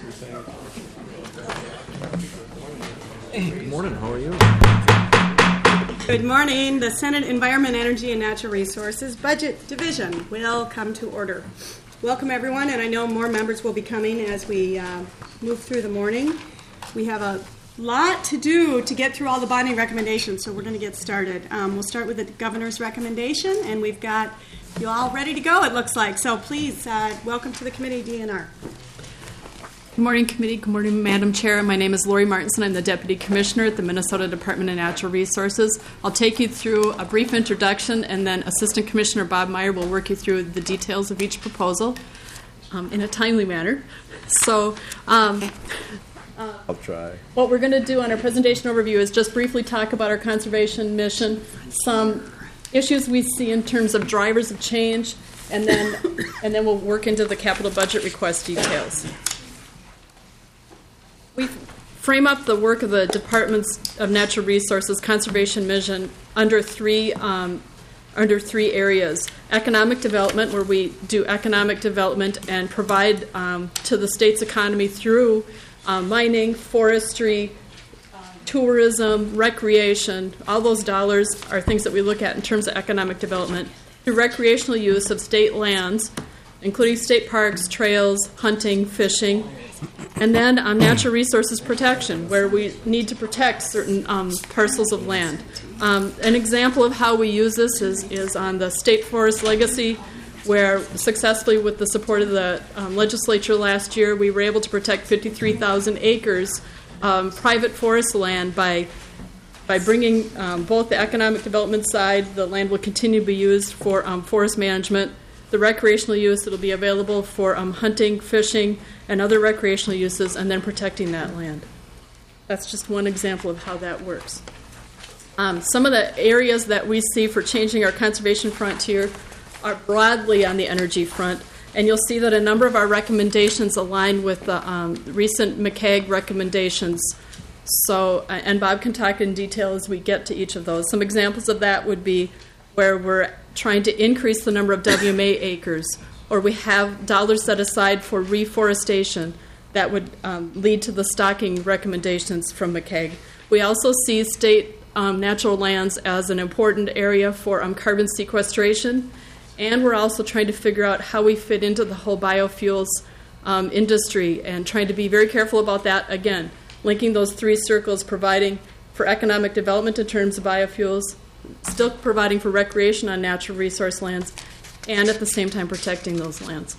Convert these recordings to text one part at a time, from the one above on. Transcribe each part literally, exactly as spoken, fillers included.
Good morning. How are you? Good morning. The Senate Environment, Energy, and Natural Resources Budget Division will come to order. Welcome, everyone, and I know more members will be coming as we uh, move through the morning. We have a lot to do to get through all the bonding recommendations, so we're going to get started. Um, we'll start with the governor's recommendation, and we've got you all ready to go, it looks like. So please, uh, welcome to the committee, D N R. Good morning, committee. Good morning, Madam Chair. My name is Lori Martinson. I'm the Deputy Commissioner at the Minnesota Department of Natural Resources. I'll take you through a brief introduction, and then Assistant Commissioner Bob Meyer will work you through the details of each proposal um, in a timely manner. So, um, uh, I'll try. What we're going to do on our presentation overview is just briefly talk about our conservation mission, some issues we see in terms of drivers of change, and then and then we'll work into the capital budget request details. We frame up the work of the Departments of Natural Resources Conservation Mission under three um, under three areas: economic development, where we do economic development and provide um, to the state's economy through uh, mining, forestry, uh, tourism, recreation. All those dollars are things that we look at in terms of economic development. Through recreational use of state lands, including state parks, trails, hunting, fishing. And then um, natural resources protection, where we need to protect certain um, parcels of land. Um, an example of how we use this is, is on the State Forest Legacy, where successfully, with the support of the um, legislature last year, we were able to protect fifty-three thousand acres um, private forest land by by bringing um, both the economic development side. The land will continue to be used for um, forest management. The recreational use, it'll be available for um, hunting, fishing, and other recreational uses, and then protecting that land. That's just one example of how that works. Um, some of the areas that we see for changing our conservation frontier are broadly on the energy front, and you'll see that a number of our recommendations align with the um, recent McCagg recommendations. So, uh, and Bob can talk in detail as we get to each of those. Some examples of that would be where we're trying to increase the number of W M A acres, or we have dollars set aside for reforestation that would um, lead to the stocking recommendations from McCagg. We also see state um, natural lands as an important area for um, carbon sequestration, and we're also trying to figure out how we fit into the whole biofuels um, industry, and trying to be very careful about that, again, linking those three circles, providing for economic development in terms of biofuels, still providing for recreation on natural resource lands, and at the same time protecting those lands.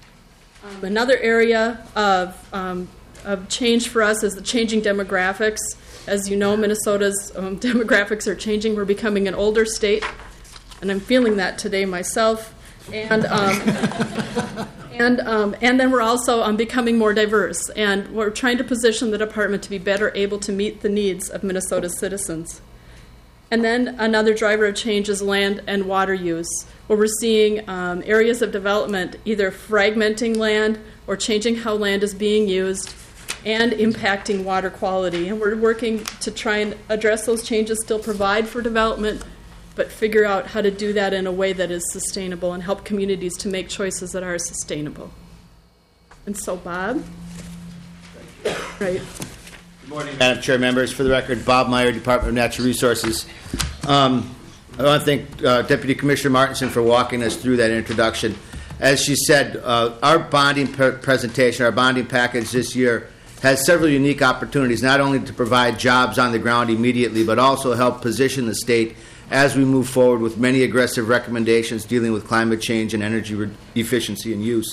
Um, another area of, um, of change for us is the changing demographics. As you know, Minnesota's um, demographics are changing. We're becoming an older state, and I'm feeling that today myself. And um, and um, and then we're also um, becoming more diverse, and we're trying to position the department to be better able to meet the needs of Minnesota's citizens. And then another driver of change is land and water use, where we're seeing um, areas of development either fragmenting land or changing how land is being used and impacting water quality. And we're working to try and address those changes, still provide for development, but figure out how to do that in a way that is sustainable and help communities to make choices that are sustainable. And so, Bob? Right. Good morning, Madam Chair, members. For the record, Bob Meyer, Department of Natural Resources. Um, I want to thank uh, Deputy Commissioner Martinson for walking us through that introduction. As she said, uh, our bonding pre- presentation, our bonding package this year has several unique opportunities, not only to provide jobs on the ground immediately, but also help position the state as we move forward with many aggressive recommendations dealing with climate change and energy re- efficiency and use.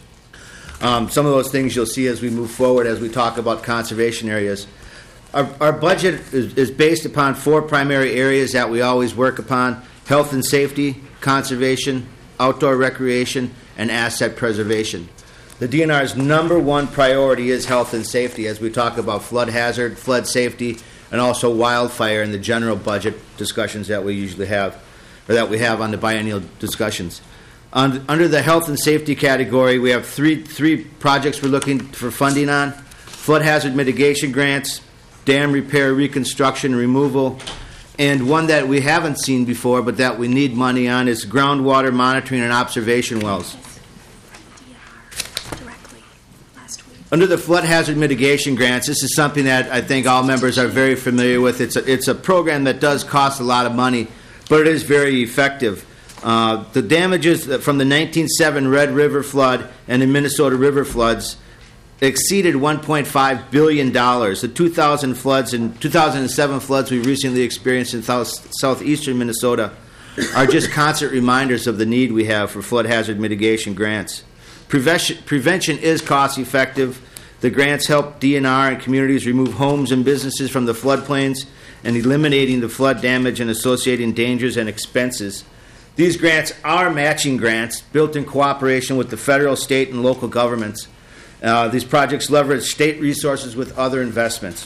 Um, some of those things you'll see as we move forward as we talk about conservation areas. Our, our budget is, is based upon four primary areas that we always work upon: health and safety, conservation, outdoor recreation, and asset preservation. The D N R's number one priority is health and safety as we talk about flood hazard, flood safety, and also wildfire in the general budget discussions that we usually have, or that we have on the biennial discussions. On, under the health and safety category, we have three three projects we're looking for funding on: flood hazard mitigation grants, dam repair, reconstruction, removal, and one that we haven't seen before but that we need money on is groundwater monitoring and observation wells. Directly last week. Under the flood hazard mitigation grants, this is something that I think all members are very familiar with. It's a, it's a program that does cost a lot of money, but it is very effective. Uh, the damages from the nineteen oh seven Red River flood and the Minnesota River floods exceeded one point five billion dollars. The two thousand floods and two thousand seven floods we recently experienced in south, southeastern Minnesota are just constant reminders of the need we have for flood hazard mitigation grants. Prevention, prevention is cost effective. The grants help D N R and communities remove homes and businesses from the floodplains and eliminating the flood damage and associating dangers and expenses. These grants are matching grants built in cooperation with the federal, state, and local governments. Uh, these projects leverage state resources with other investments.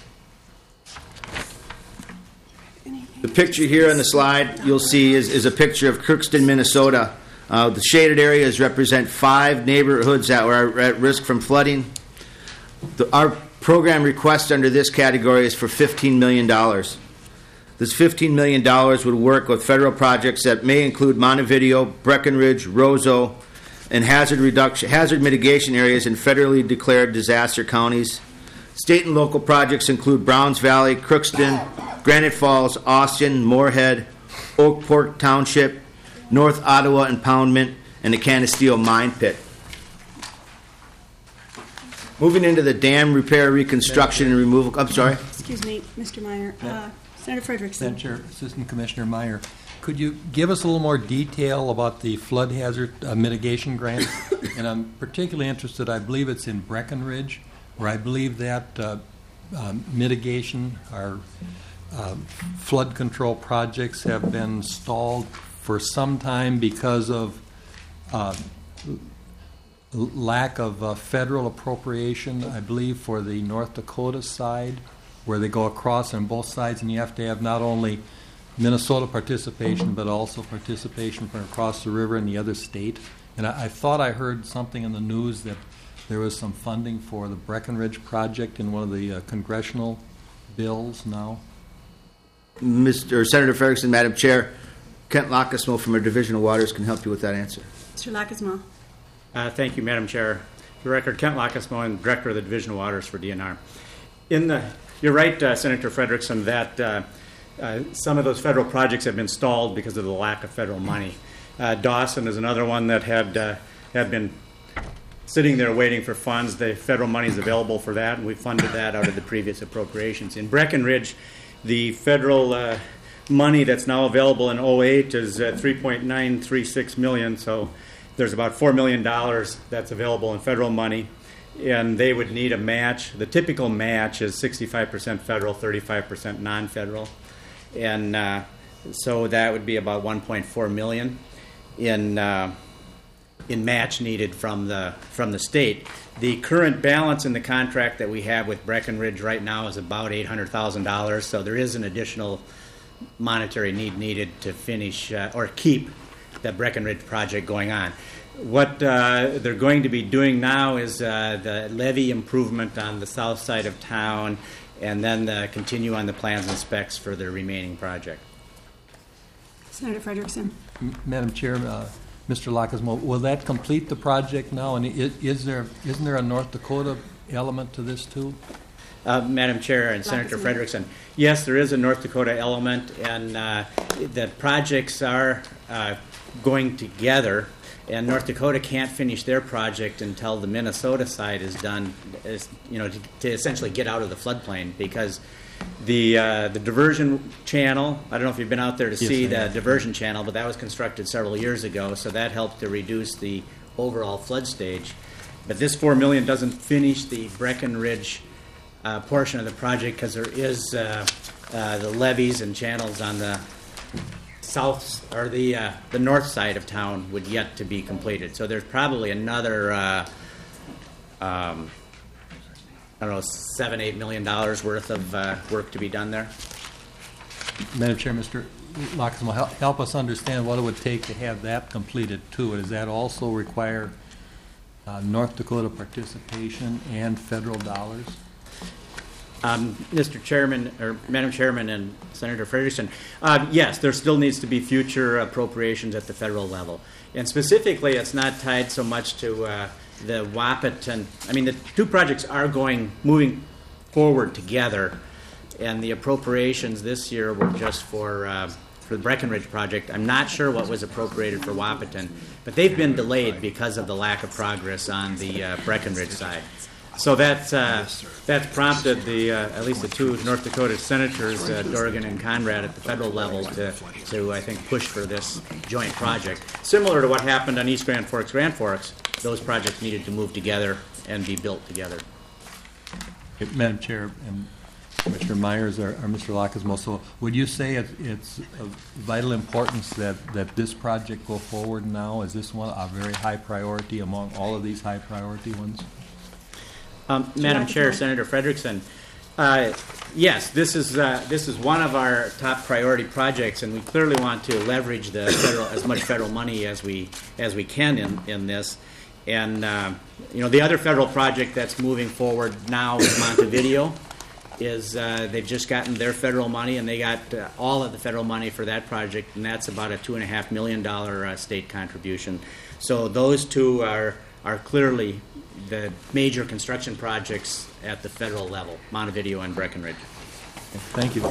The picture here on the slide you'll see is, is a picture of Crookston, Minnesota. Uh, the shaded areas represent five neighborhoods that were at risk from flooding. The, our program request under this category is for fifteen million dollars. This fifteen million dollars would work with federal projects that may include Montevideo, Breckenridge, Roseau, and hazard reduction, hazard mitigation areas in federally declared disaster counties. State and local projects include Browns Valley, Crookston, Granite Falls, Austin, Moorhead, Oak Park Township, North Ottawa Impoundment, and the Canisteo Mine Pit. Moving into the dam repair, reconstruction, and removal. I'm sorry. Excuse me, Mister Meyer. Uh, Senator Frederickson. Madam Chair, Assistant Commissioner Meyer, could you give us a little more detail about the flood hazard uh, mitigation grant? And I'm particularly interested, I believe it's in Breckenridge, where I believe that uh, uh, mitigation, our uh, flood control projects have been stalled for some time because of uh, lack of uh, federal appropriation, I believe, for the North Dakota side, where they go across on both sides, and you have to have not only Minnesota participation, but also participation from across the river in the other state. And I, I thought I heard something in the news that there was some funding for the Breckenridge project in one of the uh, congressional bills now. Mister Senator Ferguson, Madam Chair, Kent Lockismo from our Division of Waters can help you with that answer. Mister Lockismo. Uh, thank you, Madam Chair. For the record, Kent Lockismo, and Director of the Division of Waters for D N R. In the, you're right, uh, Senator Frederickson, that uh, uh, some of those federal projects have been stalled because of the lack of federal money. Uh, Dawson is another one that had uh, had been sitting there waiting for funds. The federal money is available for that, and we funded that out of the previous appropriations. In Breckenridge, the federal uh, money that's now available in oh eight is uh, three point nine three six million dollars, so there's about four million dollars that's available in federal money, and they would need a match. The typical match is sixty-five percent federal, thirty-five percent non-federal, and uh, so that would be about one point four million dollars in uh, in match needed from the from the state. The current balance in the contract that we have with Breckenridge right now is about eight hundred thousand dollars, so there is an additional monetary need needed to finish uh, or keep the Breckenridge project going on. What uh, they're going to be doing now is uh, the levee improvement on the south side of town, and then the continue on the plans and specs for the remaining project. Senator Frederickson. M- Madam Chair, uh, Mister Lockismo, will that complete the project now? And is, is there isn't there a North Dakota element to this too? Uh, Madam Chair and Senator Frederickson, yes, there is a North Dakota element, and uh, the projects are uh, going together, and North Dakota can't finish their project until the Minnesota side is done, is, you know, to, to essentially get out of the floodplain, because the uh, the diversion channel, I don't know if you've been out there to Yes, see I the have. diversion channel, but that was constructed several years ago, so that helped to reduce the overall flood stage. But this four million dollars doesn't finish the Breckenridge uh, portion of the project, because there is uh, uh, the levees and channels on the south or the uh, the north side of town would yet to be completed. So there's probably another uh, um, I don't know seven eight million dollars worth of uh, work to be done there. Madam Chair, Mister Lockismo, help, help us understand what it would take to have that completed too. Does that also require uh, North Dakota participation and federal dollars? Um, Mister Chairman, or Madam Chairman and Senator Frederickson, uh, yes, there still needs to be future appropriations at the federal level. And specifically, it's not tied so much to uh, the Wapaton, I mean, the two projects are going, moving forward together, and the appropriations this year were just for, uh, for the Breckenridge project. I'm not sure what was appropriated for Wapaton, but they've been delayed because of the lack of progress on the uh, Breckenridge side. So that's, uh, that's prompted the, uh, at least the two North Dakota senators, uh, Dorgan and Conrad, at the federal level to, to, I think, push for this joint project. Similar to what happened on East Grand Forks, Grand Forks, those projects needed to move together and be built together. Okay, Madam Chair and Commissioner Myers or, or Mister Lockismo, so would you say it, it's of vital importance that, that this project go forward now? Is this one a very high priority among all of these high priority ones? Um, Madam Chair, Senator Frederickson, uh, yes, this is uh, this is one of our top priority projects, and we clearly want to leverage the federal, as much federal money as we as we can in in this. And uh, you know, the other federal project that's moving forward now is Montevideo. Is uh, they've just gotten their federal money, and they got uh, all of the federal money for that project, and that's about a two and a half million dollar uh, state contribution. So those two are are clearly the major construction projects at the federal level, Montevideo and Breckenridge. Thank you.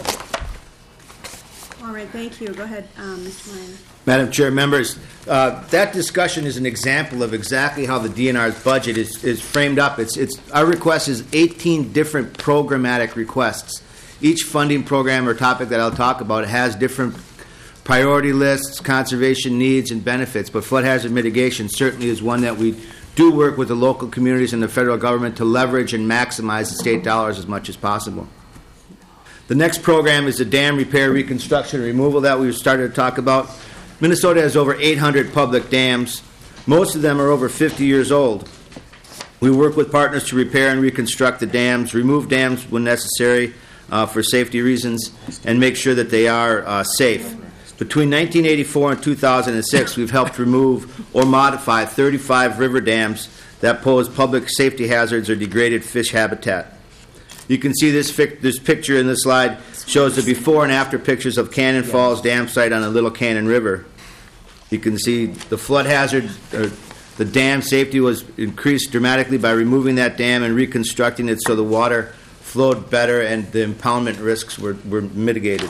All right, thank you. Go ahead, um, Mister Meyer. Madam Chair, members, uh, that discussion is an example of exactly how the D N R's budget is, is framed up. It's, it's, our request is eighteen different programmatic requests. Each funding program or topic that I'll talk about has different priority lists, conservation needs, and benefits, but flood hazard mitigation certainly is one that we do work with the local communities and the federal government to leverage and maximize the state dollars as much as possible. The next program is the dam repair, reconstruction, and removal that we started to talk about. Minnesota has over eight hundred public dams. Most of them are over fifty years old. We work with partners to repair and reconstruct the dams, remove dams when necessary uh, for safety reasons, and make sure that they are uh, safe. Between nineteen eighty-four and two thousand six, we've helped remove or modify thirty-five river dams that pose public safety hazards or degraded fish habitat. You can see this, fic- this picture in this slide shows the before and after pictures of Cannon Falls Dam site on the Little Cannon River. You can see the flood hazard, uh, the dam safety was increased dramatically by removing that dam and reconstructing it so the water flowed better and the impoundment risks were, were mitigated.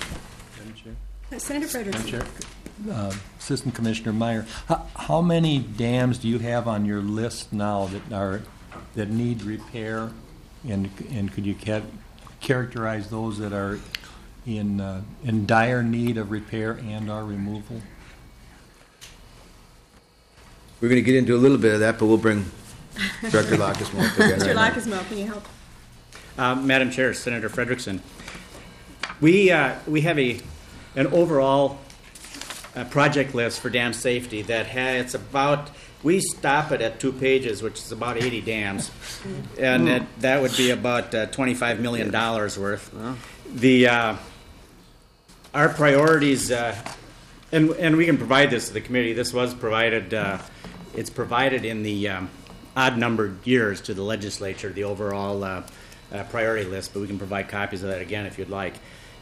Uh, Senator Frederickson. Madam Chair, uh, Assistant Commissioner Meyer, how, how many dams do you have on your list now that are that need repair, and and could you ca- characterize those that are in uh, in dire need of repair and or removal? We're going to get into a little bit of that, but we'll bring Director Lockismo up again. Mister right now. Lockismo, can you help? Uh, Madam Chair, Senator Frederickson, we uh, we have a an overall uh, project list for dam safety that has it's about we stop it at two pages, which is about eighty dams, and it, that would be about uh, twenty-five million dollars worth. The uh, our priorities, uh, and and we can provide this to the committee. This was provided. Uh, it's provided in the um, odd-numbered years to the legislature, the overall uh, uh, priority list. But we can provide copies of that again if you'd like.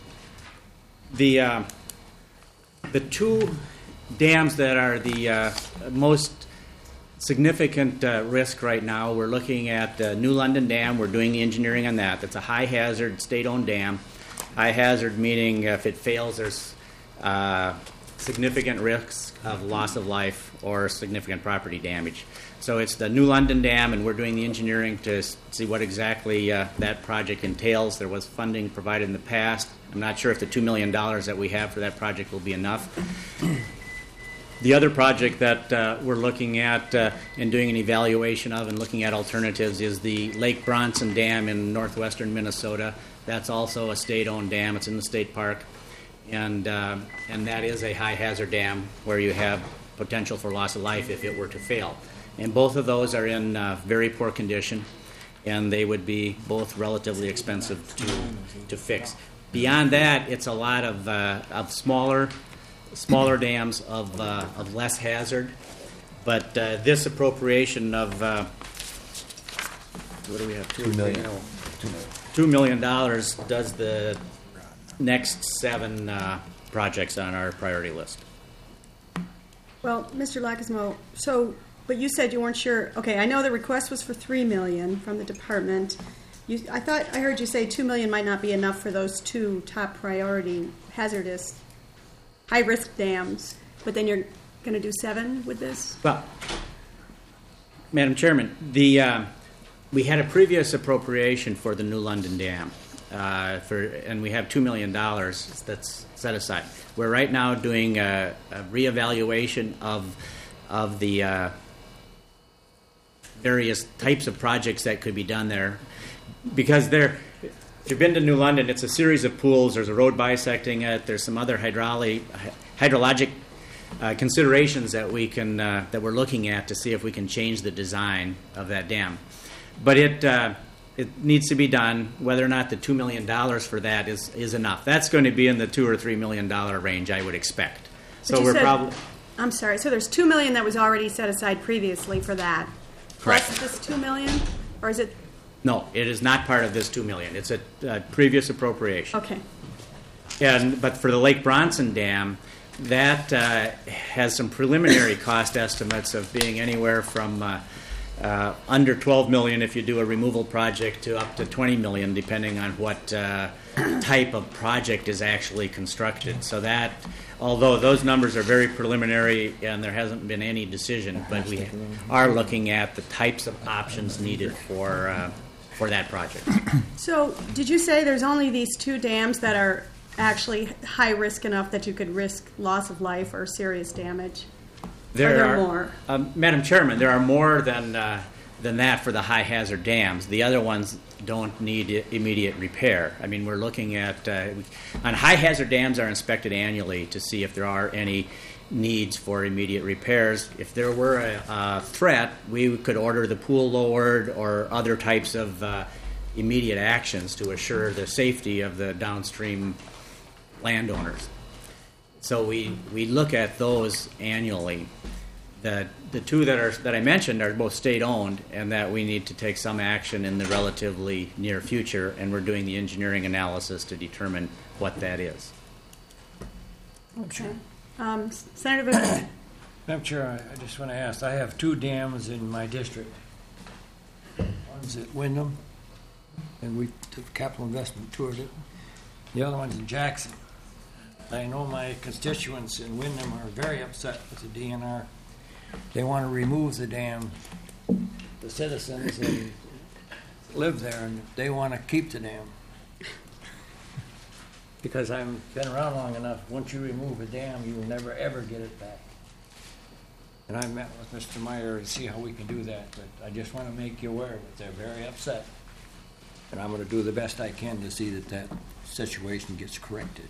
The uh, the two dams that are the uh, most significant uh, risk right now, we're looking at uh, New London Dam. We're doing the engineering on that. That's a high hazard, state-owned dam. High hazard meaning if it fails, there's uh, significant risks of loss of life or significant property damage. So it's the New London Dam, and we're doing the engineering to see what exactly uh, that project entails. There was funding provided in the past. I'm not sure if the two million dollars that we have for that project will be enough. The other project that uh, we're looking at uh, and doing an evaluation of and looking at alternatives is the Lake Bronson Dam in northwestern Minnesota. That's also a state-owned dam. It's in the state park, and uh, and that is a high-hazard dam where you have potential for loss of life if it were to fail. And both of those are in uh, very poor condition, and they would be both relatively expensive to to fix. Beyond that, it's a lot of uh, of smaller smaller dams of uh, of less hazard. But uh, this appropriation of uh, what do we have? Two million. Two million dollars does the next seven uh, projects on our priority list. Well, Mister Lockismo, so but you said you weren't sure. Okay, I know the request was for three million from the department. You, I thought I heard you say two million might not be enough for those two top priority hazardous, high risk dams. But then you're going to do seven with this. Well, Madam Chairman, the uh, we had a previous appropriation for the New London Dam, uh, for and we have two million dollars that's set aside. We're right now doing a, a reevaluation of of the uh, various types of projects that could be done there, because there. If you've been to New London, it's a series of pools. There's a road bisecting it. There's some other hydraulic, hydrologic uh, considerations that we can uh, that we're looking at to see if we can change the design of that dam. But it uh, it needs to be done. Whether or not the two million dollars for that is is enough, that's going to be in the two or three million dollar range, I would expect. But So you we're said- probably I'm sorry. So there's two million that was already set aside previously for that. Correct. Plus this two million, or is it? no. It is not part of this two million. It's a uh, previous appropriation. Okay. And, but for the Lake Bronson Dam, that uh, has some preliminary cost estimates of being anywhere from uh, uh, under twelve million dollars if you do a removal project to up to twenty million dollars depending on what uh, type of project is actually constructed. So that, although those numbers are very preliminary and there hasn't been any decision, but we are looking at the types of options needed for uh, for that project. So did you say there's only these two dams that are actually high risk enough that you could risk loss of life or serious damage? There Are there are more? Um, Madam Chairman, there are more than uh, than that for the high hazard dams. The other ones don't need i- immediate repair. I mean, we're looking at uh, on high hazard dams are inspected annually to see if there are any needs for immediate repairs. If there were a, a threat, we could order the pool lowered or other types of uh, immediate actions to assure the safety of the downstream landowners. So we, we look at those annually. The the two that are that I mentioned are both state owned, and that we need to take some action in the relatively near future, and we're doing the engineering analysis to determine what that is. Okay. Um, Senator Vivian. Madam Chair, I- I just want to ask, I have two dams in my district. One's at Wyndham, and we took capital investment toured it. The other one's in Jackson. I know my constituents in Wyndham are very upset with the D N R. They want to remove the dam. The citizens that live there, and they want to keep the dam. Because I've been around long enough, once you remove a dam, you will never, ever get it back. And I met with Mister Meyer to see how we can do that, but I just want to make you aware that they're very upset. And I'm going to do the best I can to see that that situation gets corrected.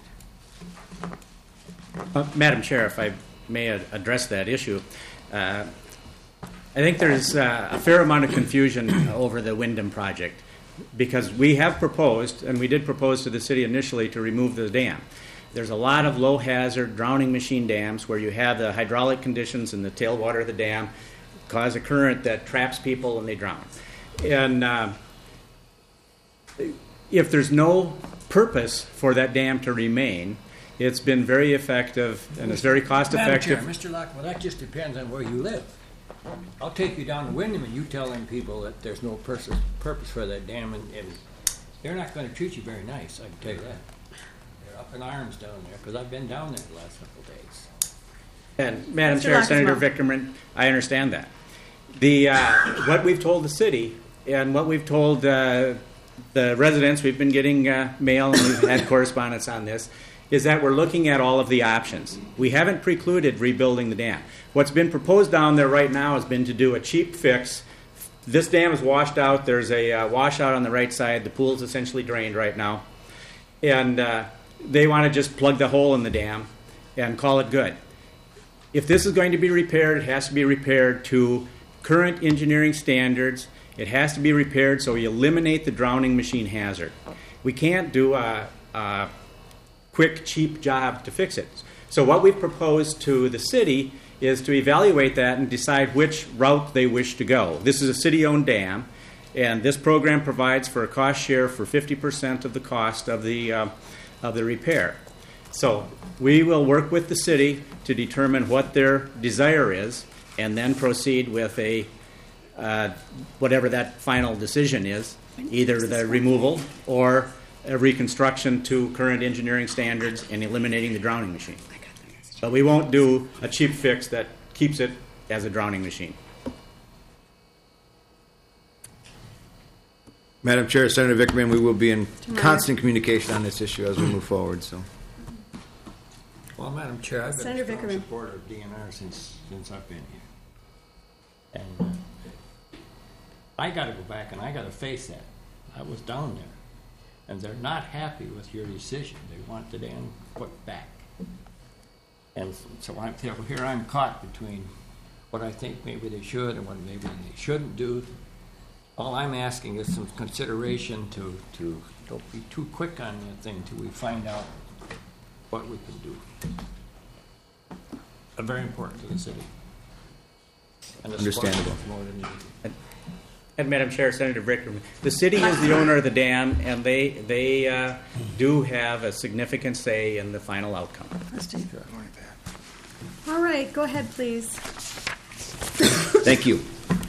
Uh, Madam Chair, if I may ad- address that issue, uh, I think there's uh, a fair amount of confusion over the Wyndham project, because we have proposed, and we did propose to the city initially to remove the dam. There's a lot of low-hazard drowning machine dams where you have the hydraulic conditions in the tailwater of the dam cause a current that traps people and they drown. And uh, if there's no purpose for that dam to remain, it's been very effective and it's very cost-effective. Madam Chair, Mister Lockwood, that just depends on where you live. I'll take you down to Wyndham and you tell them people that there's no purpose, purpose for that dam, and, and they're not going to treat you very nice, I can tell you that. They're up in arms down there, because I've been down there the last couple of days. And Madam Mister Chair, Lackesman. Senator Vickerman, I understand that. The uh, what we've told the city and what we've told uh, the residents, we've been getting uh, mail and we've had correspondence on this, is that we're looking at all of the options. We haven't precluded rebuilding the dam. What's been proposed down there right now has been to do a cheap fix. This dam is washed out. There's a uh, washout on the right side. The pool's essentially drained right now. And uh, they want to just plug the hole in the dam and call it good. If this is going to be repaired, it has to be repaired to current engineering standards. It has to be repaired so we eliminate the drowning machine hazard. We can't do a, a quick, cheap job to fix it. So what we've proposed to the city is to evaluate that and decide which route they wish to go. This is a city-owned dam, and this program provides for a cost share for fifty percent of the cost of the uh, of the repair. So we will work with the city to determine what their desire is, and then proceed with a uh, whatever that final decision is, either the removal or a reconstruction to current engineering standards and eliminating the drowning machine. But we won't do a cheap fix that keeps it as a drowning machine. Madam Chair, Senator Vickerman, we will be in constant communication on this issue as we move forward. So, Well, Madam Chair, I've been Senator a strong Vickerman. supporter of D N R since, since I've been here. And uh, I gotta go back and I gotta face that. I was down there. And they're not happy with your decision. They want the dam put back. And so I'm, here I'm caught between what I think maybe they should and what maybe they shouldn't do. All I'm asking is some consideration to, to don't be too quick on the thing till we find out what we can do. Uh, very important to the city. And the Understandable. spot more than anything. And Madam Chair, Senator Vickerman, the city is the owner of the dam, and they they uh, do have a significant say in the final outcome. All right, go ahead, please. thank you.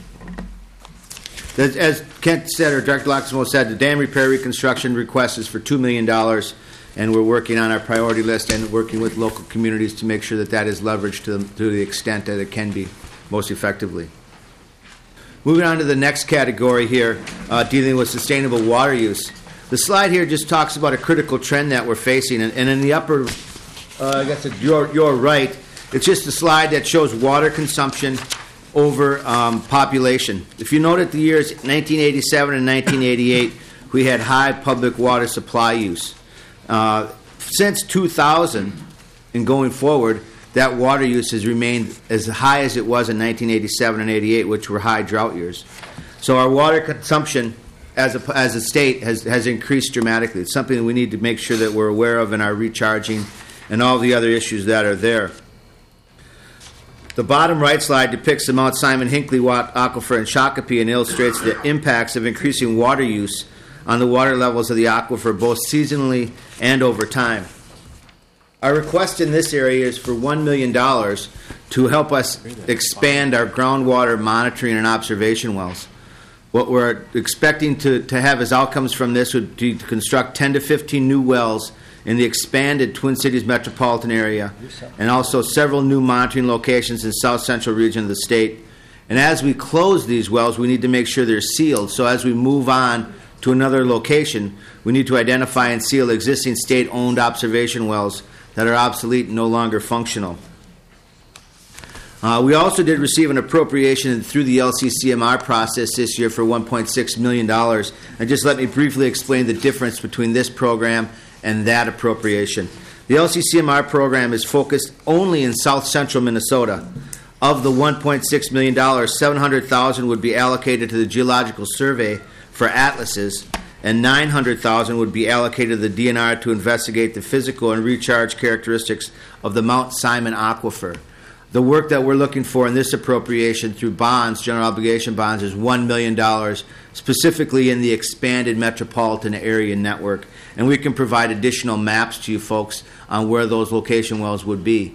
As, as Kent said, or Director Loxmo said, the dam repair reconstruction request is for two million dollars, and we're working on our priority list and working with local communities to make sure that that is leveraged to, to the extent that it can be most effectively. Moving on to the next category here, uh, dealing with sustainable water use. The slide here just talks about a critical trend that we're facing, and, and in the upper, uh, I guess it's your, your right, it's just a slide that shows water consumption over um, population. If you note at the years nineteen eighty-seven and nineteen eighty-eight, we had high public water supply use. Uh, since two thousand and going forward, that water use has remained as high as it was in nineteen eighty-seven and eighty-eight, which were high drought years. So our water consumption as a, as a state has, has increased dramatically. It's something that we need to make sure that we're aware of in our recharging and all the other issues that are there. The bottom right slide depicts the Mount Simon Hinckley Aquifer in Shakopee and illustrates the impacts of increasing water use on the water levels of the aquifer, both seasonally and over time. Our request in this area is for one million dollars to help us expand our groundwater monitoring and observation wells. What we're expecting to, to have as outcomes from this would be to construct ten to fifteen new wells in the expanded Twin Cities metropolitan area, and also several new monitoring locations in south central region of the state. And as we close these wells, we need to make sure they're sealed. So as we move on to another location, we need to identify and seal existing state-owned observation wells that are obsolete and no longer functional. Uh, we also did receive an appropriation through the L C C M R process this year for one point six million dollars. And just let me briefly explain the difference between this program and that appropriation. The L C C M R program is focused only in south central Minnesota. Of the one point six million dollars, seven hundred thousand dollars would be allocated to the Geological Survey for atlases, and nine hundred thousand dollars would be allocated to the D N R to investigate the physical and recharge characteristics of the Mount Simon Aquifer. The work that we're looking for in this appropriation through bonds, general obligation bonds, is one million dollars, specifically in the expanded metropolitan area network. And we can provide additional maps to you folks on where those location wells would be.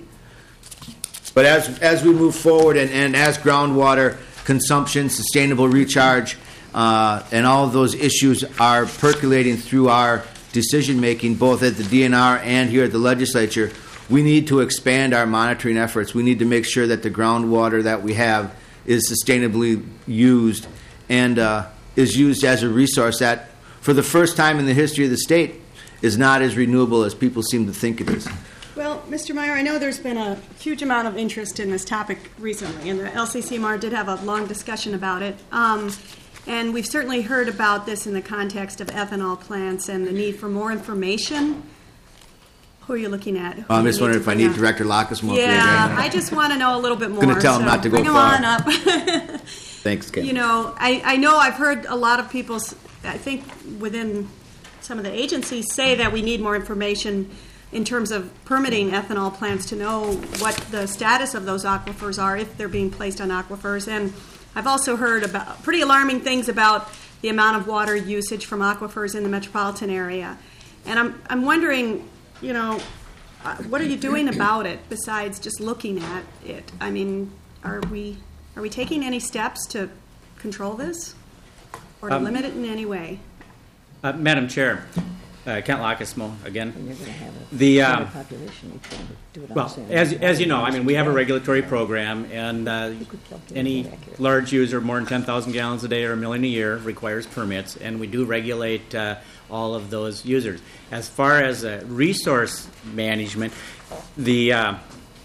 But as as we move forward and, and as groundwater consumption, sustainable recharge, uh, and all of those issues are percolating through our decision-making, both at the D N R and here at the legislature, we need to expand our monitoring efforts. We need to make sure that the groundwater that we have is sustainably used and uh, is used as a resource that, for the first time in the history of the state, is not as renewable as people seem to think it is. Well, Mister Meyer, I know there's been a huge amount of interest in this topic recently, and the L C C M R did have a long discussion about it. Um, and we've certainly heard about this in the context of ethanol plants and the need for more information. Who are you looking at? Who I'm do just you wondering if I need to- Director Lacus more. Yeah, I just want to know a little bit more. Gonna tell him so not to go bring far. him on up. Thanks, Ken. You know, I, I know I've heard a lot of people, s- I think within some of the agencies, say that we need more information in terms of permitting ethanol plants to know what the status of those aquifers are, if they're being placed on aquifers. And I've also heard about pretty alarming things about the amount of water usage from aquifers in the metropolitan area. And I'm I'm wondering, you know, uh, what are you doing about it besides just looking at it? I mean, are we, are we taking any steps to control this? Or to Um, limit it in any way? Uh, Madam Chair, uh, Kent Lockismo again. And you're going to have a The, better um, population, you try to do it on Well, Saturday. as, as you know, I mean, we have a regulatory program, and uh, any large user, more than ten thousand gallons a day or a million a year, requires permits, and we do regulate uh, all of those users. As far as uh, resource management, the uh,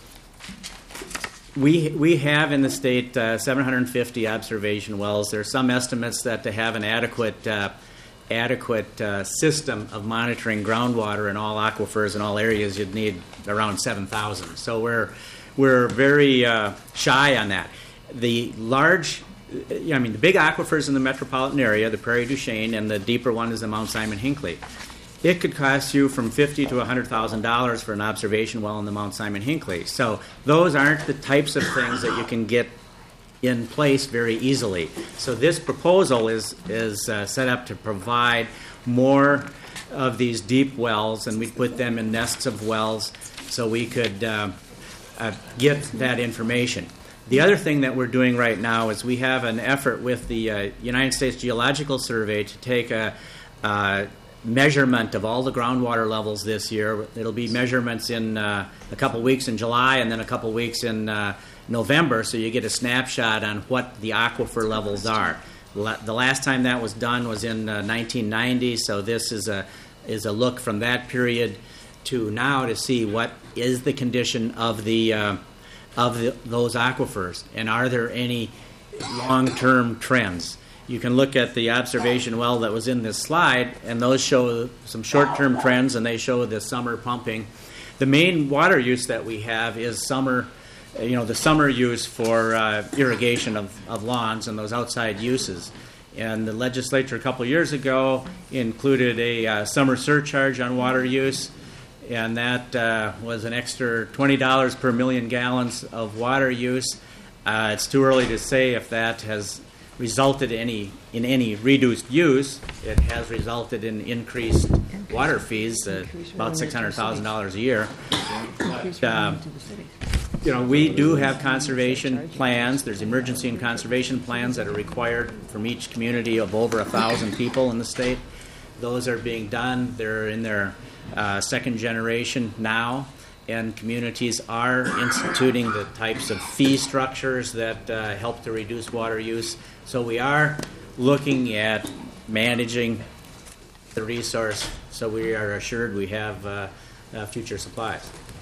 we we have in the state uh, seven hundred fifty observation wells. There are some estimates that to have an adequate uh, adequate uh, system of monitoring groundwater in all aquifers in all areas, you'd need around seven thousand. So we're we're very uh, shy on that. The large, I mean, the big aquifers in the metropolitan area, the Prairie du Chien, and the deeper one is the Mount Simon Hinckley. It could cost you from fifty to a hundred thousand dollars for an observation well in the Mount Simon Hinckley. So those aren't the types of things that you can get in place very easily. So this proposal is is uh, set up to provide more of these deep wells, and we put them in nests of wells so we could uh, uh, get that information. The other thing that we're doing right now is we have an effort with the uh, United States Geological Survey to take a uh, measurement of all the groundwater levels this year. It'll be measurements in uh, a couple weeks in July and then a couple weeks in uh, November, so you get a snapshot on what the aquifer levels are. La- the last time that was done was in uh, nineteen ninety, so this is a is a look from that period to now to see what is the condition of the uh, of the, those aquifers, and are there any long-term trends. You can look at the observation well that was in this slide, and those show some short-term trends, and they show the summer pumping. The main water use that we have is summer, you know, the summer use for uh, irrigation of, of lawns and those outside uses. And the legislature a couple years ago included a uh, summer surcharge on water use, and that uh, was an extra twenty dollars per million gallons of water use. Uh, it's too early to say if that has resulted any in any reduced use. It has resulted in increased water fees, uh, about six hundred thousand dollars a year. But, uh, you know, we do have conservation plans. There's emergency and conservation plans that are required from each community of over a thousand people in the state. Those are being done. They're in their uh, second generation now, and communities are instituting the types of fee structures that uh, help to reduce water use. So we are looking at managing the resource so we are assured we have uh, uh, future supplies.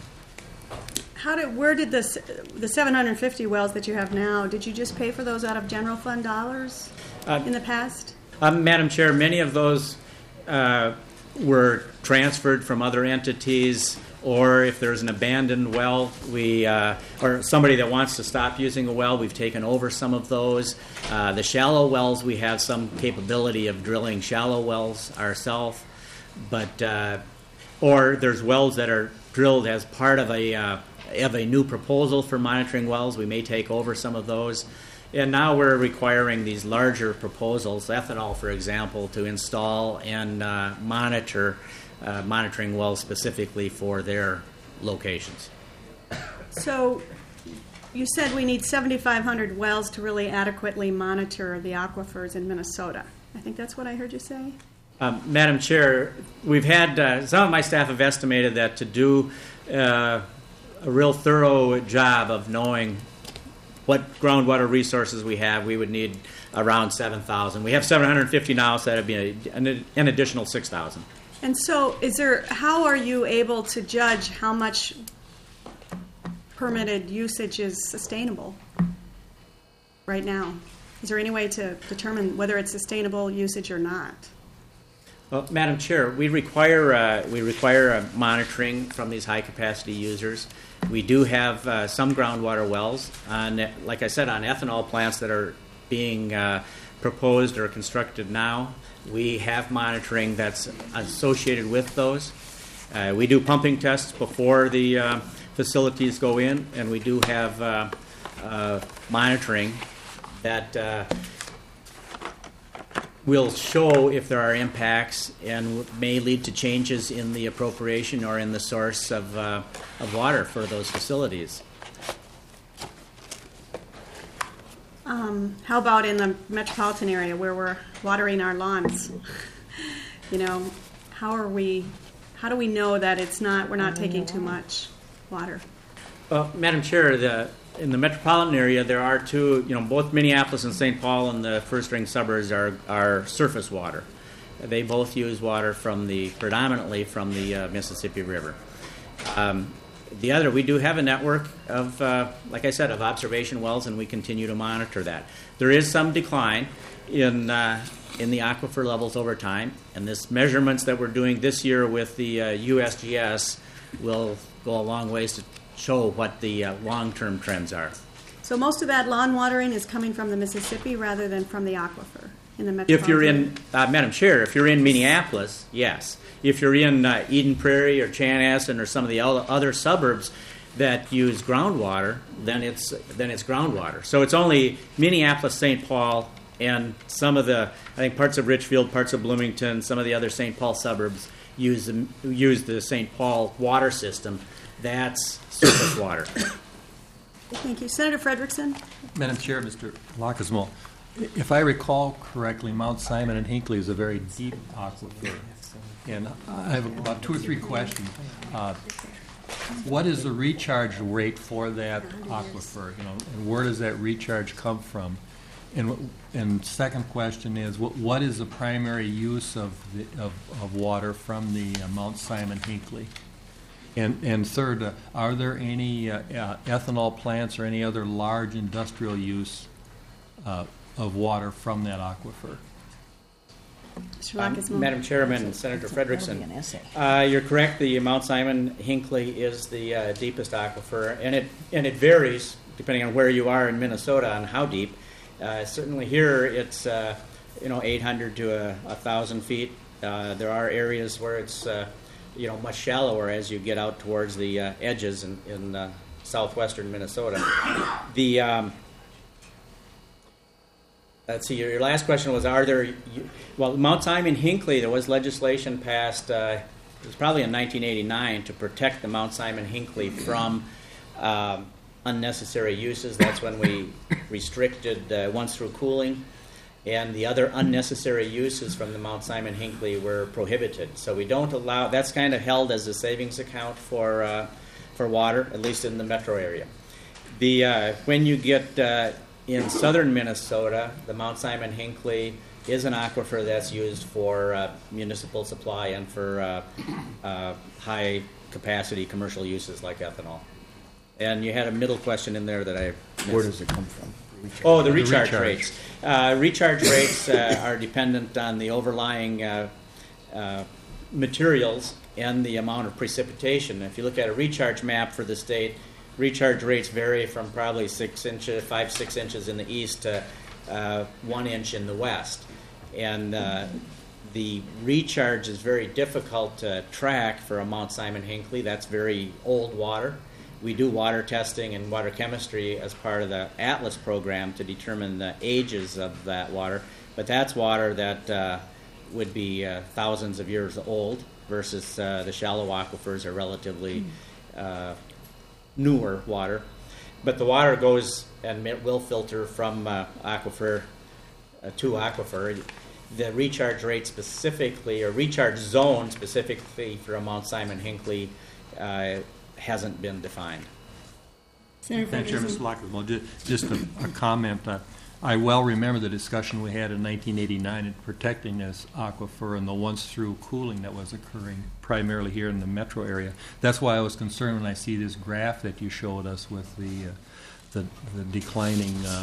How did, where did this, the seven hundred fifty wells that you have now, did you just pay for those out of general fund dollars Uh, in the past? Um, Madam Chair, many of those uh, were transferred from other entities, or if there's an abandoned well, we uh, or somebody that wants to stop using a well, we've taken over some of those. Uh, the shallow wells, we have some capability of drilling shallow wells ourselves, but uh, or there's wells that are drilled as part of a uh, of a new proposal for monitoring wells. We may take over some of those. And now we're requiring these larger proposals, ethanol, for example, to install and uh, monitor uh, monitoring wells specifically for their locations. So you said we need seventy-five hundred wells to really adequately monitor the aquifers in Minnesota. I think that's what I heard you say. Um, Madam Chair, we've had, uh, some of my staff have estimated that to do uh, a real thorough job of knowing what groundwater resources we have, we would need around seven thousand. We have seven hundred fifty now, so that would be a, an, an additional six thousand. And so is there, how are you able to judge how much permitted usage is sustainable right now? Is there any way to determine whether it's sustainable usage or not? Well, Madam Chair, we require uh, we require uh, monitoring from these high capacity users. We do have uh, some groundwater wells on, like I said, on ethanol plants that are being uh, proposed or constructed now. We have monitoring that's associated with those. Uh, we do pumping tests before the uh, facilities go in, and we do have uh, uh, monitoring that uh, will show if there are impacts and may lead to changes in the appropriation or in the source of, uh, of water for those facilities. Um, how about in the metropolitan area where we're watering our lawns? You know, how are we? How do we know that it's not? We're not taking too much water. Well, Madam Chair, the, in the metropolitan area, there are two, you know, both Minneapolis and Saint Paul and the first ring suburbs are, are surface water. They both use water from the, predominantly from the uh, Mississippi River. Um, the other, we do have a network of, uh, like I said, of observation wells, and we continue to monitor that. There is some decline in uh, in the aquifer levels over time, and this measurements that we're doing this year with the uh, U S G S will go a long ways to show what the uh, long-term trends are. So most of that lawn watering is coming from the Mississippi rather than from the aquifer in the metropolitan. If you're in, uh, Madam Chair, if you're in Minneapolis, yes. If you're in uh, Eden Prairie or Chanhassen or some of the other suburbs that use groundwater, then it's then it's groundwater. So it's only Minneapolis, Saint Paul, and some of the, I think parts of Richfield, parts of Bloomington, some of the other Saint Paul suburbs use the, use the Saint Paul water system. That's surface water. Thank you. Senator Frederickson? Madam Chair, Mister Lockismo, if I recall correctly, Mount Simon and Hinckley is a very deep aquifer. And I have about two or three questions. Uh, what is the recharge rate for that aquifer? You know, and where does that recharge come from? And and second question is, what what is the primary use of the, of, of water from the uh, Mount Simon Hinckley? And and third, uh, are there any uh, uh, ethanol plants or any other large industrial use uh, of water from that aquifer? Um, Madam Chairman, Senator Frederickson, That'll be an essay. uh, you're correct. The Mount Simon Hinckley is the uh, deepest aquifer, and it and it varies depending on where you are in Minnesota on how deep. Uh, certainly here, it's uh, you know eight hundred to a, a thousand feet. Uh, there are areas where it's uh, you know much shallower as you get out towards the uh, edges in, in uh, southwestern Minnesota. The um, Let's see, your, your last question was, are there, well, Mount Simon Hinckley, there was legislation passed, uh, it was probably in nineteen eighty-nine, to protect the Mount Simon Hinckley from um, unnecessary uses. That's when we restricted uh, once-through cooling, and the other unnecessary uses from the Mount Simon Hinckley were prohibited. So we don't allow, that's kind of held as a savings account for, uh, for water, at least in the metro area. The uh, when you get uh, in southern Minnesota, the Mount Simon Hinckley is an aquifer that's used for uh, municipal supply and for uh, uh, high-capacity commercial uses like ethanol. And you had a middle question in there that I missed. Where does it come from? Oh, the recharge, recharge. rates. Uh, recharge rates uh, are dependent on the overlying uh, uh, materials and the amount of precipitation. If you look at a recharge map for the state, recharge rates vary from probably six inches, five, six inches in the east to uh, one inch in the west. And uh, the recharge is very difficult to track for a Mount Simon Hinckley. That's very old water. We do water testing and water chemistry as part of the Atlas program to determine the ages of that water. But that's water that uh, would be uh, thousands of years old versus uh, the shallow aquifers are relatively uh, newer water. But the water goes and it will filter from uh, aquifer uh, to aquifer. The recharge rate specifically, or recharge zone specifically for a Mount Simon Hinckley uh, hasn't been defined. Senator Madam Chair, Frederickson? Mister Lockwood, well, ju- just a, a comment. Uh, I well remember the discussion we had in nineteen eighty-nine in protecting this aquifer and the once-through cooling that was occurring primarily here in the metro area. That's why I was concerned when I see this graph that you showed us with the uh, the, the declining uh,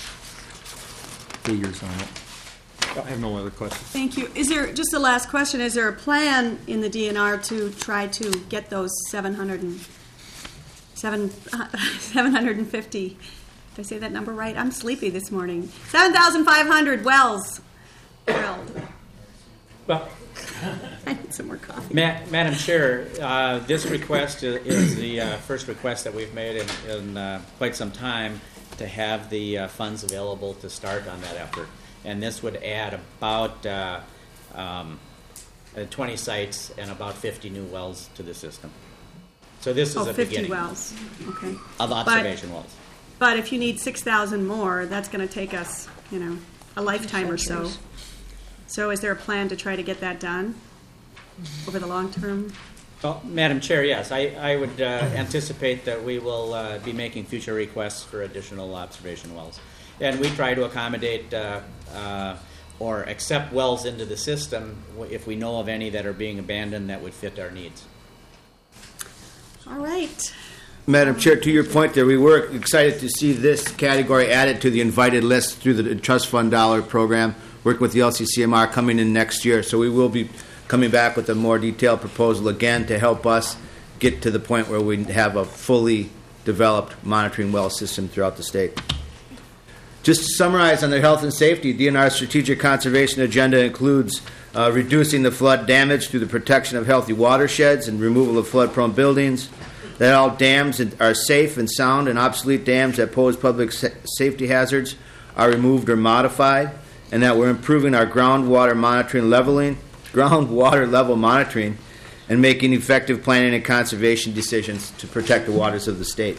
figures on it. I have no other questions. Thank you. Is there, just the last question, is there a plan in the D N R to try to get those seven hundred and, seven, uh, seven hundred fifty, did I say that number right? I'm sleepy this morning. seven thousand five hundred wells drilled. Well, I need some more coffee. Ma- Madam Chair, uh, this request is, is the uh, first request that we've made in, in uh, quite some time to have the uh, funds available to start on that effort. And this would add about uh, um, uh, twenty sites and about fifty new wells to the system. So this is Oh, a fifty beginning wells, okay. of observation wells. But if you need six thousand more, that's going to take us, you know, a lifetime or so. So is there a plan to try to get that done over the long term? Well, Madam Chair, yes, I, I would uh, anticipate that we will uh, be making future requests for additional observation wells. And we try to accommodate uh, uh, or accept wells into the system if we know of any that are being abandoned that would fit our needs. All right. Madam Chair, to your point there, we were excited to see this category added to the invited list through the Trust Fund Dollar Program, working with the L C C M R coming in next year. So we will be coming back with a more detailed proposal again to help us get to the point where we have a fully developed monitoring well system throughout the state. Just to summarize on the health and safety, D N R's strategic conservation agenda includes uh, reducing the flood damage through the protection of healthy watersheds and removal of flood-prone buildings, that all dams are safe and sound, and obsolete dams that pose public sa- safety hazards are removed or modified, and that we're improving our groundwater monitoring leveling, groundwater level monitoring, and making effective planning and conservation decisions to protect the waters of the state.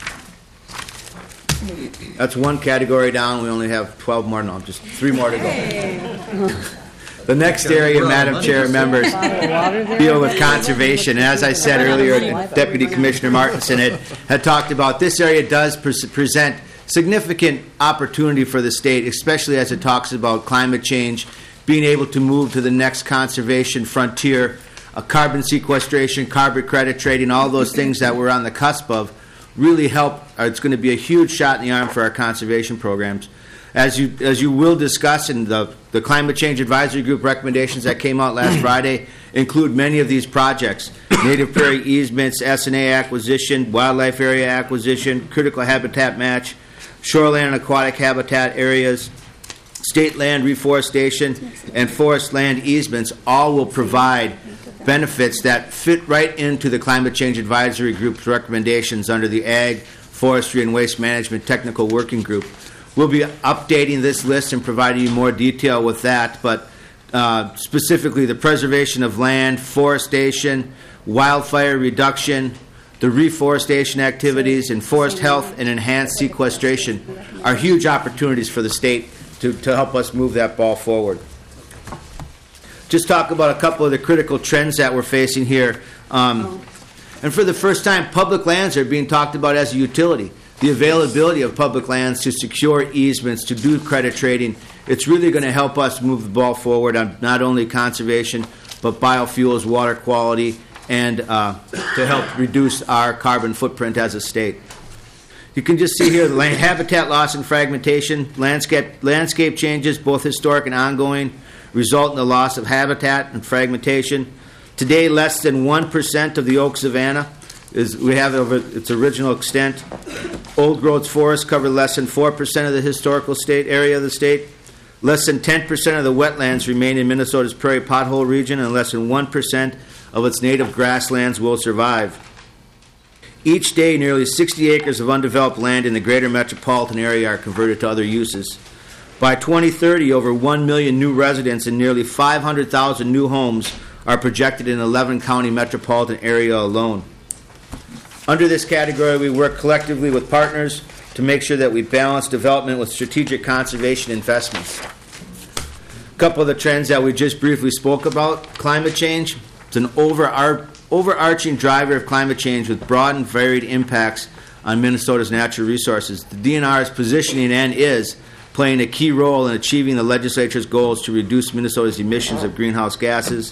That's one category down. We only have twelve more. No, just three more to go. The next area, Madam Chair, members, deal with conservation. And as I said earlier, Deputy Commissioner Martinson had, had talked about this area does pre- present significant opportunity for the state, especially as it talks about climate change, being able to move to the next conservation frontier, uh, carbon sequestration, carbon credit trading, all those things that we're on the cusp of really help. Uh, it's going to be a huge shot in the arm for our conservation programs. As you as you will discuss in the, the Climate Change Advisory Group recommendations that came out last Friday include many of these projects: native prairie easements, S and A acquisition, wildlife area acquisition, critical habitat match, shoreland and aquatic habitat areas, state land reforestation, and forest land easements. All will provide benefits that fit right into the Climate Change Advisory Group's recommendations under the Ag, Forestry, and Waste Management Technical Working Group. We'll be updating this list and providing you more detail with that, but uh, specifically the preservation of land, forestation, wildfire reduction, the reforestation activities, and forest health and enhanced sequestration are huge opportunities for the state to, to help us move that ball forward. Just talk about a couple of the critical trends that we're facing here. Um, and for the first time, public lands are being talked about as a utility. The availability of public lands to secure easements, to do credit trading, it's really going to help us move the ball forward on not only conservation, but biofuels, water quality, and uh, to help reduce our carbon footprint as a state. You can just see here the land, habitat loss and fragmentation, landscape, landscape changes, both historic and ongoing, result in the loss of habitat and fragmentation. Today, less than one percent of the oak savanna is we have over its original extent. Old growth forests cover less than four percent of the historical state area of the state. Less than ten percent of the wetlands remain in Minnesota's prairie pothole region, and less than one percent of its native grasslands will survive. Each day, nearly sixty acres of undeveloped land in the greater metropolitan area are converted to other uses. By twenty thirty, over one million new residents and nearly five hundred thousand new homes are projected in the eleven county metropolitan area alone. Under this category, we work collectively with partners to make sure that we balance development with strategic conservation investments. A couple of the trends that we just briefly spoke about: climate change. It's an overar- overarching driver of climate change with broad and varied impacts on Minnesota's natural resources. The D N R is positioning and is playing a key role in achieving the legislature's goals to reduce Minnesota's emissions of greenhouse gases.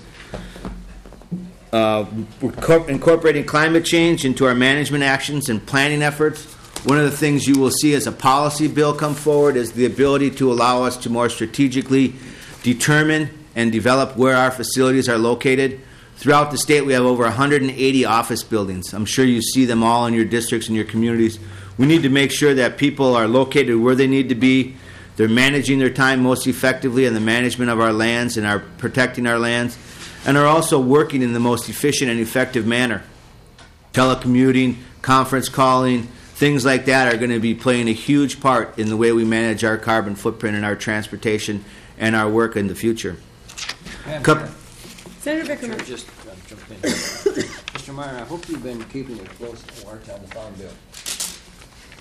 Uh, we're co- incorporating climate change into our management actions and planning efforts. One of the things you will see as a policy bill come forward is the ability to allow us to more strategically determine and develop where our facilities are located. Throughout the state, we have over one hundred eighty office buildings. I'm sure you see them all in your districts and your communities. We need to make sure that people are located where they need to be. They're managing their time most effectively in the management of our lands and are protecting our lands, and are also working in the most efficient and effective manner. Telecommuting, conference calling, things like that are going to be playing a huge part in the way we manage our carbon footprint and our transportation and our work in the future. Cup- Senator Sure, Bickerman. just uh, jump in. Mister Meyer, I hope you've been keeping a close watch on the Farm Bill.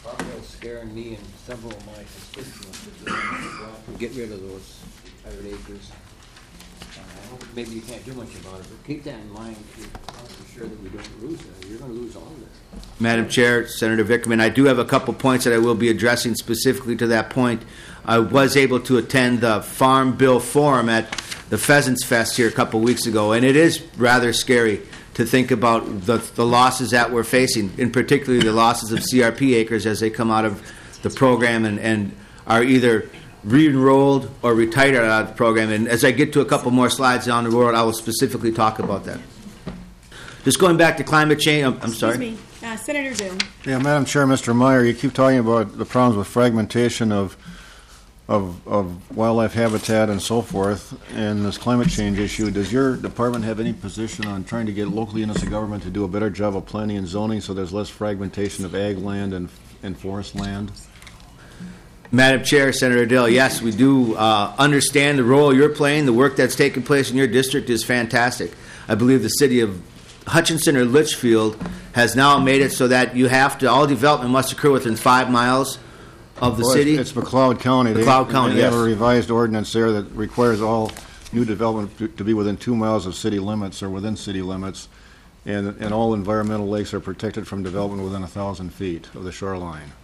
It's scaring me and several of my constituents that they want to go out and get rid of those hundred acres. Uh, I hope maybe you can't do much about it, but keep that in mind to be sure that we don't lose it. You're going to lose all of it. Madam Chair, Senator Vickerman, I do have a couple points that I will be addressing specifically to that point. I was able to attend the Farm Bill Forum at the Pheasants Fest here a couple weeks ago, and it is rather scary to think about the, the losses that we're facing, in particularly the losses of C R P acres as they come out of the program and, and are either re-enrolled or retired out of the program. And as I get to a couple more slides down the road, I will specifically talk about that. Just going back to climate change, I'm, I'm sorry. Excuse me, uh, Senator Doom. Yeah, Madam Chair, Mister Meyer, you keep talking about the problems with fragmentation of of of wildlife habitat and so forth, and this climate change issue. Does your department have any position on trying to get local units of government to do a better job of planning and zoning so there's less fragmentation of ag land and and forest land? Madam Chair, Senator Dill, yes, we do uh, understand the role you're playing. The work that's taking place in your district is fantastic. I believe the city of Hutchinson or Litchfield has now made it so that you have to, all development must occur within five miles of the Well, city. It's, it's McLeod County. McLeod they, County, They have yes. a revised ordinance there that requires all new development to, to be within two miles of city limits or within city limits, and and all environmental lakes are protected from development within a thousand feet of the shoreline.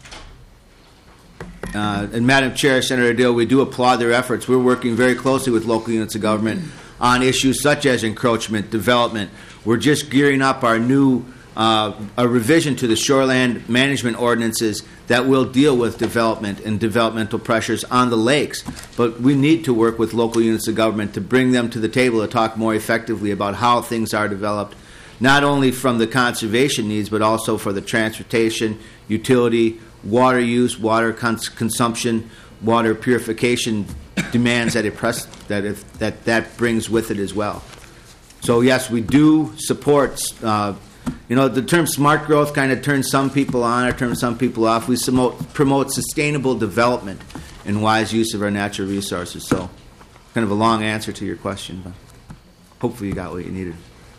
Uh, and Madam Chair, Senator Dill, we do applaud their efforts. We're working very closely with local units of government on issues such as encroachment, development. We're just gearing up our new uh, a revision to the shoreland management ordinances that will deal with development and developmental pressures on the lakes. But we need to work with local units of government to bring them to the table to talk more effectively about how things are developed, not only from the conservation needs, but also for the transportation, utility, water use, water cons- consumption, water purification demands that it press, that if, that that brings with it as well. So yes, we do support. Uh, you know, the term smart growth kind of turns some people on or turns some people off. We promote, promote sustainable development and wise use of our natural resources. So, kind of a long answer to your question, but hopefully you got what you needed.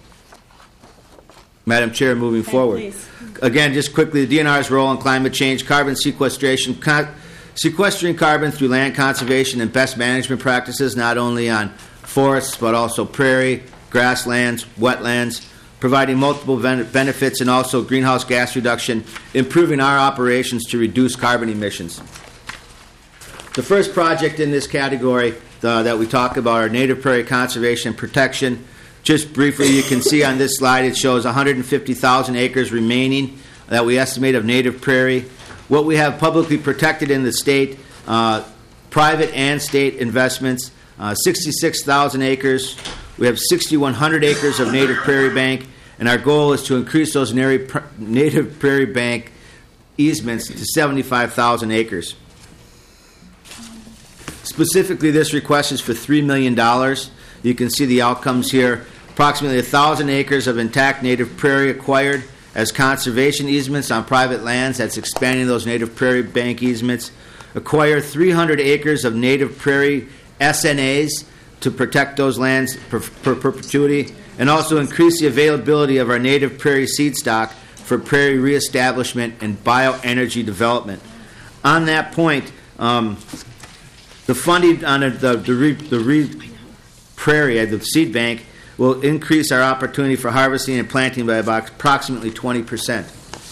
Madam Chair, moving Okay, forward. please. Again, just quickly, the D N R's role in climate change, carbon sequestration, con- sequestering carbon through land conservation and best management practices, not only on forests, but also prairie, grasslands, wetlands, providing multiple ben- benefits and also greenhouse gas reduction, improving our operations to reduce carbon emissions. The first project in this category uh, that we talk about are native prairie conservation and protection. Just briefly, you can see on this slide it shows one hundred fifty thousand acres remaining that we estimate of native prairie. What we have publicly protected in the state, uh, private and state investments, uh, sixty-six thousand acres. We have six thousand one hundred acres of native prairie bank, and our goal is to increase those native prairie bank easements to seventy-five thousand acres. Specifically, this request is for three million dollars. You can see the outcomes here. Approximately one thousand acres of intact native prairie acquired as conservation easements on private lands. That's expanding those native prairie bank easements. Acquire three hundred acres of native prairie S N As to protect those lands per, per perpetuity, and also increase the availability of our native prairie seed stock for prairie reestablishment and bioenergy development. On that point, um, the funding on the, the, the, re, the re prairie, the seed bank, will increase our opportunity for harvesting and planting by about approximately twenty percent.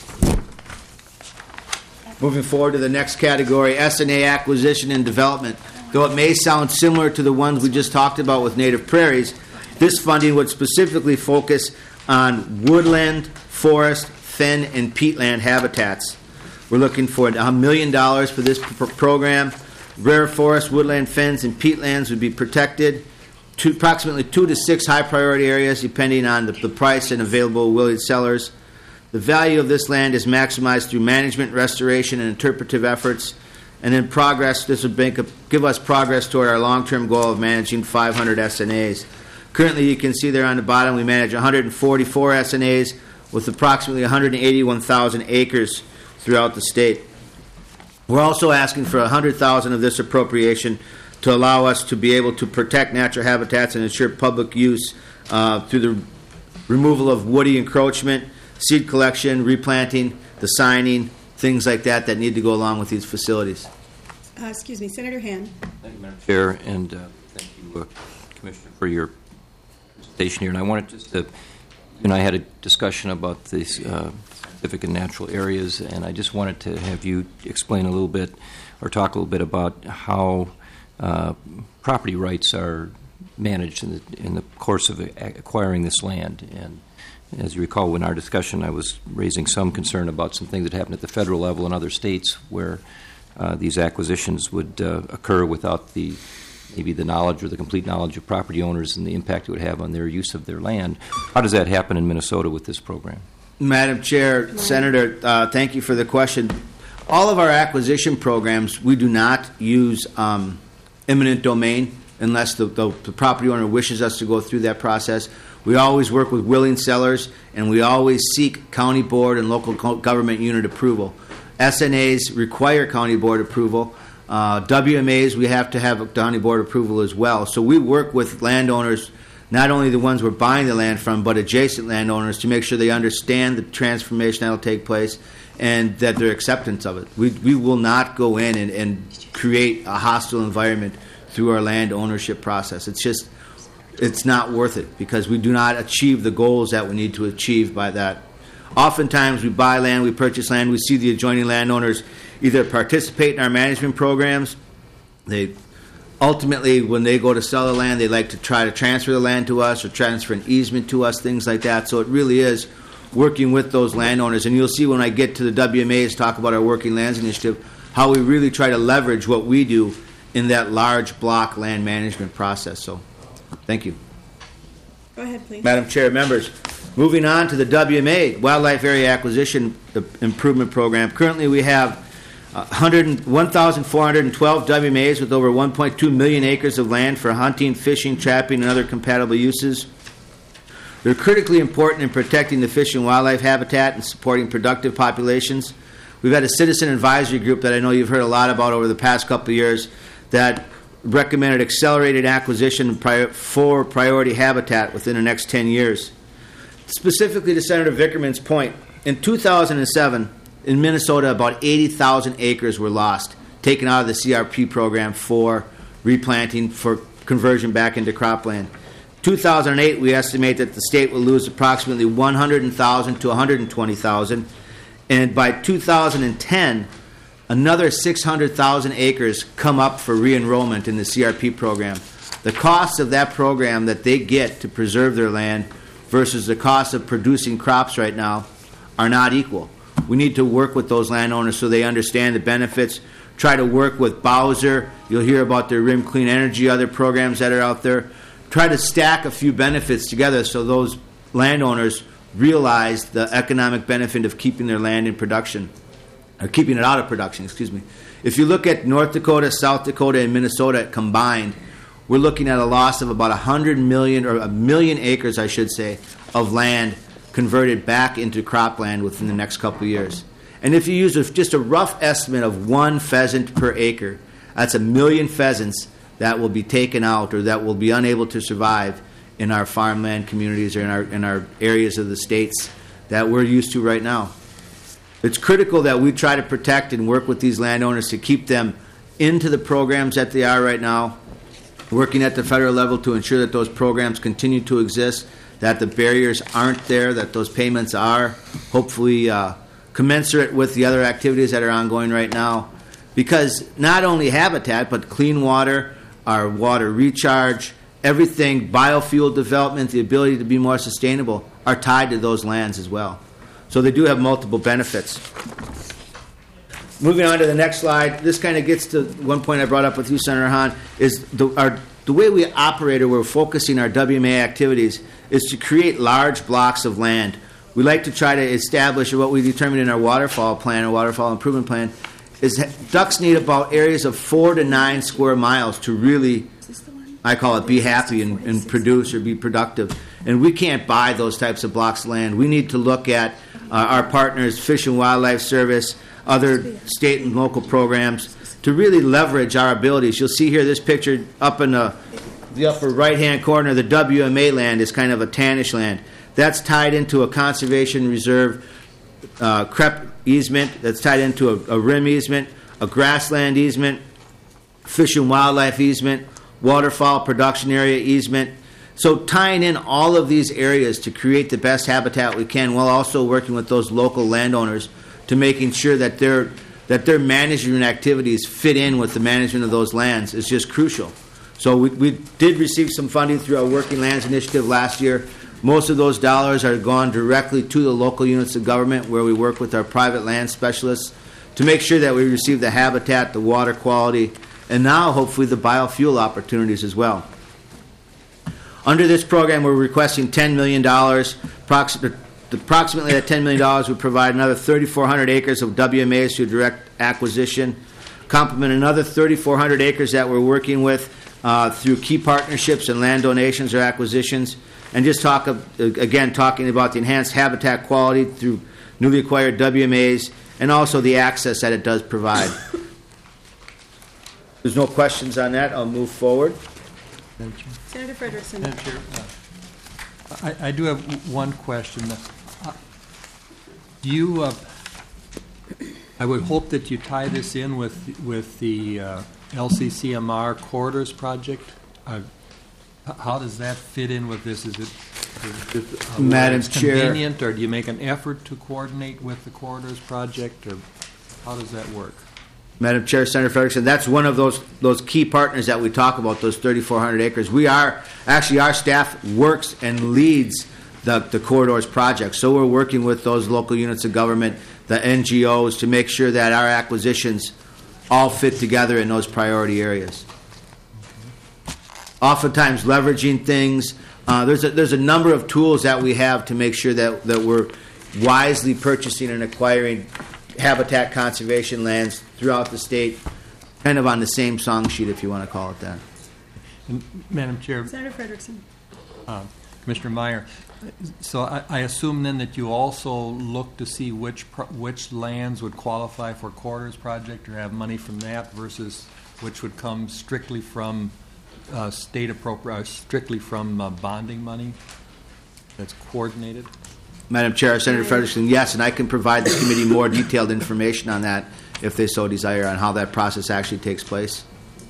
Moving forward to the next category, S N A acquisition and development. Though it may sound similar to the ones we just talked about with native prairies, this funding would specifically focus on woodland, forest, fen, and peatland habitats. We're looking for a million dollars for this pr- program. Rare forest, woodland, fens, and peatlands would be protected. Two, approximately two to six high-priority areas, depending on the, the price and available willing sellers. The value of this land is maximized through management, restoration, and interpretive efforts. And in progress, this would make a, give us progress toward our long-term goal of managing five hundred S N As. Currently, you can see there on the bottom, we manage one hundred forty-four S N As with approximately one hundred eighty-one thousand acres throughout the state. We're also asking for one hundred thousand dollars of this appropriation to allow us to be able to protect natural habitats and ensure public use uh, through the removal of woody encroachment, seed collection, replanting, the signing, things like that that need to go along with these facilities. Uh, excuse me, Senator Hand. Thank you, Madam Chair, and uh, thank you, uh, Commissioner, for your presentation here. And I wanted just to, you know, I had a discussion about these uh, specific and natural areas, and I just wanted to have you explain a little bit or talk a little bit about how uh, property rights are managed in the, in the course of acquiring this land. And as you recall, in our discussion, I was raising some concern about some things that happen at the federal level in other states where uh, these acquisitions would uh, occur without the maybe the knowledge or the complete knowledge of property owners and the impact it would have on their use of their land. How does that happen in Minnesota with this program? Madam Chair, Senator, uh, thank you for the question. All of our acquisition programs, we do not use um, eminent domain unless the, the, the property owner wishes us to go through that process. We always work with willing sellers, and we always seek county board and local co- government unit approval. S N As require county board approval. Uh, W M As, we have to have county board approval as well. So we work with landowners, not only the ones we're buying the land from, but adjacent landowners to make sure they understand the transformation that will take place and that their acceptance of it. We, we will not go in and, and create a hostile environment through our land ownership process. It's just, it's not worth it because we do not achieve the goals that we need to achieve by that. Oftentimes we buy land, we purchase land, we see the adjoining landowners either participate in our management programs. They ultimately, when they go to sell the land, they like to try to transfer the land to us or transfer an easement to us, things like that. So it really is working with those landowners. And you'll see when I get to the W M As, talk about our Working Lands Initiative, how we really try to leverage what we do in that large block land management process. So thank you. Go ahead, please. Madam Chair, members, moving on to the W M A, Wildlife Area Acquisition Improvement Program. Currently we have one thousand four hundred twelve W M As with over one point two million acres of land for hunting, fishing, trapping, and other compatible uses. They're critically important in protecting the fish and wildlife habitat and supporting productive populations. We've had a citizen advisory group that I know you've heard a lot about over the past couple of years that recommended accelerated acquisition for priority habitat within the next ten years. Specifically to Senator Vickerman's point, in two thousand seven, in Minnesota, about eighty thousand acres were lost, taken out of the C R P program for replanting, for conversion back into cropland. two thousand eight, we estimate that the state will lose approximately one hundred thousand to one hundred twenty thousand. And by two thousand ten, another six hundred thousand acres come up for re-enrollment in the C R P program. The cost of that program that they get to preserve their land versus the cost of producing crops right now are not equal. We need to work with those landowners so they understand the benefits. Try to work with Bowser. You'll hear about their Rim Clean Energy, other programs that are out there. Try to stack a few benefits together so those landowners realize the economic benefit of keeping their land in production, or keeping it out of production, excuse me. If you look at North Dakota, South Dakota, and Minnesota combined, we're looking at a loss of about one hundred million, or a million acres, I should say, of land converted back into cropland within the next couple of years. And if you use a, just a rough estimate of one pheasant per acre, that's a million pheasants that will be taken out or that will be unable to survive in our farmland communities or in our, in our areas of the states that we're used to right now. It's critical that we try to protect and work with these landowners to keep them into the programs that they are right now, working at the federal level to ensure that those programs continue to exist, that the barriers aren't there, that those payments are hopefully uh, commensurate with the other activities that are ongoing right now. Because not only habitat, but clean water, our water recharge, everything, biofuel development, the ability to be more sustainable are tied to those lands as well. So they do have multiple benefits. Moving on to the next slide, this kind of gets to one point I brought up with you, Senator Hahn, is the, our, the way we operate or we're focusing our W M A activities is to create large blocks of land. We like to try to establish what we determined in our waterfall plan, or waterfall improvement plan, is ducks need about areas of four to nine square miles to really, I call it, be happy and, and produce or be productive. And we can't buy those types of blocks of land. We need to look at uh, our partners, Fish and Wildlife Service, other state and local programs, to really leverage our abilities. You'll see here this picture up in the, the upper right-hand corner, the W M A land is kind of a tannish land. That's tied into a conservation reserve uh, crepe easement that's tied into a, a rim easement, a grassland easement, fish and wildlife easement, waterfowl production area easement. So tying in all of these areas to create the best habitat we can, while also working with those local landowners to making sure that their that their management activities fit in with the management of those lands is just crucial. So we, we did receive some funding through our Working Lands Initiative last year. Most of those dollars are gone directly to the local units of government where we work with our private land specialists to make sure that we receive the habitat, the water quality, and now hopefully the biofuel opportunities as well. Under this program, we're requesting ten million dollars. Approximately that ten million dollars would provide another three thousand four hundred acres of W M As through direct acquisition, complement another three thousand four hundred acres that we're working with uh, through key partnerships and land donations or acquisitions, and just talk, uh, again, talking about the enhanced habitat quality through newly acquired W M As and also the access that it does provide. There's no questions on that. I'll move forward. Senator Frederickson. Madam Chair, uh, I, I do have one question. Uh, do you, uh, I would hope that you tie this in with with the uh, L C C M R corridors project. Uh, how does that fit in with this? Is it, is it uh, Madam it's Chair, convenient, or do you make an effort to coordinate with the corridors project, or how does that work? Madam Chair, Senator Frederickson, that's one of those those key partners that we talk about, those three thousand four hundred acres. We are, actually our staff works and leads the, the corridors project. So we're working with those local units of government, the N G Os, to make sure that our acquisitions all fit together in those priority areas. Oftentimes leveraging things. Uh, there's, a, there's a number of tools that we have to make sure that, that we're wisely purchasing and acquiring habitat conservation lands throughout the state, kind of on the same song sheet, if you want to call it that. And, Madam Chair, Senator Frederickson. uh, Commissioner Meyer, so I, I assume then that you also look to see which pro- which lands would qualify for corridors project or have money from that versus which would come strictly from uh, state appropri- uh, strictly from uh, bonding money that's coordinated? Madam Chair, Senator Frederickson, yes, and I can provide the committee more detailed information on that if they so desire, on how that process actually takes place.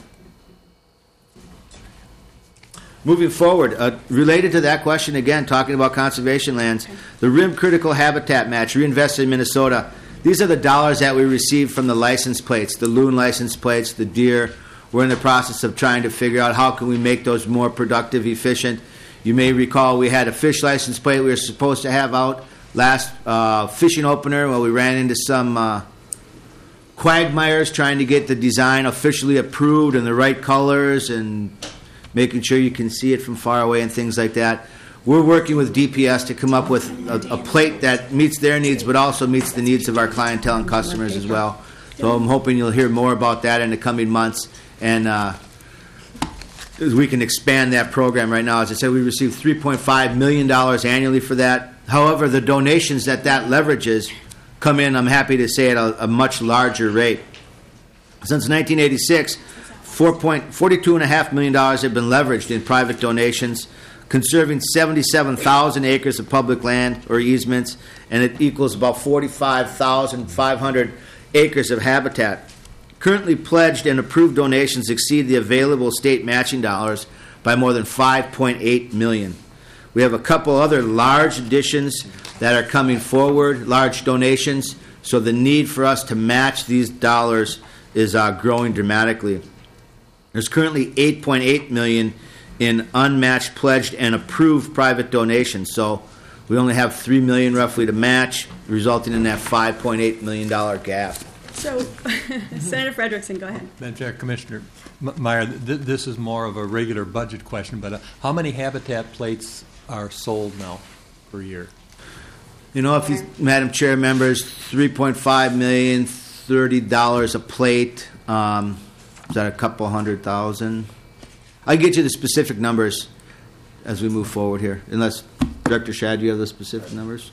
Moving forward, uh, related to that question, again, talking about conservation lands, the R I M Critical Habitat Match, reinvested in Minnesota, these are the dollars that we received from the license plates, the loon license plates, the deer. We're in the process of trying to figure out how can we make those more productive, efficient. You may recall we had a fish license plate we were supposed to have out last uh, fishing opener. Well, we ran into some uh, quagmires trying to get the design officially approved in the right colors and making sure you can see it from far away and things like that. We're working with D P S to come up with a, a plate that meets their needs but also meets the needs of our clientele and customers as well. So I'm hoping you'll hear more about that in the coming months. And uh, we can expand that program right now. As I said, we receive three point five million dollars annually for that. However, the donations that that leverages come in, I'm happy to say, at a, a much larger rate. Since nineteen eighty-six, four point four two point five million dollars have been leveraged in private donations, conserving seventy-seven thousand acres of public land or easements, and it equals about forty-five thousand five hundred acres of habitat. Currently pledged and approved donations exceed the available state matching dollars by more than five point eight million dollars. We have a couple other large additions that are coming forward, large donations, so the need for us to match these dollars is uh, growing dramatically. There's currently eight point eight million dollars in unmatched, pledged, and approved private donations, so we only have three million dollars roughly to match, resulting in that five point eight million dollars gap. So, Senator Frederickson, go ahead. Madam Chair, Commissioner Meyer, th- this is more of a regular budget question, but uh, how many habitat plates are sold now per year? You know, if you, Madam Chair, members, three point five million dollars, thirty dollars a plate. Um, is that a couple hundred thousand? I'll get you the specific numbers as we move forward here. Unless, Director Shad, do you have the specific numbers?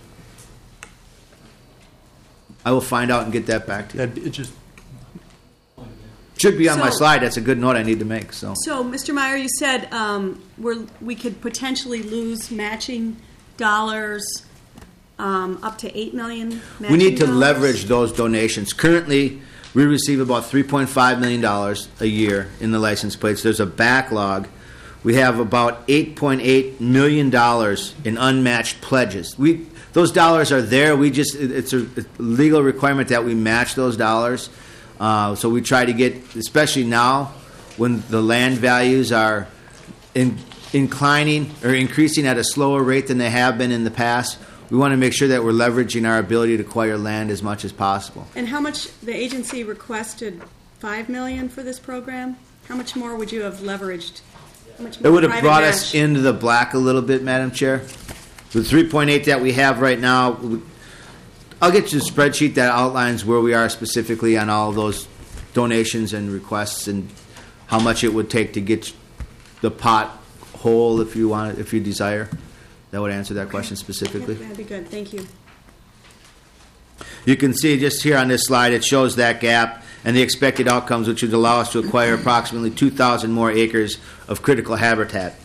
I will find out and get that back to you. It just should be on So- my slide. That's a good note I need to make. So, So, Mister Meyer, you said um, we're, we could potentially lose matching dollars um, up to eight million. We need to matching dollars. leverage those donations. Currently, we receive about three point five million dollars a year in the license plates. There's a backlog. We have about eight point eight million dollars in unmatched pledges. We those dollars are there. We just it's a legal requirement that we match those dollars. Uh, so we try to get, especially now when the land values are in, inclining or increasing at a slower rate than they have been in the past. We want to make sure that we're leveraging our ability to acquire land as much as possible. And how much the agency requested five million for this program? How much more would you have leveraged? How much It more would have private brought match? us into the black a little bit, Madam Chair. The three point eight that we have right now, I'll get you a spreadsheet that outlines where we are specifically on all of those donations and requests and how much it would take to get the pot whole if you want, if you desire. That would answer that question specifically. Yeah, that'd be good. Thank you. You can see just here on this slide, it shows that gap and the expected outcomes, which would allow us to acquire approximately two thousand more acres of critical habitat.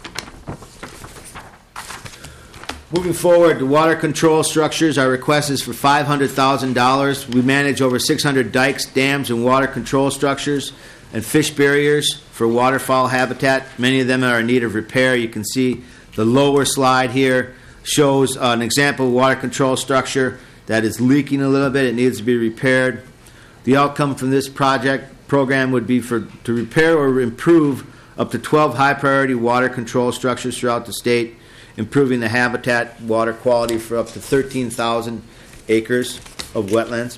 Moving forward, the water control structures, our request is for five hundred thousand dollars. We manage over six hundred dikes, dams, and water control structures and fish barriers for waterfowl habitat. Many of them are in need of repair. You can see the lower slide here shows an example of water control structure that is leaking a little bit. It needs to be repaired. The outcome from this project program would be for to repair or improve up to twelve high-priority water control structures throughout the state, improving the habitat water quality for up to thirteen thousand acres of wetlands.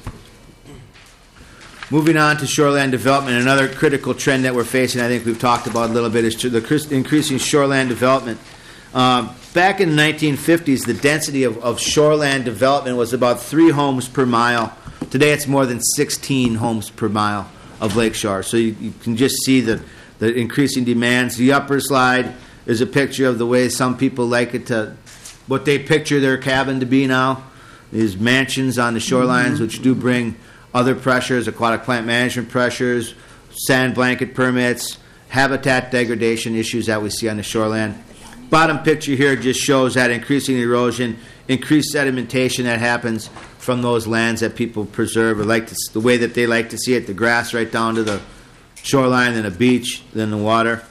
Moving on to shoreland development, another critical trend that we're facing, I think we've talked about a little bit, is the increasing shoreland development. Um, back in the nineteen fifties, the density of, of shoreland development was about three homes per mile. Today it's more than sixteen homes per mile of lakeshore. So you, you can just see the, the increasing demands. The upper slide is a picture of the way some people like it to, what they picture their cabin to be now. These mansions on the shorelines, mm-hmm. which do bring other pressures, aquatic plant management pressures, sand blanket permits, habitat degradation issues that we see on the shoreline. Bottom picture here just shows that increasing erosion, increased sedimentation that happens from those lands that people preserve or like to, the way that they like to see it, the grass right down to the shoreline, then a beach, then the water.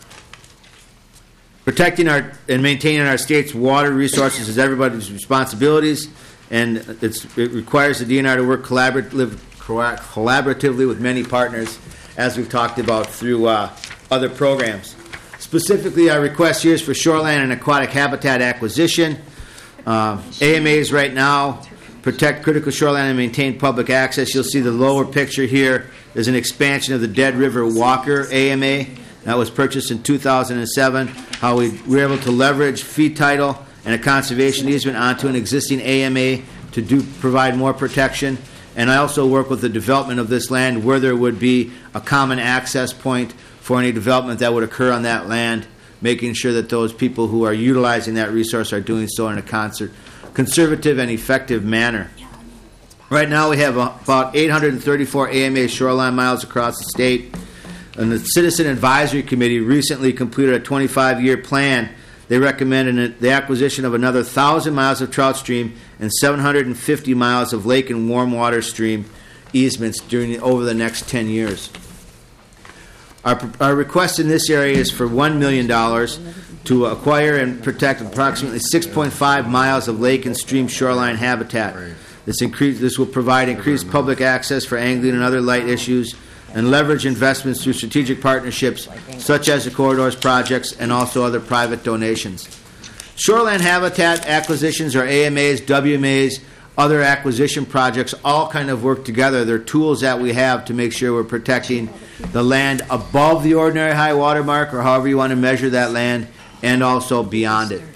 Protecting our and maintaining our state's water resources is everybody's responsibilities, and it's, it requires the D N R to work collaboratively, collaboratively with many partners, as we've talked about through uh, other programs. Specifically, our request here is for shoreline and aquatic habitat acquisition. Uh, A M As right now protect critical shoreline and maintain public access. You'll see the lower picture here is an expansion of the Dead River Walker A M A. That was purchased in two thousand seven. How we were able to leverage fee title and a conservation easement onto an existing A M A to do provide more protection. And I also work with the development of this land where there would be a common access point for any development that would occur on that land, making sure that those people who are utilizing that resource are doing so in a concert, conservative and effective manner. Right now we have about eight hundred thirty-four A M A shoreline miles across the state. And the Citizen Advisory Committee recently completed a twenty-five year plan. They recommended the acquisition of another one thousand miles of trout stream and seven hundred fifty miles of lake and warm water stream easements during over the next ten years. Our, our request in this area is for one million dollars to acquire and protect approximately six point five miles of lake and stream shoreline habitat. This, increase, this will provide increased public access for angling and other light issues, and leverage investments through strategic partnerships such as the Corridors projects and also other private donations. Shoreline habitat acquisitions, or A M As, W M As, other acquisition projects all kind of work together. They're tools that we have to make sure we're protecting the land above the ordinary high water mark, or however you want to measure that land, and also beyond it.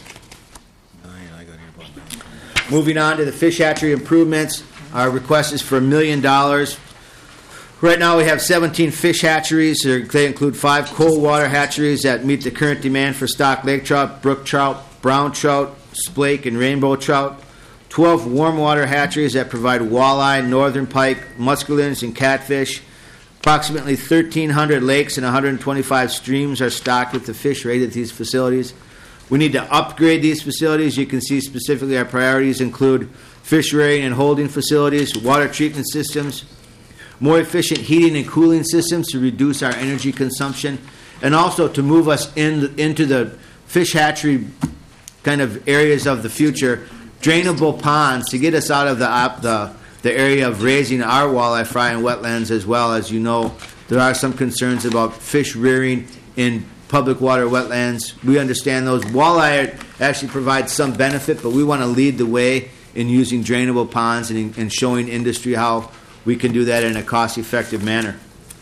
Moving on to the fish hatchery improvements, our request is for a million dollars. Right now we have seventeen fish hatcheries. They include five cold water hatcheries that meet the current demand for stock lake trout, brook trout, brown trout, splake, and rainbow trout. twelve warm water hatcheries that provide walleye, northern pike, muscalines, and catfish. Approximately thirteen hundred lakes and one hundred twenty-five streams are stocked with the fish right at these facilities. We need to upgrade these facilities. You can see specifically our priorities include fish rearing and holding facilities, water treatment systems, more efficient heating and cooling systems to reduce our energy consumption, and also to move us in, into the fish hatchery kind of areas of the future, drainable ponds to get us out of the, op, the, the area of raising our walleye fry in wetlands as well. As you know, there are some concerns about fish rearing in public water wetlands. We understand those. Walleye actually provide some benefit, but we want to lead the way in using drainable ponds and, and showing industry how we can do that in a cost-effective manner.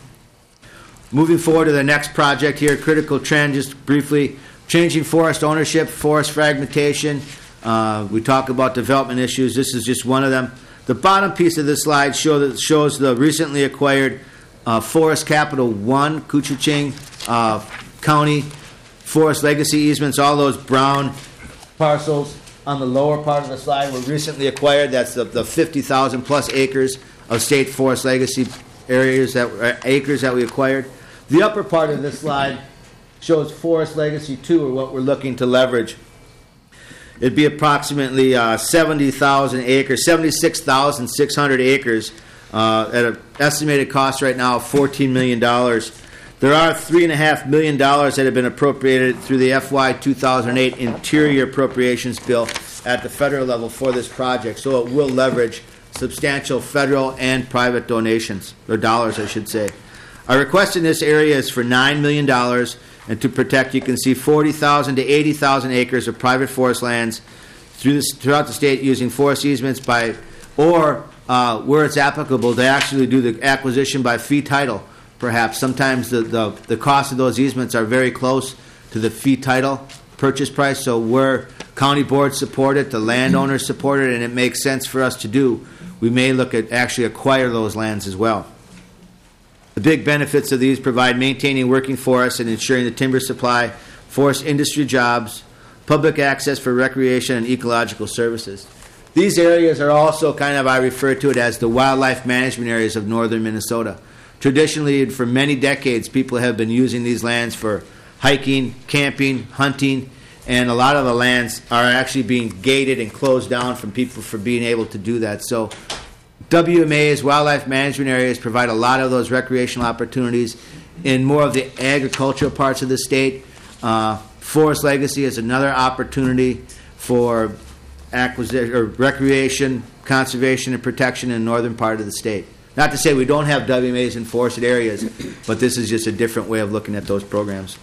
Moving forward to the next project here, critical trend, just briefly, changing forest ownership, forest fragmentation. Uh, we talk about development issues. This is just one of them. The bottom piece of this slide show that shows the recently acquired uh, Forest Capital One, Koochiching uh, County Forest Legacy easements. All those brown parcels on the lower part of the slide were recently acquired. That's the, the fifty thousand plus acres of state forest legacy areas that uh, acres that we acquired. The upper part of this slide shows Forest Legacy two, or what we're looking to leverage. It'd be approximately uh, seventy thousand acres, seventy-six thousand six hundred acres uh, at an estimated cost right now of fourteen million dollars. There are three point five million dollars that have been appropriated through the F Y two thousand eight Interior Appropriations Bill at the federal level for this project, so it will leverage substantial federal and private donations, or dollars, I should say. Our request in this area is for nine million dollars, and to protect, you can see forty thousand to eighty thousand acres of private forest lands through this, throughout the state using forest easements by, or uh, where it's applicable, they actually do the acquisition by fee title, perhaps. Sometimes the, the, the cost of those easements are very close to the fee title purchase price, so where county boards support it, the landowners support it, and it makes sense for us to do, we may look at actually acquire those lands as well. The big benefits of these provide maintaining working forests and ensuring the timber supply, forest industry jobs, public access for recreation and ecological services. These areas are also kind of, I refer to it as the wildlife management areas of northern Minnesota. Traditionally, for many decades, people have been using these lands for hiking, camping, hunting, and a lot of the lands are actually being gated and closed down from people for being able to do that. So W M As, wildlife management areas, provide a lot of those recreational opportunities in more of the agricultural parts of the state. Uh, Forest Legacy is another opportunity for acquisition or recreation, conservation, and protection in the northern part of the state. Not to say we don't have W M As in forested areas, but this is just a different way of looking at those programs.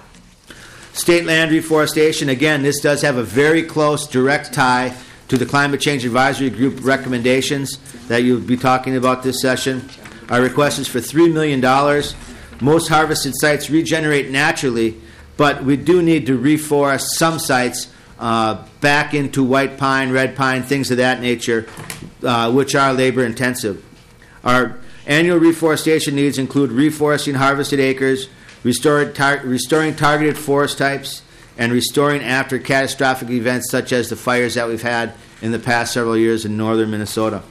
State land reforestation, again, this does have a very close direct tie to the Climate Change Advisory Group recommendations that you'll be talking about this session. Our request is for three million dollars. Most harvested sites regenerate naturally, but we do need to reforest some sites uh, back into white pine, red pine, things of that nature, uh, which are labor intensive. Our annual reforestation needs include reforesting harvested acres, restored tar- restoring targeted forest types, and restoring after catastrophic events such as the fires that we've had in the past several years in northern Minnesota.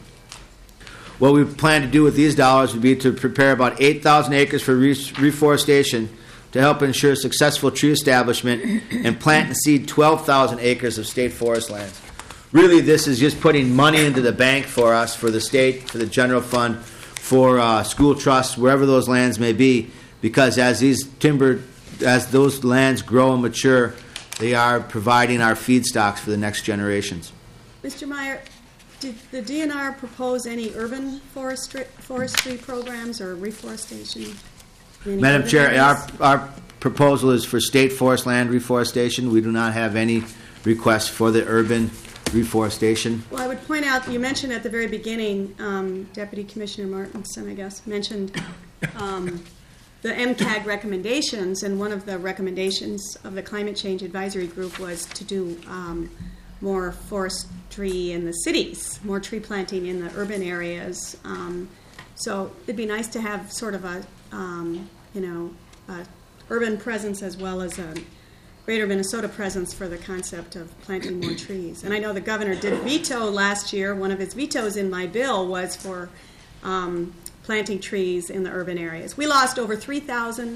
What we plan to do with these dollars would be to prepare about eight thousand acres for re- reforestation to help ensure successful tree establishment and plant and seed twelve thousand acres of state forest lands. Really, this is just putting money into the bank for us, for the state, for the general fund, for uh, school trusts, wherever those lands may be, because as these timber, as those lands grow and mature, they are providing our feedstocks for the next generations. Mister Meyer, did the D N R propose any urban forestry, forestry programs or reforestation? in Madam urban Chair, areas? our, our proposal is for state forest land reforestation. We do not have any requests for the urban reforestation. Well, I would point out, you mentioned at the very beginning, um, Deputy Commissioner Martinson, I guess, mentioned um, the M C A G recommendations, and one of the recommendations of the Climate Change Advisory Group was to do um, more forestry in the cities, more tree planting in the urban areas. Um, so it'd be nice to have sort of a, um, you know, a urban presence as well as a greater Minnesota presence for the concept of planting more trees. And I know the governor did veto last year. One of his vetoes in my bill was for um, planting trees in the urban areas. We lost over three thousand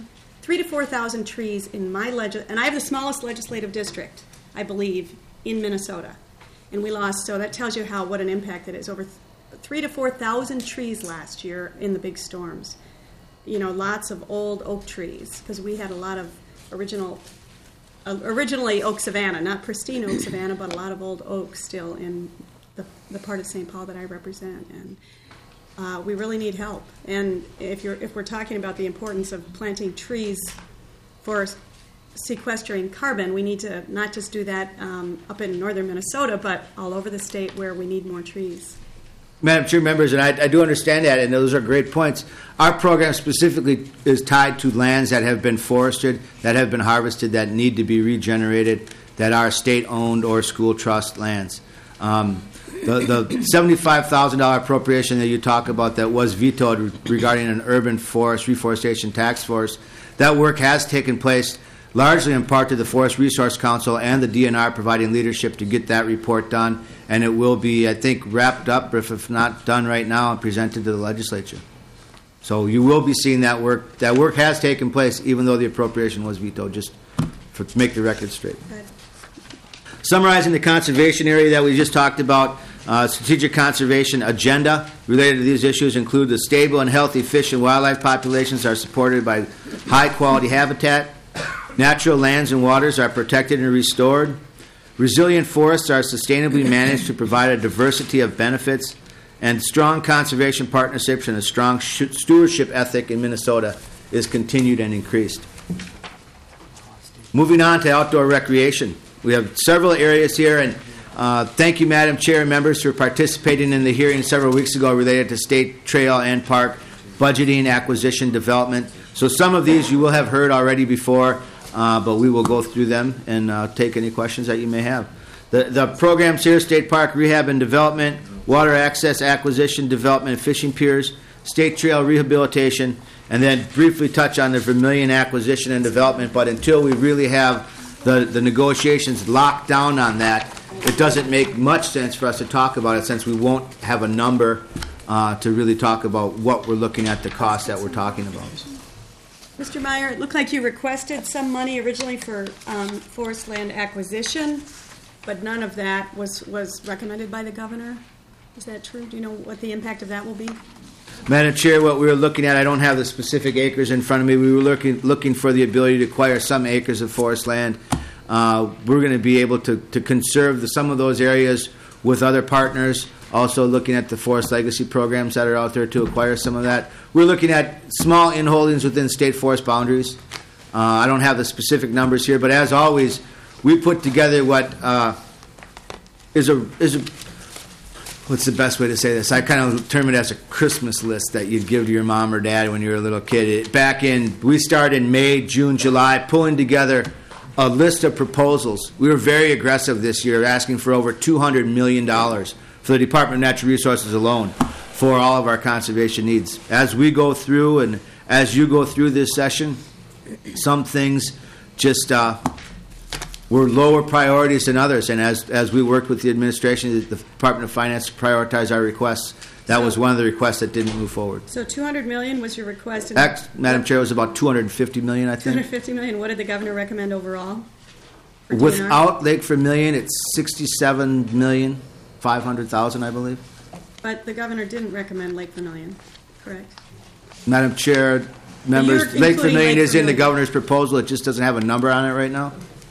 three to four thousand trees in my legis, and I have the smallest legislative district, I believe, in Minnesota, and we lost. So that tells you how what an impact it is. Over th- three to four thousand trees last year in the big storms. You know, lots of old oak trees because we had a lot of original, uh, originally oak savanna, not pristine oak savanna, but a lot of old oaks still in the the part of Saint Paul that I represent, and uh, we really need help. And if you're if we're talking about the importance of planting trees for sequestering carbon, we need to not just do that um, up in northern Minnesota, but all over the state where we need more trees. Madam Chair, members, and I, I do understand that, and those are great points. Our program specifically is tied to lands that have been forested, that have been harvested, that need to be regenerated, that are state-owned or school trust lands. Um, the, the seventy-five thousand dollars appropriation that you talk about that was vetoed regarding an urban forest reforestation task force, that work has taken place largely in part to the Forest Resource Council and the D N R providing leadership to get that report done, and it will be, I think, wrapped up, if, if not done right now, and presented to the legislature. So you will be seeing that work. That work has taken place, even though the appropriation was vetoed, just for, to make the record straight. Good. Summarizing the conservation area that we just talked about, uh, strategic conservation agenda related to these issues include the stable and healthy fish and wildlife populations are supported by high-quality habitat. Natural lands and waters are protected and restored. Resilient forests are sustainably managed to provide a diversity of benefits. And strong conservation partnerships and a strong sh- stewardship ethic in Minnesota is continued and increased. Moving on to outdoor recreation. We have several areas here, and uh, thank you, Madam Chair and members, for participating in the hearing several weeks ago related to state trail and park budgeting, acquisition, development. So some of these you will have heard already before, Uh, but we will go through them and uh, take any questions that you may have. The, the programs here: state park rehab and development, water access acquisition, development, fishing piers, state trail rehabilitation, and then briefly touch on the Vermilion acquisition and development. But until we really have the, the negotiations locked down on that, it doesn't make much sense for us to talk about it, since we won't have a number uh, to really talk about what we're looking at, the cost that we're talking about. Mister Meyer, it looked like you requested some money originally for um, forest land acquisition, but none of that was, was recommended by the governor. Is that true? Do you know what the impact of that will be? Madam Chair, what we were looking at, I don't have the specific acres in front of me. We were looking looking for the ability to acquire some acres of forest land. Uh, we're going to be able to, to conserve the, some of those areas with other partners. Also looking at the forest legacy programs that are out there to acquire some of that. We're looking at small in-holdings within state forest boundaries. Uh, I don't have the specific numbers here, but as always, we put together what uh, is a is a what's the best way to say this? I kind of term it as a Christmas list that you'd give to your mom or dad when you were a little kid. It, back in, we started in May, June, July, pulling together a list of proposals. We were very aggressive this year, asking for over two hundred million dollars for the Department of Natural Resources alone for all of our conservation needs. As we go through and as you go through this session, some things just uh, were lower priorities than others. And as, as we worked with the administration, the Department of Finance to prioritize our requests, that was one of the requests that didn't move forward. So two hundred million dollars was your request? And Act, Madam Chair, it was about two hundred fifty million dollars, I think. two hundred fifty million dollars. What did the governor recommend overall? for D N R? Without Lake Vermilion, it's sixty-seven million five hundred thousand, I believe. But the governor didn't recommend Lake Vermilion, correct? Madam Chair, members, You're Lake including Vermilion Lake is in the Vermilion. governor's proposal. It just doesn't have a number on it right now.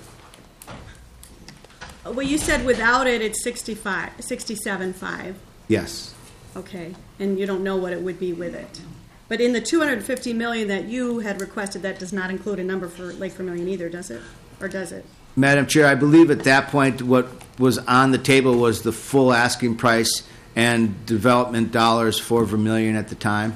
Well, you said without it, it's sixty-five, sixty-seven five. Yes. Okay, and you don't know what it would be with it. But in the two hundred fifty million that you had requested, that does not include a number for Lake Vermilion either, does it? Or does it? Madam Chair, I believe at that point what was on the table was the full asking price and development dollars for Vermilion at the time.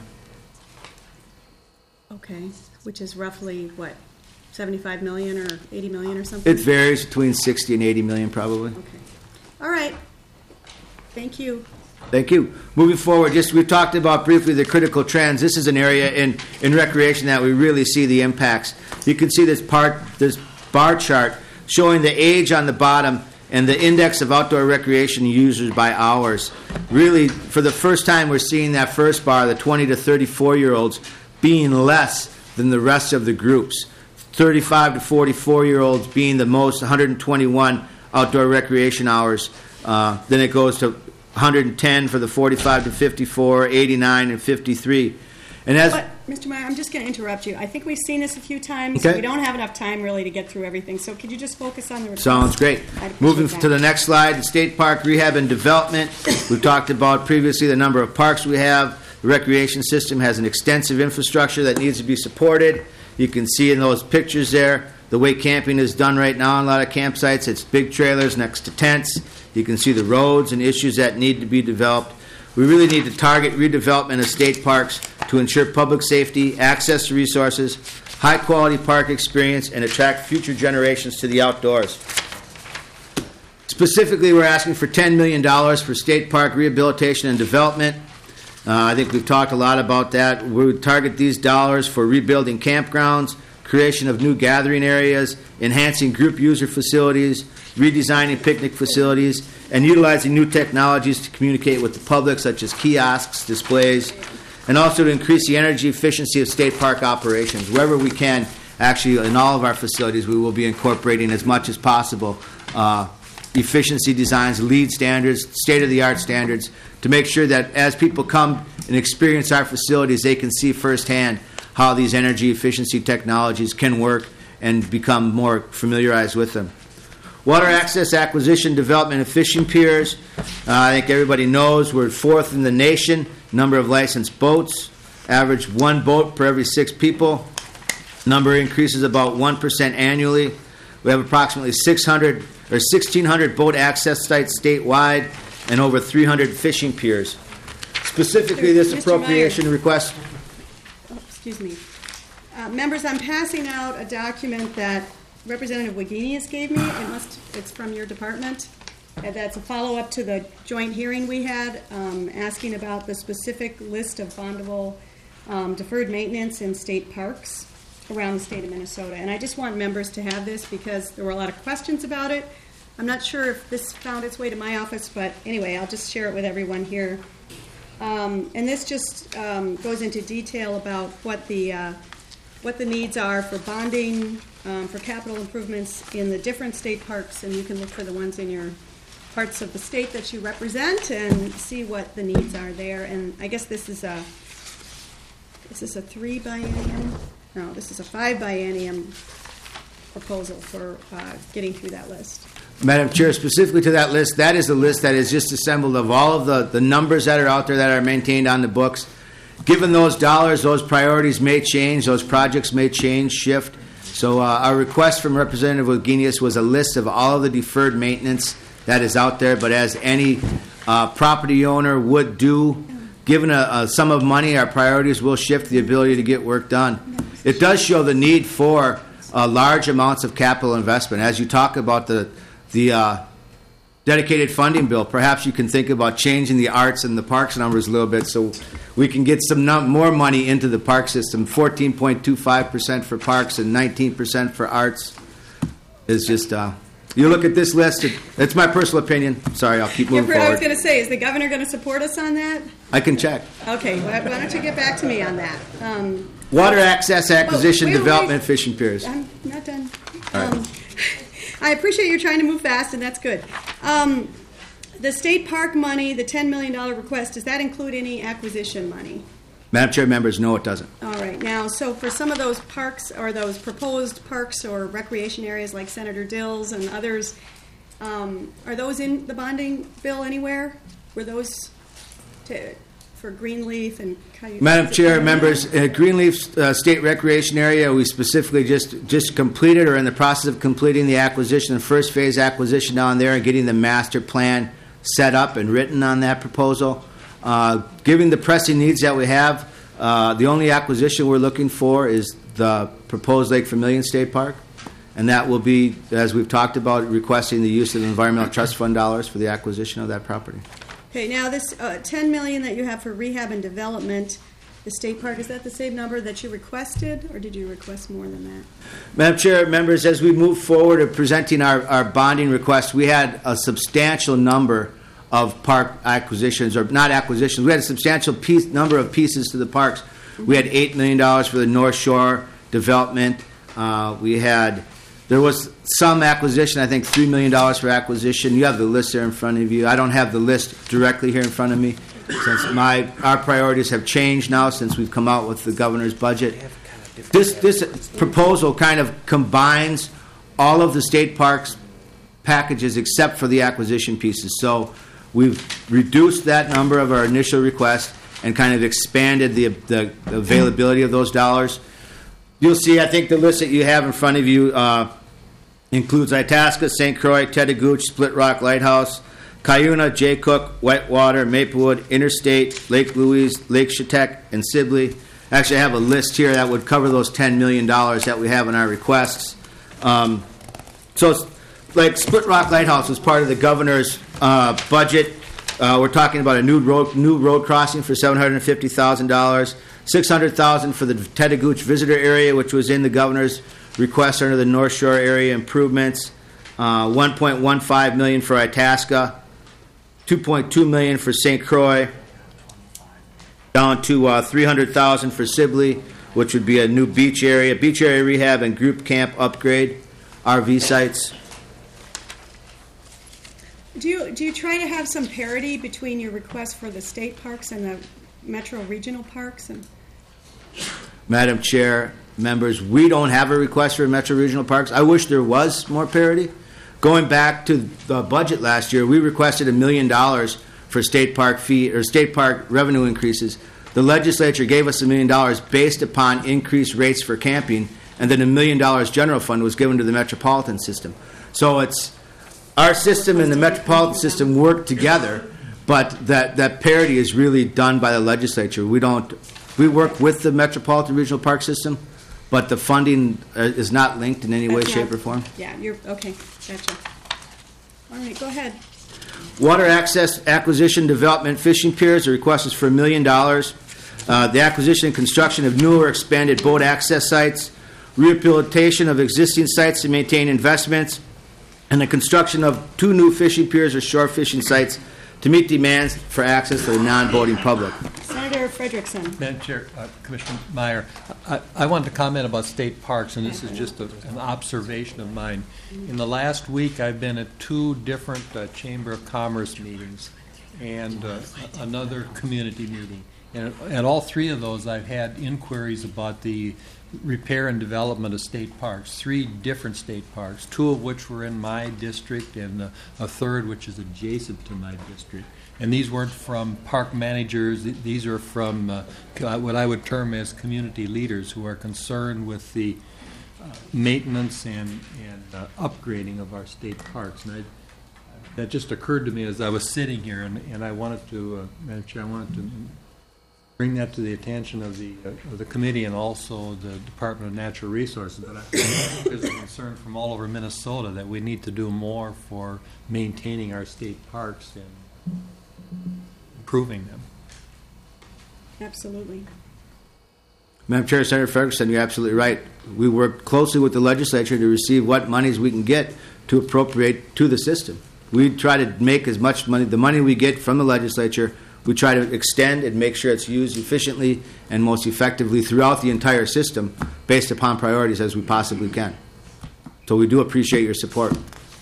Okay, which is roughly, what, seventy-five million or eighty million or something? It varies between sixty and eighty million probably. Okay. All right. Thank you. Thank you. Moving forward, just we talked about briefly the critical trends. This is an area in, in recreation that we really see the impacts. You can see this part, this bar chart showing the age on the bottom and the index of outdoor recreation users by hours. Really, for the first time, we're seeing that first bar, the twenty to thirty-four year olds, being less than the rest of the groups. thirty-five to forty-four-year-olds being the most, one hundred twenty-one outdoor recreation hours. Uh, then it goes to one hundred ten for the forty-five to fifty-four, eighty-nine, and fifty-three. And as But, Mister Meyer, I'm just going to interrupt you. I think we've seen this a few times. Okay. We don't have enough time really to get through everything. So could you just focus on the request? Sounds great. I'd appreciate Moving that. to the next slide, the state park rehab and development. We've talked about previously the number of parks we have. The recreation system has an extensive infrastructure that needs to be supported. You can see in those pictures there the way camping is done right now in a lot of campsites. It's big trailers next to tents. You can see the roads and issues that need to be developed. We really need to target redevelopment of state parks to ensure public safety, access to resources, high-quality park experience, and attract future generations to the outdoors. Specifically, we're asking for ten million dollars for state park rehabilitation and development. Uh, I think we've talked a lot about that. We would target these dollars for rebuilding campgrounds, creation of new gathering areas, enhancing group user facilities, redesigning picnic facilities, and utilizing new technologies to communicate with the public, such as kiosks, displays, and also to increase the energy efficiency of state park operations. Wherever we can, actually, in all of our facilities, we will be incorporating as much as possible uh, efficiency designs, LEED standards, state-of-the-art standards, to make sure that as people come and experience our facilities, they can see firsthand how these energy efficiency technologies can work and become more familiarized with them. Water access, acquisition, development of fishing piers. Uh, I think everybody knows we're fourth in the nation. Number of licensed boats. Average one boat per every six people. Number increases about one percent annually. We have approximately six hundred or sixteen hundred boat access sites statewide and over three hundred fishing piers. Specifically, this Mister Meyer. appropriation request. Oh, excuse me. Uh, members, I'm passing out a document that Representative Wagenius gave me. It must, it's from your department. And that's a follow-up to the joint hearing we had, um, asking about the specific list of bondable um, deferred maintenance in state parks around the state of Minnesota. And I just want members to have this because there were a lot of questions about it. I'm not sure if this found its way to my office, but anyway, I'll just share it with everyone here. Um, and this just um, goes into detail about what the uh, what the needs are for bonding, um, for capital improvements in the different state parks, and you can look for the ones in your parts of the state that you represent and see what the needs are there. And I guess this is a is this a three biennium? No, this is a five biennium proposal for uh, getting through that list. Madam Chair, specifically to that list, that is the list that is just assembled of all of the, the numbers that are out there that are maintained on the books. Given those dollars, those priorities may change, those projects may change, shift. So uh, our request from Representative Wagenius was a list of all of the deferred maintenance that is out there, but as any uh, property owner would do, given a, a sum of money, our priorities will shift the ability to get work done. It does show the need for uh, large amounts of capital investment. As you talk about the the uh, dedicated funding bill, perhaps you can think about changing the arts and the parks numbers a little bit so we can get some num- more money into the park system. fourteen point two five percent for parks and nineteen percent for arts is just, uh, you look at this list, it, it's my personal opinion. Sorry, I'll keep moving Yeah, I was forward. going to say, is the governor going to support us on that? I can check. Okay, why why don't you get back to me on that? Um, Water access, acquisition, wait, wait, development, wait. fishing piers. I'm not done. All right. Um, I appreciate you trying to move fast, and that's good. Um, the state park money, the ten million dollars request, does that include any acquisition money? Madam Chair, members, no, it doesn't. All right. Now, so for some of those parks or those proposed parks or recreation areas like Senator Dills and others, um, are those in the bonding bill anywhere? Were those to, for Greenleaf and Coyote? Madam Chair, members, uh, Greenleaf uh, State Recreation Area, we specifically just, just completed or in the process of completing the acquisition, the first phase acquisition down there and getting the master plan set up and written on that proposal. Uh, given the pressing needs that we have, uh, the only acquisition we're looking for is the proposed Lake Vermilion State Park, and that will be, as we've talked about, requesting the use of the Environmental Trust Fund dollars for the acquisition of that property. Okay, now this uh, ten million dollars that you have for rehab and development, the state park, is that the same number that you requested, or did you request more than that? Madam Chair, members, as we move forward of presenting our, our bonding request, we had a substantial number of park acquisitions, or not acquisitions. We had a substantial piece, number of pieces to the parks. We had eight million dollars for the North Shore development. Uh, we had, there was some acquisition, I think three million dollars for acquisition. You have the list there in front of you. I don't have the list directly here in front of me, since my, our priorities have changed now since we've come out with the governor's budget. This, this proposal kind of combines all of the state parks packages except for the acquisition pieces. So we've reduced that number of our initial request and kind of expanded the, the availability of those dollars. You'll see, I think the list that you have in front of you uh, includes Itasca, Saint Croix, Tetigooch, Split Rock Lighthouse, Cuyuna, Jay Cook, Whitewater, Maplewood, Interstate, Lake Louise, Lake Chetek, and Sibley. Actually, I have a list here that would cover those ten million dollars that we have in our requests. Um, so, it's like Split Rock Lighthouse was part of the governor's uh, budget. Uh, we're talking about a new road, new road crossing for seven hundred fifty thousand dollars, six hundred thousand dollars for the Tetigooch visitor area, which was in the governor's request under the North Shore area improvements, uh, one point one five million dollars for Itasca, two point two million dollars for Saint Croix, down to uh, three hundred thousand dollars for Sibley, which would be a new beach area, beach area rehab and group camp upgrade, R V sites. Do you, do you try to have some parity between your requests for the state parks and the metro regional parks? And Madam Chair, members, we don't have a request for metro regional parks. I wish there was more parity. Going back to the budget last year, we requested a million dollars for state park fee or state park revenue increases. The legislature gave us a million dollars based upon increased rates for camping, and then a million dollars general fund was given to the metropolitan system. So it's our system and the metropolitan system work together, but that, that parity is really done by the legislature. We don't. We work with the metropolitan regional park system, but the funding uh, is not linked in any way, That's shape, not- or form. Yeah, you're, okay, gotcha. All right, go ahead. Water access, acquisition, development, fishing piers. The request is for a million dollars. Uh, The acquisition and construction of newer expanded boat access sites, rehabilitation of existing sites to maintain investments, and the construction of two new fishing piers or shore fishing sites to meet demands for access to the non-boating public. Senator Frederickson. Madam Chair, uh, Commissioner Meyer, I, I wanted to comment about state parks, and this is just a, an observation of mine. In the last week, I've been at two different uh, Chamber of Commerce meetings and uh, another community meeting. And at all three of those, I've had inquiries about the repair and development of state parks, three different state parks, two of which were in my district and uh, a third which is adjacent to my district. And these weren't from park managers. Th- These are from uh, co- what I would term as community leaders who are concerned with the uh, maintenance and, and uh, upgrading of our state parks. And I, that just occurred to me as I was sitting here, and, and I wanted to, uh, Madam Chair, I wanted to bring that to the attention of the uh, of the committee and also the Department of Natural Resources. But I think there's a concern from all over Minnesota that we need to do more for maintaining our state parks and improving them. Absolutely. Madam Chair, Senator Ferguson, you're absolutely right. We work closely with the legislature to receive what monies we can get to appropriate to the system. We try to make as much money, the money we get from the legislature, we try to extend and make sure it's used efficiently and most effectively throughout the entire system based upon priorities as we possibly can. So we do appreciate your support.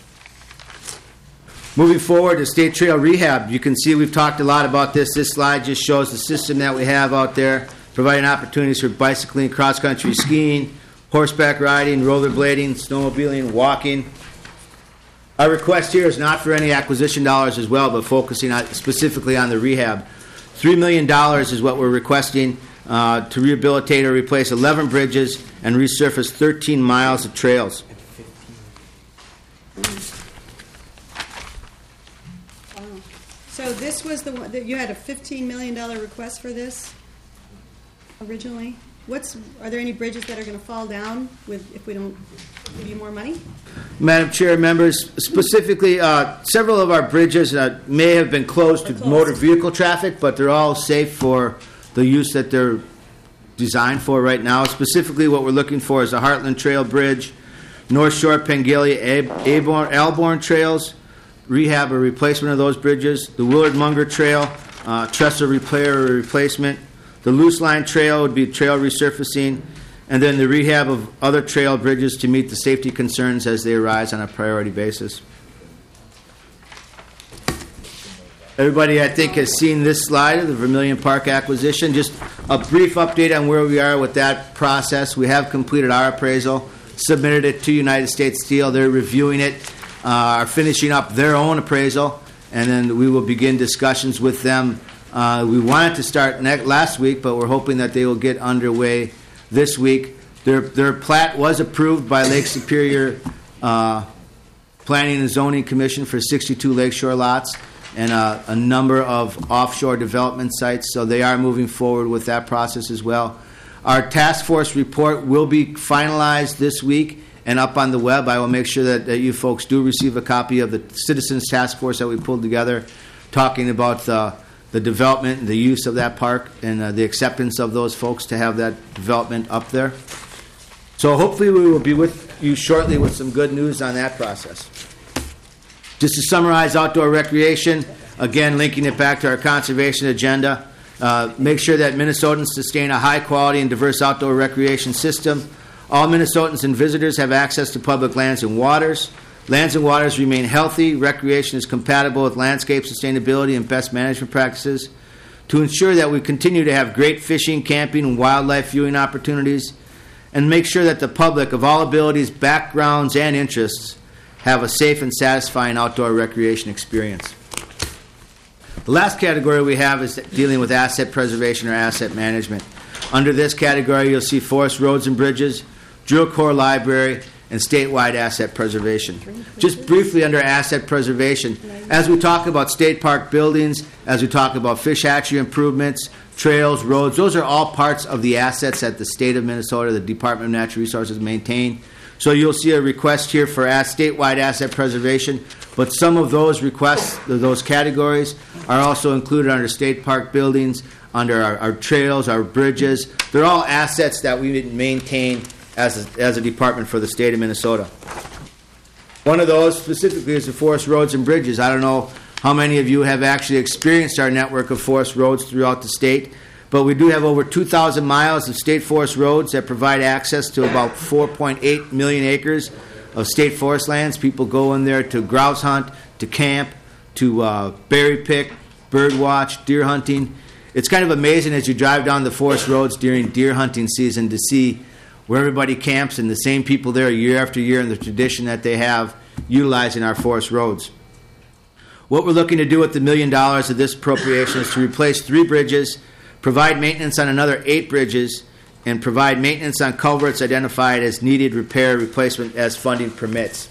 Moving forward to State Trail Rehab, you can see we've talked a lot about this. This slide just shows the system that we have out there, providing opportunities for bicycling, cross-country skiing, horseback riding, rollerblading, snowmobiling, walking. Our request here is not for any acquisition dollars as well, but focusing on, specifically on the rehab. Three million dollars is what we're requesting uh, to rehabilitate or replace eleven bridges and resurface thirteen miles of trails. So this was the one, that you had a fifteen million dollars request for this originally? What's, are there any bridges that are going to fall down with if we don't give you more money? Madam Chair, members, specifically, uh, several of our bridges uh, may have been closed to They're closed. motor vehicle traffic, but they're all safe for the use that they're designed for right now. Specifically, what we're looking for is the Heartland Trail Bridge, North Shore, Pengalia, Ab- Aborn, Alborn Trails, rehab or replacement of those bridges, the Willard Munger Trail, uh, trestle repair or replacement. The Loose Line Trail would be trail resurfacing, and then the rehab of other trail bridges to meet the safety concerns as they arise on a priority basis. Everybody, I think, has seen this slide of the Vermilion Park acquisition. Just a brief update on where we are with that process. We have completed our appraisal, submitted it to United States Steel. They're reviewing it, uh, are finishing up their own appraisal, and then we will begin discussions with them. Uh, we wanted to start ne- last week, but we're hoping that they will get underway this week. Their, their plat was approved by Lake Superior uh, Planning and Zoning Commission for sixty-two lakeshore lots and uh, a number of offshore development sites, so they are moving forward with that process as well. Our task force report will be finalized this week and up on the web. I will make sure that, that you folks do receive a copy of the Citizens Task Force that we pulled together, talking about the, the development and the use of that park and uh, the acceptance of those folks to have that development up there. So hopefully we will be with you shortly with some good news on that process. Just to summarize outdoor recreation, again, linking it back to our conservation agenda, uh, make sure that Minnesotans sustain a high-quality and diverse outdoor recreation system. All Minnesotans and visitors have access to public lands and waters. Lands and waters remain healthy. Recreation is compatible with landscape sustainability and best management practices. To ensure that we continue to have great fishing, camping, and wildlife viewing opportunities, and make sure that the public of all abilities, backgrounds, and interests have a safe and satisfying outdoor recreation experience. The last category we have is dealing with asset preservation or asset management. Under this category, you'll see forest roads and bridges, drill core library, and statewide asset preservation. Just briefly under asset preservation, as we talk about state park buildings, as we talk about fish hatchery improvements, trails, roads, those are all parts of the assets that the state of Minnesota, the Department of Natural Resources, maintain. So you'll see a request here for as statewide asset preservation, but some of those requests, those categories, are also included under state park buildings, under our, our trails, our bridges. They're all assets that we maintain as a, as a department for the state of Minnesota. One of those specifically is the forest roads and bridges. I don't know how many of you have actually experienced our network of forest roads throughout the state, but we do have over two thousand miles of state forest roads that provide access to about four point eight million acres of state forest lands. People go in there to grouse hunt, to camp, to uh, berry pick, bird watch, deer hunting. It's kind of amazing as you drive down the forest roads during deer hunting season to see where everybody camps and the same people there year after year and the tradition that they have utilizing our forest roads. What we're looking to do with the million dollars of this appropriation is to replace three bridges, provide maintenance on another eight bridges, and provide maintenance on culverts identified as needed repair replacement as funding permits.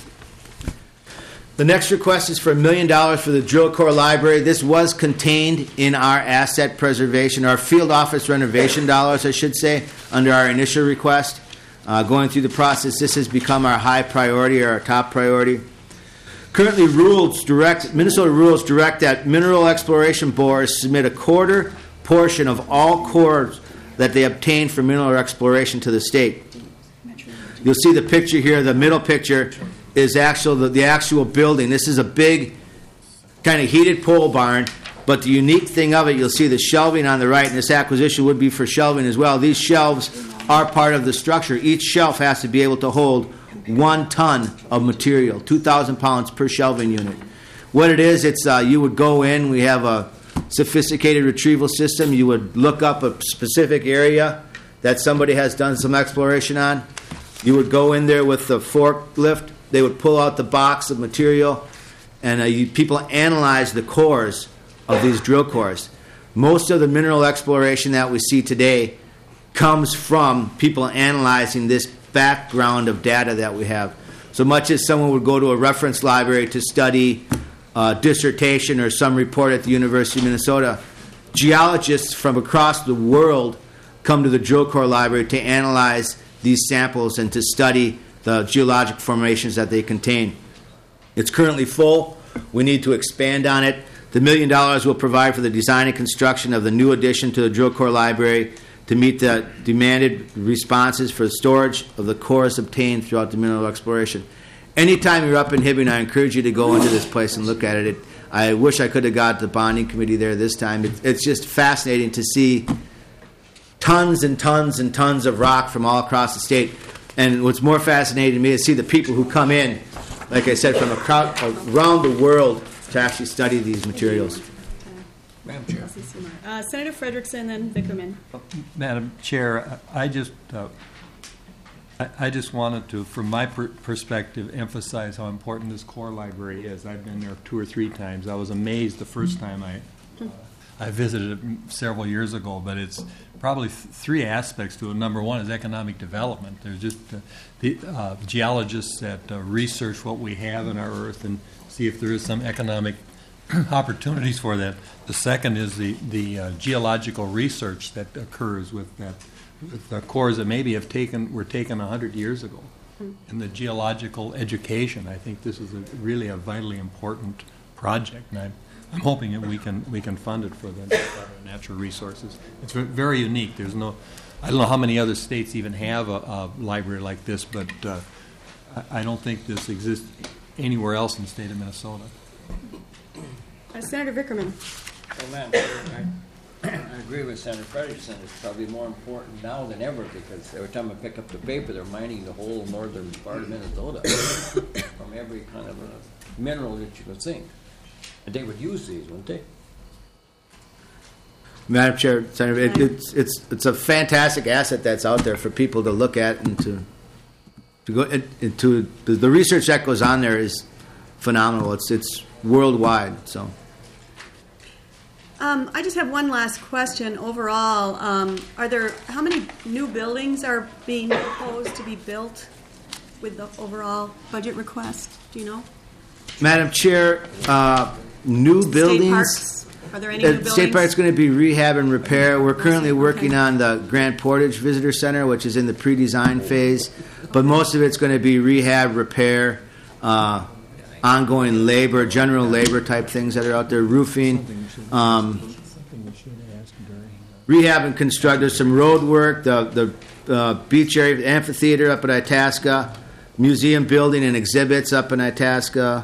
The next request is for a million dollars for the drill core library. This was contained in our asset preservation, our field office renovation dollars, I should say, under our initial request. Uh, going through the process, this has become our high priority or our top priority. Currently, rules direct Minnesota rules direct that mineral exploration boards submit a quarter portion of all cores that they obtain for mineral exploration to the state. You'll see the picture here. The middle picture is actual the, the actual building. This is a big kind of heated pole barn, but the unique thing of it, you'll see the shelving on the right, and this acquisition would be for shelving as well. These shelves are part of the structure. Each shelf has to be able to hold one ton of material, two thousand pounds per shelving unit. What it is, it's uh, you would go in, we have a sophisticated retrieval system. You would look up a specific area that somebody has done some exploration on. You would go in there with the forklift. They would pull out the box of material, and uh, you, people analyze the cores of these drill cores. Most of the mineral exploration that we see today comes from people analyzing this background of data that we have. So much as someone would go to a reference library to study a dissertation or some report at the University of Minnesota, geologists from across the world come to the drill core library to analyze these samples and to study the geologic formations that they contain. It's currently full. We need to expand on it. The million dollars will provide for the design and construction of the new addition to the drill core library to meet the demanded responses for storage of the cores obtained throughout the mineral exploration. Anytime you're up in Hibbing, I encourage you to go into this place and look at it. it I wish I could have got the bonding committee there this time. It, it's just fascinating to see tons and tons and tons of rock from all across the state. And what's more fascinating to me is see the people who come in, like I said, from a crowd, around the world to actually study these materials. Madam Chair. Uh, Senator Frederickson, then Vickerman. Madam Chair, I I just, uh, I I just wanted to, from my per- perspective, emphasize how important this core library is. I've been there two or three times. I was amazed the first time I uh, I visited it several years ago, but it's probably th- three aspects to it. Number one is economic development. There's just uh, the uh, geologists that uh, research what we have in our earth and see if there is some economic opportunities for that. The second is the, the uh, geological research that occurs with that, with the cores that maybe have taken were taken one hundred years ago. And the geological education, I think this is a, really a vitally important project, and I'm, I'm hoping that we can we can fund it for the Department of Natural Resources. It's ve- very unique. There's no, I don't know how many other states even have a, a library like this, but uh, I, I don't think this exists anywhere else in the state of Minnesota. Uh, Senator Vickerman. Well, Madam Chair, I, I agree with Senator Frederickson. It's probably more important now than ever because every time I pick up the paper, they're mining the whole northern part of Minnesota from every kind of a mineral that you could think. And they would use these, wouldn't they? Madam Chair, Senator, it, it's it's it's a fantastic asset that's out there for people to look at and to to go into the, the research that goes on there is phenomenal. It's it's worldwide. So. Um, I just have one last question. Overall, um, are there how many new buildings are being proposed to be built with the overall budget request? Do you know? Madam Chair, uh, new buildings. State parks. Are there any Uh, new buildings? State Park's going to be rehab and repair. We're currently working on the Grand Portage Visitor Center, which is in the pre-design phase, but most of it's going to be rehab, repair, uh, ongoing labor, general labor type things that are out there, roofing, um, rehab and construct. There's some road work, the the uh, beach area, the amphitheater up at Itasca, museum building and exhibits up in Itasca.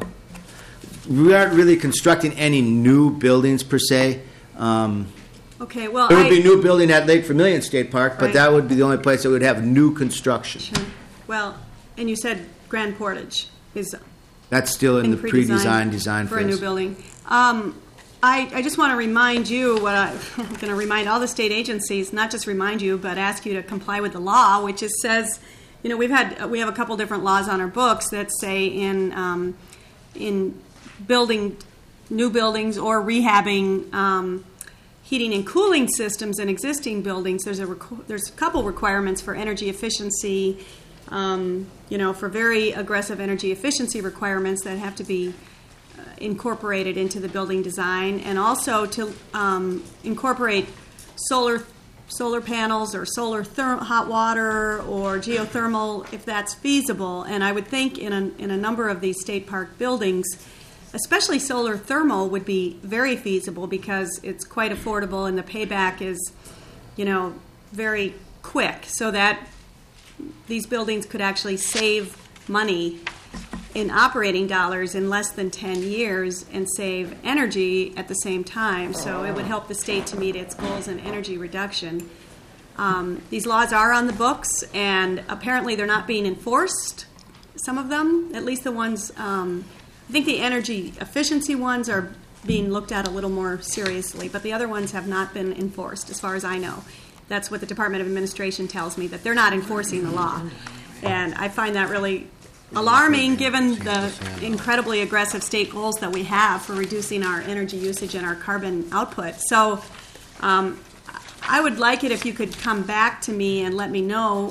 We aren't really constructing any new buildings per se. Um, Okay, well, there would I, be new building at Lake Vermilion State Park, but Right. that would be the only place that would have new construction. Sure. Well, and you said Grand Portage is That's still in, in the pre-design pre-design design for phase. a new building. Um, I, I just want to remind you what I, I'm going to remind all the state agencies, not just remind you, but ask you to comply with the law, which is says, you know, we've had we have a couple different laws on our books that say in um, in building new buildings or rehabbing um, heating and cooling systems in existing buildings. There's a requ- there's a couple requirements for energy efficiency. Um, you know, for very aggressive energy efficiency requirements that have to be uh, incorporated into the building design, and also to um, incorporate solar solar panels or solar therm- hot water or geothermal if that's feasible. And I would think in a, in a number of these state park buildings, especially solar thermal would be very feasible because it's quite affordable and the payback is, you know, very quick, so that these buildings could actually save money in operating dollars in less than ten years and save energy at the same time. So it would help the state to meet its goals in energy reduction. Um, these laws are on the books, and apparently they're not being enforced, some of them, at least the ones, um, I think the energy efficiency ones are being looked at a little more seriously, but the other ones have not been enforced, as far as I know. That's what the Department of Administration tells me, that they're not enforcing the law. And I find that really alarming given the incredibly aggressive state goals that we have for reducing our energy usage and our carbon output. So um, I would like it if you could come back to me and let me know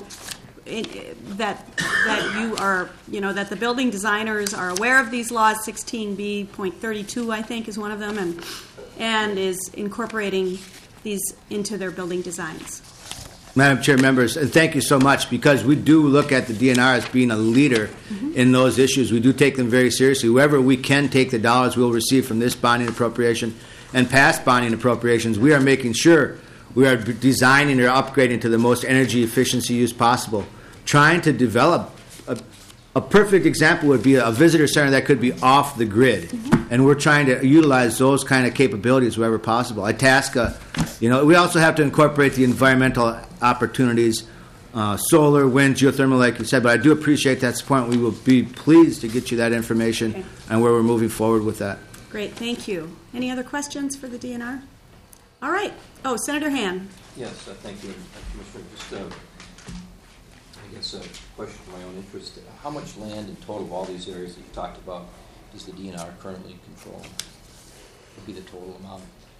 it, that that you are, you know, that the building designers are aware of these laws. sixteen B point thirty-two, I think, is one of them, and and is incorporating these into their building designs. Madam Chair, members, and thank you so much, because we do look at the D N R as being a leader mm-hmm. in those issues. We do take them very seriously. Wherever we can take the dollars we'll receive from this bonding appropriation and past bonding appropriations, we are making sure we are designing or upgrading to the most energy efficiency use possible, trying to develop a, a perfect example would be a visitor center that could be off the grid. Mm-hmm. And we're trying to utilize those kind of capabilities wherever possible. Itasca You know, we also have to incorporate the environmental opportunities, uh, solar, wind, geothermal, like you said, but I do appreciate that support. We will be pleased to get you that information Okay. and where we're moving forward with that. Great, thank you. Any other questions for the D N R? All right. Oh, Senator Han. Yes, uh, thank you, uh, Commissioner. Just, uh, I guess, a question for my own interest. How much land in total of all these areas that you talked about does the D N R currently control? What would be the total amount?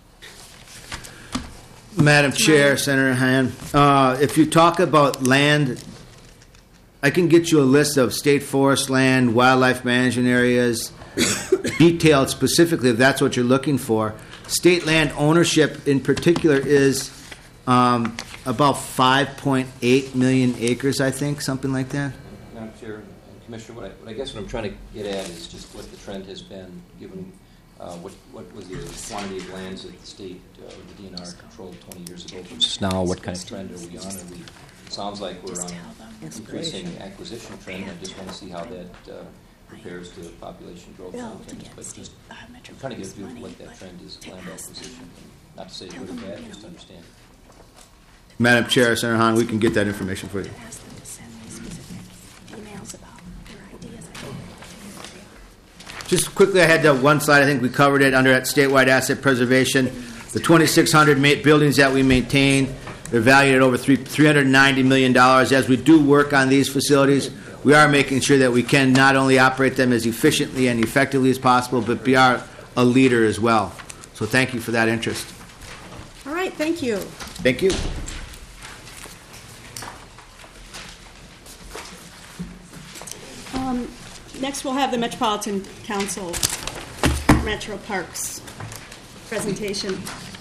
Madam Chair, Senator Han, uh, if you talk about land, I can get you a list of state forest land, wildlife management areas, detailed specifically if that's what you're looking for. State land ownership in particular is um, about five point eight million acres, I think, something like that. Madam Chair and Commissioner, what I, what I guess what I'm trying to get at is just what the trend has been given. Uh, what, what was the quantity of lands that the state, uh, the D N R controlled twenty years ago versus now? What kind of trend are we on? Are we, it sounds like we're on an increasing acquisition trend. I just want to see how that uh, compares to population growth. Things, but just I'm trying to get a view of what that trend is, land acquisition. Not to say good or bad, just to understand. Madam Chair, Senator Han, we can get that information for you. Just quickly, I had that one slide. I think we covered it under that statewide asset preservation. The twenty-six hundred ma- buildings that we maintain, they're valued at over three, three hundred ninety million dollars. As we do work on these facilities, we are making sure that we can not only operate them as efficiently and effectively as possible, but be our, a leader as well. So thank you for that interest. All right, thank you. Thank you. Um, next, we'll have the Metropolitan Council Metro Parks presentation.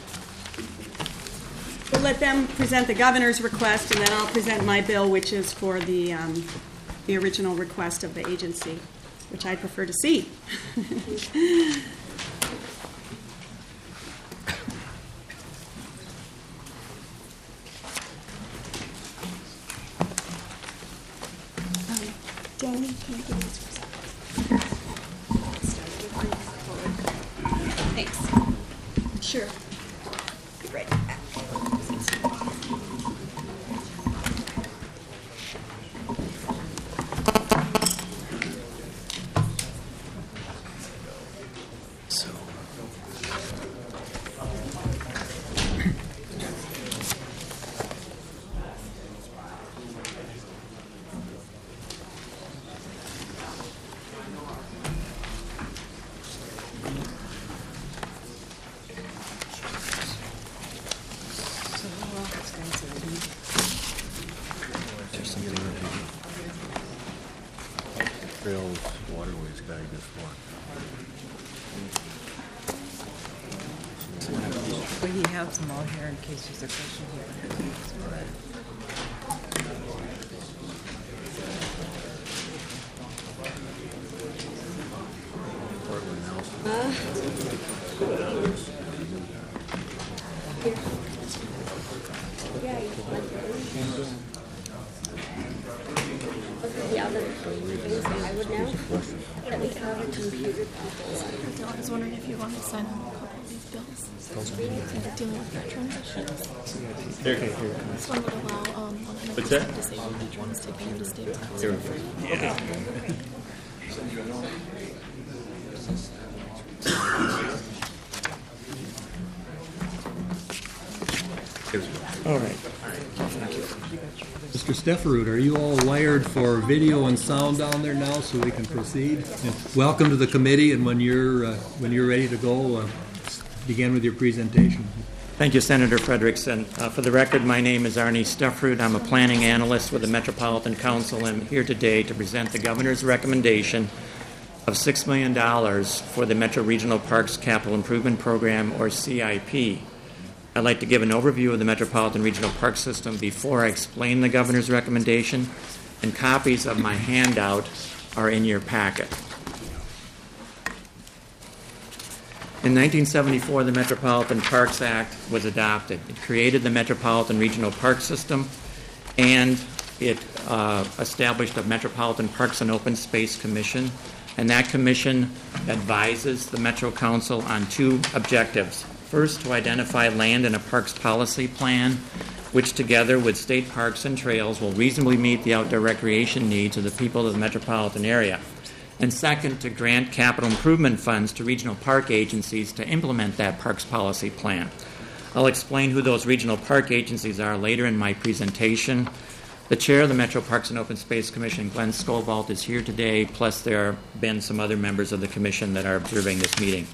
We'll let them present the governor's request, and then I'll present my bill, which is for the um, the original request of the agency, which I prefer to see. um, Danny, can you give this for a second? Thanks. Sure. Be right back. Trails, waterways guy just walked. But he has them all here in case there's a question here. Yeah, the things that I would know, that we have a computer people. I was wondering if you want to sign on a couple of these bills. And dealing with that transition. There, okay, here. This one would allow um, one hundred What's that? percent disabled people to take care of state tax. Here we go. Yeah. All right. Mister Stefferud, are you all wired for video and sound down there now so we can proceed? And welcome to the committee, and when you're, uh, when you're ready to go, uh, begin with your presentation. Thank you, Senator Frederickson. Uh, for the record, my name is Arnie Stefferud. I'm a planning analyst with the Metropolitan Council. I'm here today to present the governor's recommendation of six million dollars for the Metro Regional Parks Capital Improvement Program, or C I P. I'd like to give an overview of the Metropolitan Regional Park System before I explain the governor's recommendation, and copies of my handout are in your packet. In nineteen seventy-four, the Metropolitan Parks Act was adopted. It created the Metropolitan Regional Park System, and it uh, established a Metropolitan Parks and Open Space Commission, and that commission advises the Metro Council on two objectives. First, to identify land in a parks policy plan, which together with state parks and trails will reasonably meet the outdoor recreation needs of the people of the metropolitan area. And second, to grant capital improvement funds to regional park agencies to implement that parks policy plan. I'll explain who those regional park agencies are later in my presentation. The chair of the Metro Parks and Open Space Commission, Glenn Scovalt, is here today, plus there have been some other members of the commission that are observing this meeting.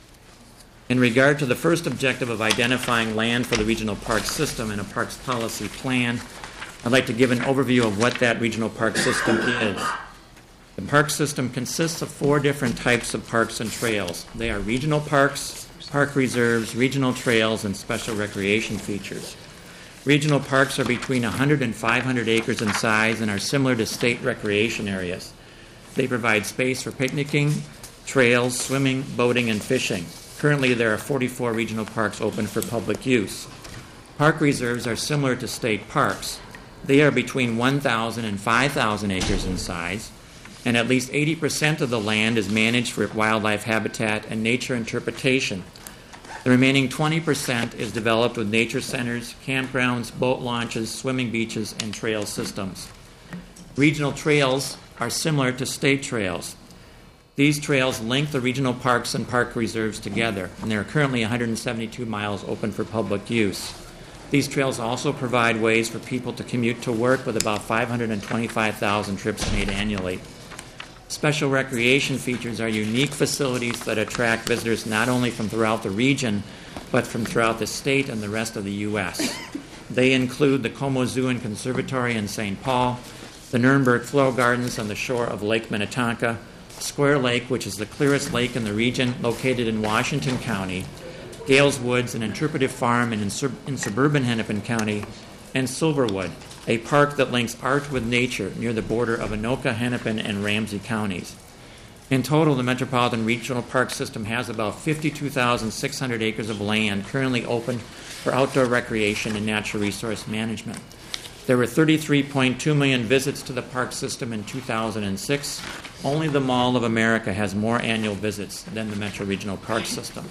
In regard to the first objective of identifying land for the regional park system in a parks policy plan, I'd like to give an overview of what that regional park system is. The park system consists of four different types of parks and trails. They are regional parks, park reserves, regional trails, and special recreation features. Regional parks are between one hundred and five hundred acres in size and are similar to state recreation areas. They provide space for picnicking, trails, swimming, boating, and fishing. Currently, there are forty-four regional parks open for public use. Park reserves are similar to state parks. They are between one thousand and five thousand acres in size, and at least eighty percent of the land is managed for wildlife habitat and nature interpretation. The remaining twenty percent is developed with nature centers, campgrounds, boat launches, swimming beaches, and trail systems. Regional trails are similar to state trails. These trails link the regional parks and park reserves together, and there are currently one hundred seventy-two miles open for public use. These trails also provide ways for people to commute to work, with about five hundred twenty-five thousand trips made annually. Special recreation features are unique facilities that attract visitors not only from throughout the region, but from throughout the state and the rest of the U S They include the Como Zoo and Conservatory in Saint Paul, the Nuremberg Flow Gardens on the shore of Lake Minnetonka, Square Lake, which is the clearest lake in the region, located in Washington County, Gales Woods, an interpretive farm in, sur- in suburban Hennepin County, and Silverwood, a park that links art with nature near the border of Anoka, Hennepin, and Ramsey counties. In total, the Metropolitan Regional Park System has about fifty-two thousand six hundred acres of land currently open for outdoor recreation and natural resource management. There were thirty-three point two million visits to the park system in two thousand six. Only the Mall of America has more annual visits than the Metro Regional Park System.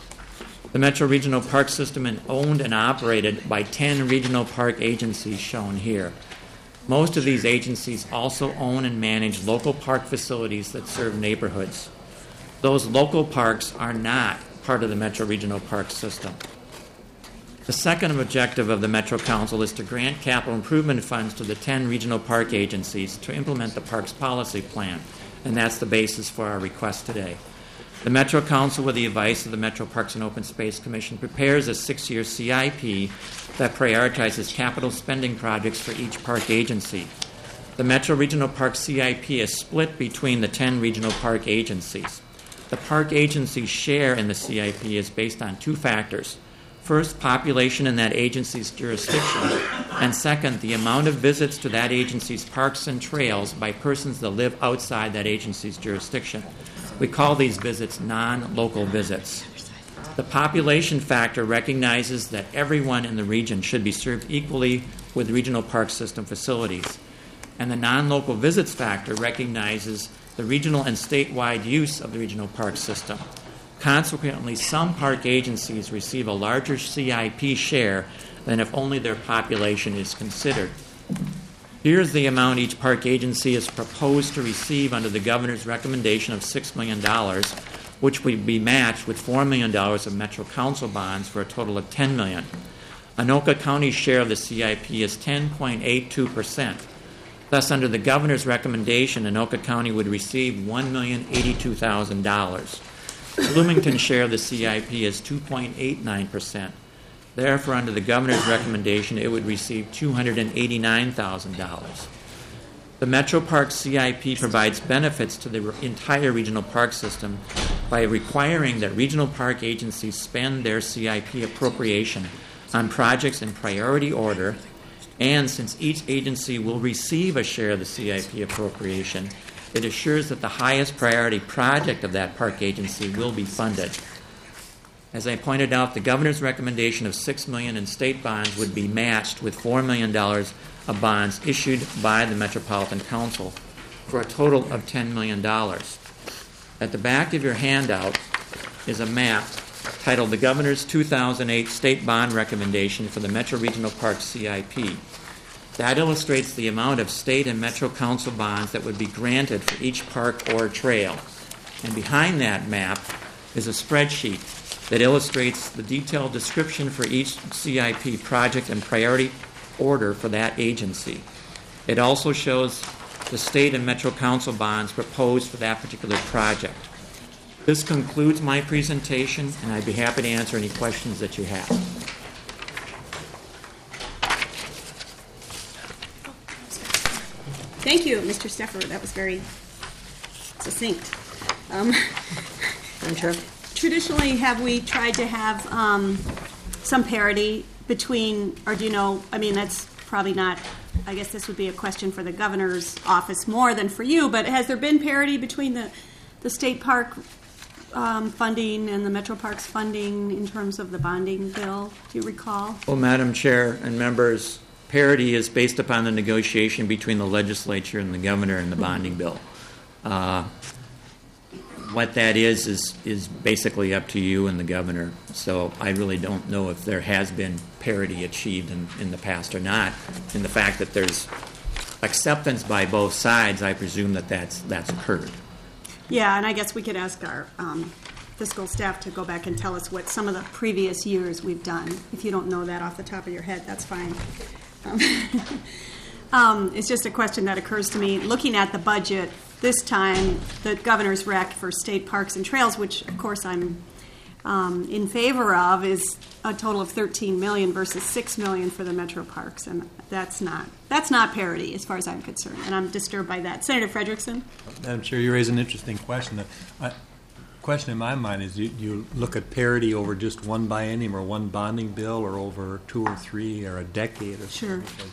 The Metro Regional Park System is owned and operated by ten regional park agencies shown here. Most of these agencies also own and manage local park facilities that serve neighborhoods. Those local parks are not part of the Metro Regional Park System. The second objective of the Metro Council is to grant capital improvement funds to the ten regional park agencies to implement the parks policy plan, and that's the basis for our request today. The Metro Council, with the advice of the Metro Parks and Open Space Commission, prepares a six-year C I P that prioritizes capital spending projects for each park agency. The Metro Regional Park C I P is split between the ten regional park agencies. The park agency's share in the C I P is based on two factors. First, population in that agency's jurisdiction, and second, the amount of visits to that agency's parks and trails by persons that live outside that agency's jurisdiction. We call these visits non-local visits. The population factor recognizes that everyone in the region should be served equally with regional park system facilities. And the non-local visits factor recognizes the regional and statewide use of the regional park system. Consequently, some park agencies receive a larger C I P share than if only their population is considered. Here's the amount each park agency is proposed to receive under the governor's recommendation of six million dollars, which would be matched with four million dollars of Metro Council bonds for a total of ten million dollars. Anoka County's share of the C I P is ten point eight two percent. Thus, under the governor's recommendation, Anoka County would receive one million eighty-two thousand dollars. Bloomington's share of the C I P is two point eight nine percent. Therefore, under the governor's recommendation, it would receive two hundred eighty-nine thousand dollars. The Metro Park C I P provides benefits to the entire regional park system by requiring that regional park agencies spend their C I P appropriation on projects in priority order, and since each agency will receive a share of the C I P appropriation, it assures that the highest priority project of that park agency will be funded. As I pointed out, the governor's recommendation of six million dollars in state bonds would be matched with four million dollars of bonds issued by the Metropolitan Council for a total of ten million dollars. At the back of your handout is a map titled The Governor's two thousand eight State Bond Recommendation for the Metro Regional Parks C I P. That illustrates the amount of state and Metro Council bonds that would be granted for each park or trail. And behind that map is a spreadsheet that illustrates the detailed description for each C I P project and priority order for that agency. It also shows the state and Metro Council bonds proposed for that particular project. This concludes my presentation, and I'd be happy to answer any questions that you have. Thank you, Mister Steffer. That was very succinct. Um, I'm sure. Traditionally, have we tried to have um, some parity between, or do you know, I mean, that's probably not, I guess this would be a question for the governor's office more than for you, but has there been parity between the, the state park um, funding and the Metro Parks funding in terms of the bonding bill? Do you recall? Well, Madam Chair and members, parity is based upon the negotiation between the legislature and the governor and the bonding bill. Uh, what that is, is is basically up to you and the governor. So I really don't know if there has been parity achieved in, in the past or not. In the fact that there's acceptance by both sides, I presume that that's, that's occurred. Yeah, and I guess we could ask our um, fiscal staff to go back and tell us what some of the previous years we've done. If you don't know that off the top of your head, that's fine. Um, um, it's just a question that occurs to me. Looking at the budget this time, the governor's rec for state parks and trails, which of course I'm um, in favor of, is a total of thirteen million dollars versus six million dollars for the metro parks, and that's not that's not parity as far as I'm concerned, and I'm disturbed by that. Senator Frederickson? Madam Chair, you raise an interesting question. The question in my mind is, you, you look at parity over just one biennium or one bonding bill, or over two or three or a decade or sure. something.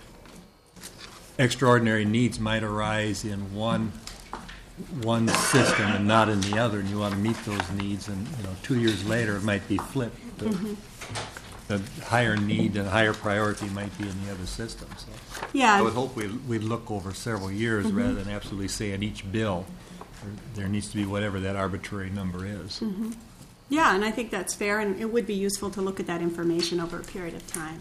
Extraordinary needs might arise in one one system and not in the other, and you want to meet those needs, and you know, two years later it might be flipped. The, mm-hmm. the higher need and higher priority might be in the other system. So yeah. I would hope we'd, we'd look over several years mm-hmm. rather than absolutely say in each bill there, there needs to be whatever that arbitrary number is. Mm-hmm. Yeah, and I think that's fair, and it would be useful to look at that information over a period of time.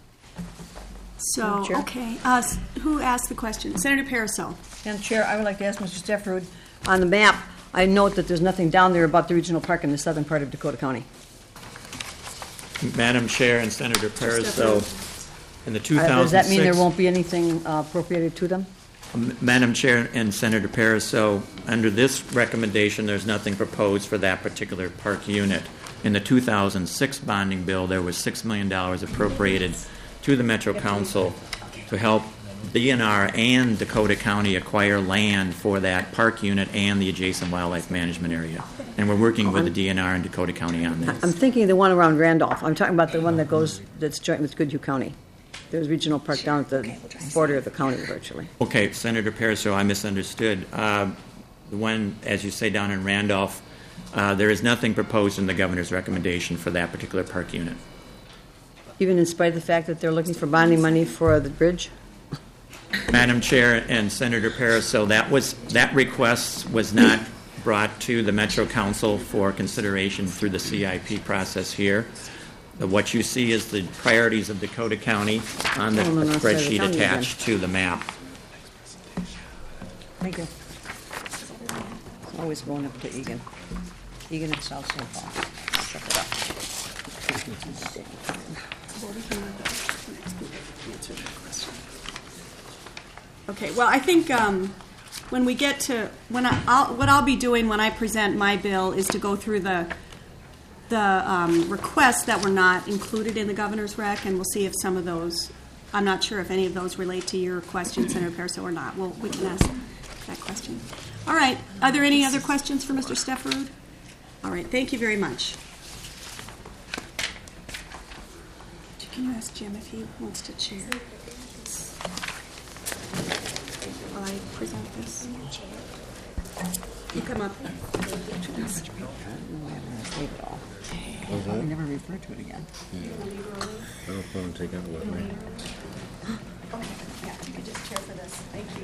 So, okay, uh, who asked the question? Senator Paraso. Madam Chair, I would like to ask Mister Stefferud, on the map, I note that there's nothing down there about the regional park in the southern part of Dakota County. Madam Chair and Senator Paraso, in the two thousand six... Uh, does that mean there won't be anything uh, appropriated to them? Um, Madam Chair and Senator Paraso, under this recommendation, there's nothing proposed for that particular park unit. In the two thousand six bonding bill, there was six million dollars appropriated to the Metro Council to help D N R and Dakota County acquire land for that park unit and the adjacent wildlife management area. And we're working oh, with the D N R and Dakota County on this. I'm thinking the one around Randolph. I'm talking about the one that goes, that's joint with Goodhue County. There's a regional park down at the border of the county, virtually. Okay, Senator Paraso, I misunderstood. Uh, the one, as you say, down in Randolph, uh, there is nothing proposed in the governor's recommendation for that particular park unit. Even in spite of the fact that they're looking for bonding money for the bridge? Madam Chair and Senator Paraso, that was that request was not brought to the Metro Council for consideration through the C I P process here. What you see is the priorities of Dakota County on the oh, no, no, spreadsheet the attached again. to the map. Thank you. It's always going up to Egan. Egan and South Saint Paul. Suck it up. Okay, well, I think um, when we get to when I, I'll, what I'll be doing when I present my bill is to go through the the um, requests that were not included in the governor's rec, and we'll see if some of those. I'm not sure if any of those relate to your question, Senator Paraso, or not. Well, we can ask that question. All right. Are there any other questions for Mister Stefferud? All right. Thank you very much. Can you ask Jim if he wants to chair while I present this? You come up. I never referred to it again. Yeah. I don't plan on taking it with me. Okay. Yeah, you could just chair for this. Thank you.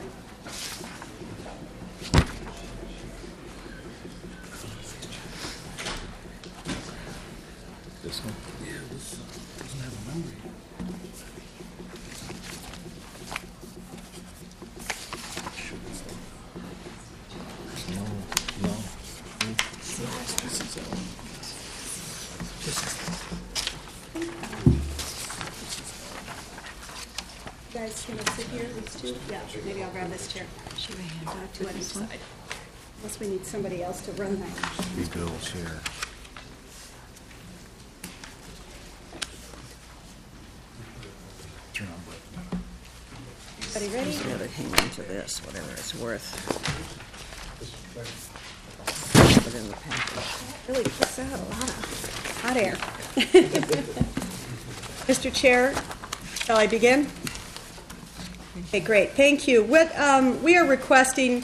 so. Yeah, this uh, doesn't have a number yet. No, no. This is, uh, this is, You guys gonna sit here, these two? Yeah, maybe I'll grab this chair. Should I hand out two on each side? Unless we need somebody else to run that. Be Bill's here. turn on button. Everybody ready? Yeah, to hang on to this, whatever it's worth. Put it in the package. Really puts out a lot of hot air. Mister Chair, shall I begin? Okay, great. Thank you. What um, we are requesting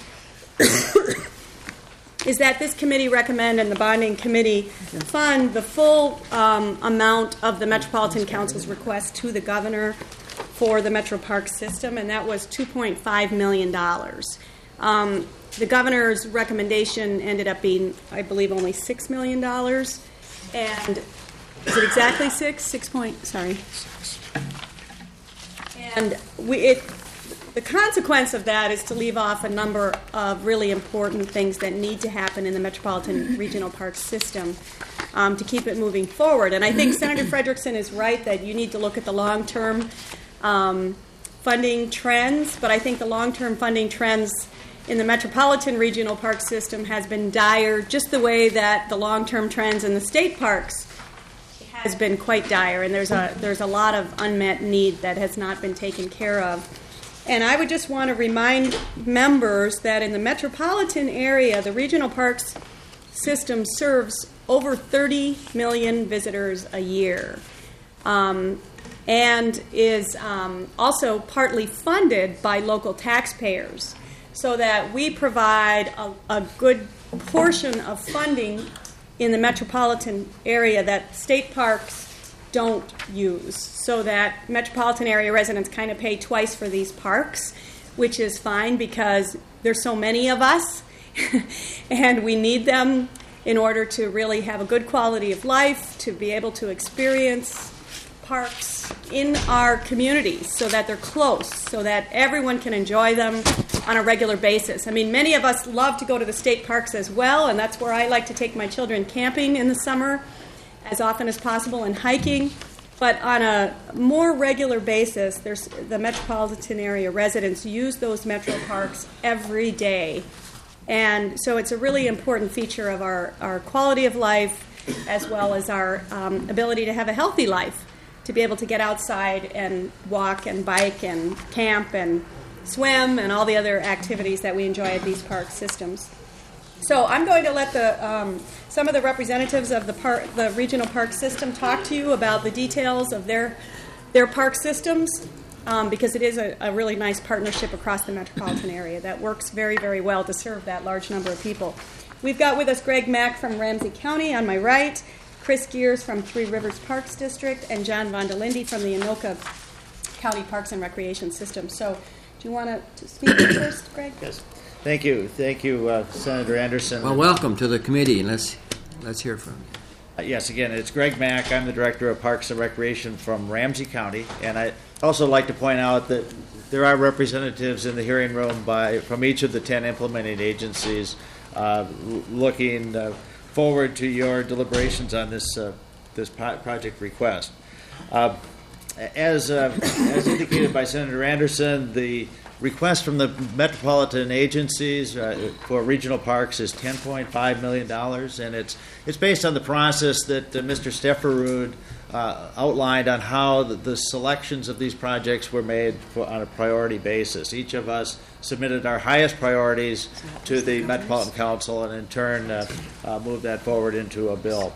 is that this committee recommend and the bonding committee fund the full um, amount of the Metropolitan Council's request to the governor for the Metro Park system, and that was two point five million dollars. Um, the governor's recommendation ended up being, I believe, only six million dollars. And is it exactly six? Six point, sorry. And we, it, the consequence of that is to leave off a number of really important things that need to happen in the Metropolitan Regional Park system um, to keep it moving forward. And I think Senator Frederickson is right that you need to look at the long-term um, funding trends, but I think the long-term funding trends in the Metropolitan Regional Park system has been dire, just the way that the long-term trends in the state parks has been quite dire, and there's a there's a lot of unmet need that has not been taken care of. And I would just want to remind members that in the metropolitan area, the regional parks system serves over thirty million visitors a year, um, and is um, also partly funded by local taxpayers, so that we provide a, a good portion of funding in the metropolitan area that state parks don't use, so that metropolitan area residents kind of pay twice for these parks, which is fine because there's so many of us and we need them in order to really have a good quality of life, to be able to experience parks in our communities so that they're close, so that everyone can enjoy them on a regular basis. I mean, many of us love to go to the state parks as well, and that's where I like to take my children camping in the summer as often as possible and hiking. But on a more regular basis, there's the metropolitan area residents use those metro parks every day. And so it's a really important feature of our, our quality of life as well as our um, ability to have a healthy life, to be able to get outside and walk and bike and camp and swim and all the other activities that we enjoy at these park systems. So I'm going to let the um, some of the representatives of the park, the regional park system talk to you about the details of their their park systems, um, because it is a, a really nice partnership across the metropolitan area that works very, very well to serve that large number of people. We've got with us Greg Mack from Ramsey County on my right, Chris Gears from Three Rivers Parks District, and John Vondelinde from the Anoka County Parks and Recreation System. So do you want to speak first, Greg? Yes. Thank you. Thank you, uh, Senator Anderson. Well, welcome to the committee, and let's, let's hear from you. Uh, yes, again, it's Greg Mack. I'm the Director of Parks and Recreation from Ramsey County, and I'd also like to point out that there are representatives in the hearing room by from each of the ten implementing agencies uh, looking uh, forward to your deliberations on this uh, this pro- project request. Uh, as uh, as indicated by Senator Anderson, the request from the metropolitan agencies uh, for regional parks is ten point five million dollars, and it's it's based on the process that uh, Mister Stefferud uh, outlined on how the, the selections of these projects were made for, on a priority basis. Each of us submitted our highest priorities to the Metropolitan Council, and in turn uh, uh, moved that forward into a bill.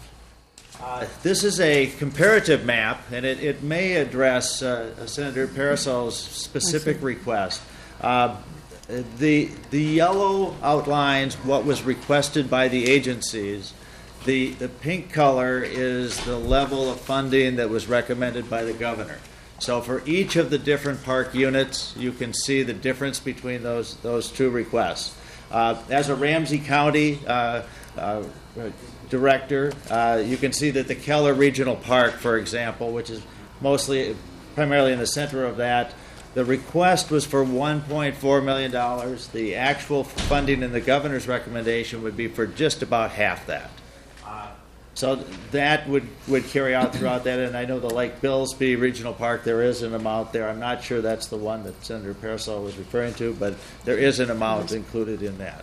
Uh, this is a comparative map, and it, it may address uh, Senator Parasol's specific request. Uh, the the yellow outlines what was requested by the agencies. The the pink color is the level of funding that was recommended by the governor. So for each of the different park units, you can see the difference between those those two requests. Uh, as a Ramsey County uh, uh, director, uh, you can see that the Keller Regional Park, for example, which is mostly, primarily in the center of that, the request was for one point four million dollars. The actual funding in the governor's recommendation would be for just about half that. So that would, would carry out throughout that, and I know the Lake Billsby Regional Park, there is an amount there. I'm not sure that's the one that Senator Parasol was referring to, but there is an amount included in that.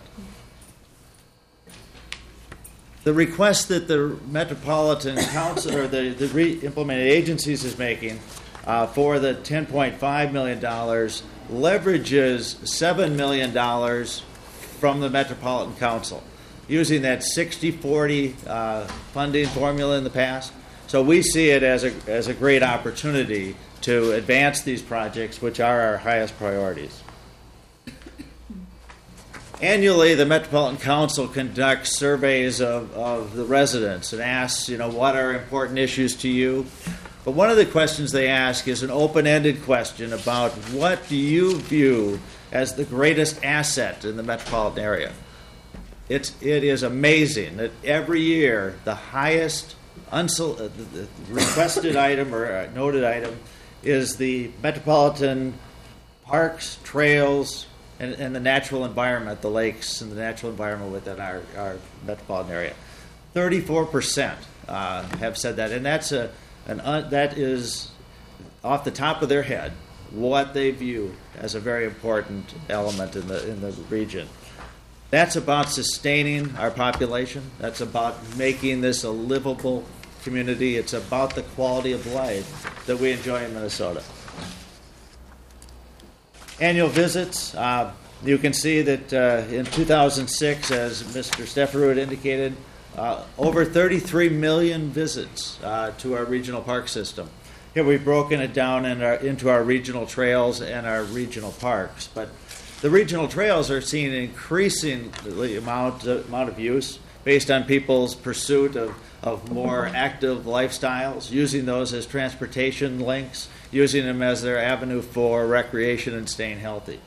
The request that the Metropolitan Council, or the, the re-implemented agencies is making uh, for the ten point five million dollars leverages seven million dollars from the Metropolitan Council, using that sixty forty uh, funding formula in the past. So we see it as a, as a great opportunity to advance these projects, which are our highest priorities. Annually, the Metropolitan Council conducts surveys of, of the residents and asks, you know, what are important issues to you? But one of the questions they ask is an open-ended question about what do you view as the greatest asset in the metropolitan area. It's, it is amazing that every year the highest unsol- uh, the, the requested item or uh, noted item is the metropolitan parks, trails, and, and the natural environment, the lakes and the natural environment within our, our metropolitan area. thirty-four percent uh, have said that, and that's a an uh, that is off the top of their head what they view as a very important element in the in the region. That's about sustaining our population. That's about making this a livable community. It's about the quality of life that we enjoy in Minnesota. Annual visits. Uh, you can see that uh, in two thousand six, as Mister Stefferud indicated, uh, over thirty-three million visits uh, to our regional park system. Here we've broken it down in our, into our regional trails and our regional parks. But the regional trails are seeing an increasing amount, uh, amount of use based on people's pursuit of, of more active lifestyles, using those as transportation links, using them as their avenue for recreation and staying healthy.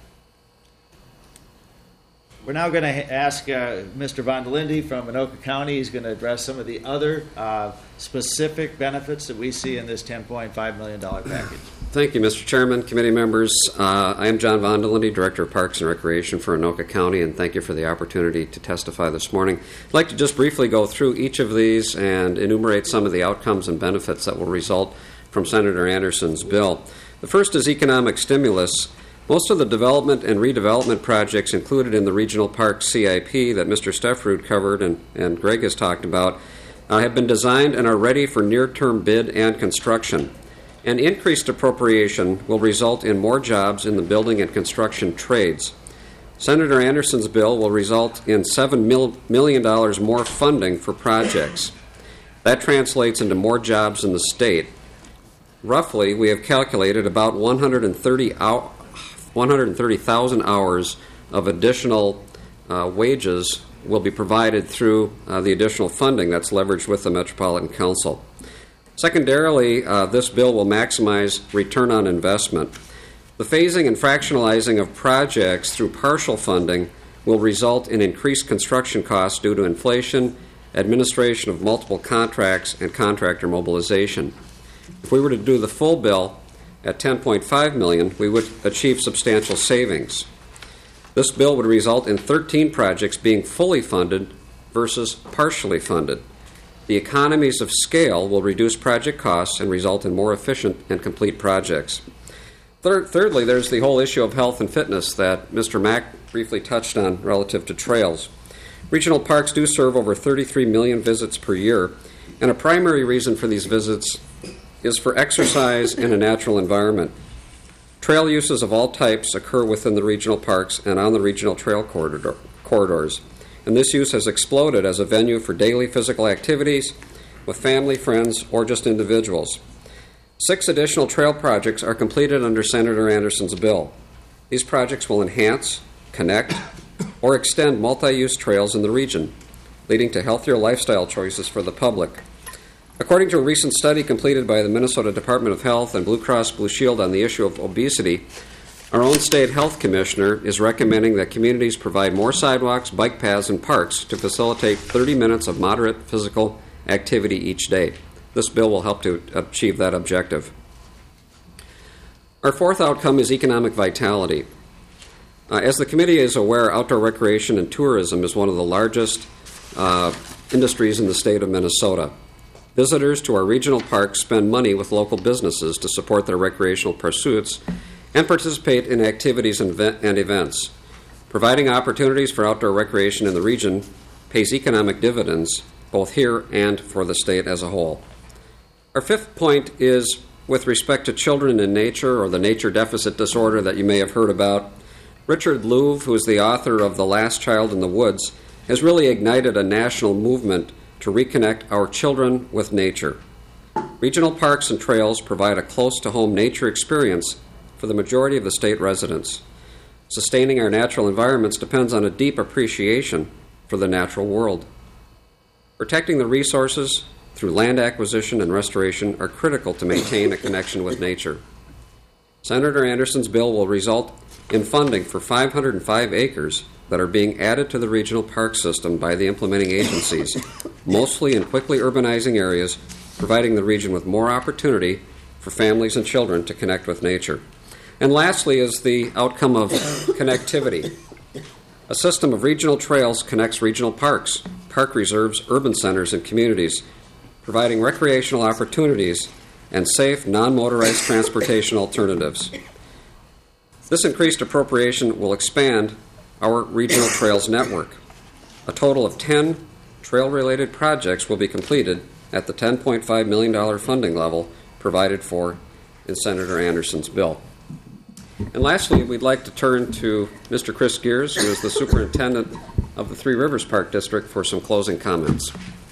We're now going to ask uh, Mister Von Delinde from Anoka County. He's going to address some of the other uh, specific benefits that we see in this ten point five million dollars package. Thank you, Mister Chairman, committee members. Uh, I am John Von Delinde, Director of Parks and Recreation for Anoka County, and thank you for the opportunity to testify this morning. I'd like to just briefly go through each of these and enumerate some of the outcomes and benefits that will result from Senator Anderson's bill. The first is economic stimulus. Most of the development and redevelopment projects included in the Regional Park C I P that Mister Stefferud covered and, and Greg has talked about uh, have been designed and are ready for near-term bid and construction. An increased appropriation will result in more jobs in the building and construction trades. Senator Anderson's bill will result in seven million dollars more funding for projects. That translates into more jobs in the state. Roughly, we have calculated about one hundred thirty thousand hours of additional uh, wages will be provided through uh, the additional funding that's leveraged with the Metropolitan Council. Secondarily, uh, this bill will maximize return on investment. The phasing and fractionalizing of projects through partial funding will result in increased construction costs due to inflation, administration of multiple contracts, and contractor mobilization. If we were to do the full bill at ten point five million dollars, we would achieve substantial savings. This bill would result in thirteen projects being fully funded versus partially funded. The economies of scale will reduce project costs and result in more efficient and complete projects. Third, thirdly, there's the whole issue of health and fitness that Mister Mack briefly touched on relative to trails. Regional parks do serve over thirty-three million visits per year, and a primary reason for these visits is for exercise in a natural environment. Trail uses of all types occur within the regional parks and on the regional trail corridor, corridors, and this use has exploded as a venue for daily physical activities with family, friends, or just individuals. Six additional trail projects are completed under Senator Anderson's bill. These projects will enhance, connect, or extend multi-use trails in the region, leading to healthier lifestyle choices for the public. According to a recent study completed by the Minnesota Department of Health and Blue Cross Blue Shield on the issue of obesity, Our own state health commissioner is recommending that communities provide more sidewalks, bike paths, and parks to facilitate thirty minutes of moderate physical activity each day. This bill will help to achieve that objective. Our fourth outcome is economic vitality. Uh, as the committee is aware, outdoor recreation and tourism is one of the largest uh, industries in the state of Minnesota. Visitors to our regional parks spend money with local businesses to support their recreational pursuits and participate in activities and, event- and events. Providing opportunities for outdoor recreation in the region pays economic dividends both here and for the state as a whole. Our fifth point is with respect to children in nature, or the nature deficit disorder that you may have heard about. Richard Louv, who is the author of The Last Child in the Woods, has really ignited a national movement to reconnect our children with nature. Regional parks and trails provide a close-to-home nature experience for the majority of the state residents. Sustaining our natural environments depends on a deep appreciation for the natural world. Protecting the resources through land acquisition and restoration are critical to maintain a connection with nature. Senator Anderson's bill will result in funding for five hundred five acres that are being added to the regional park system by the implementing agencies, mostly in quickly urbanizing areas, providing the region with more opportunity for families and children to connect with nature. And lastly is the outcome of connectivity. A system of regional trails connects regional parks, park reserves, urban centers, and communities, providing recreational opportunities and safe, non-motorized transportation alternatives. This increased appropriation will expand our regional trails network. A total of ten trail-related projects will be completed at the ten point five million dollars funding level provided for in Senator Anderson's bill. And lastly, we'd like to turn to Mister Chris Gears, who is the superintendent of the Three Rivers Park District, for some closing comments.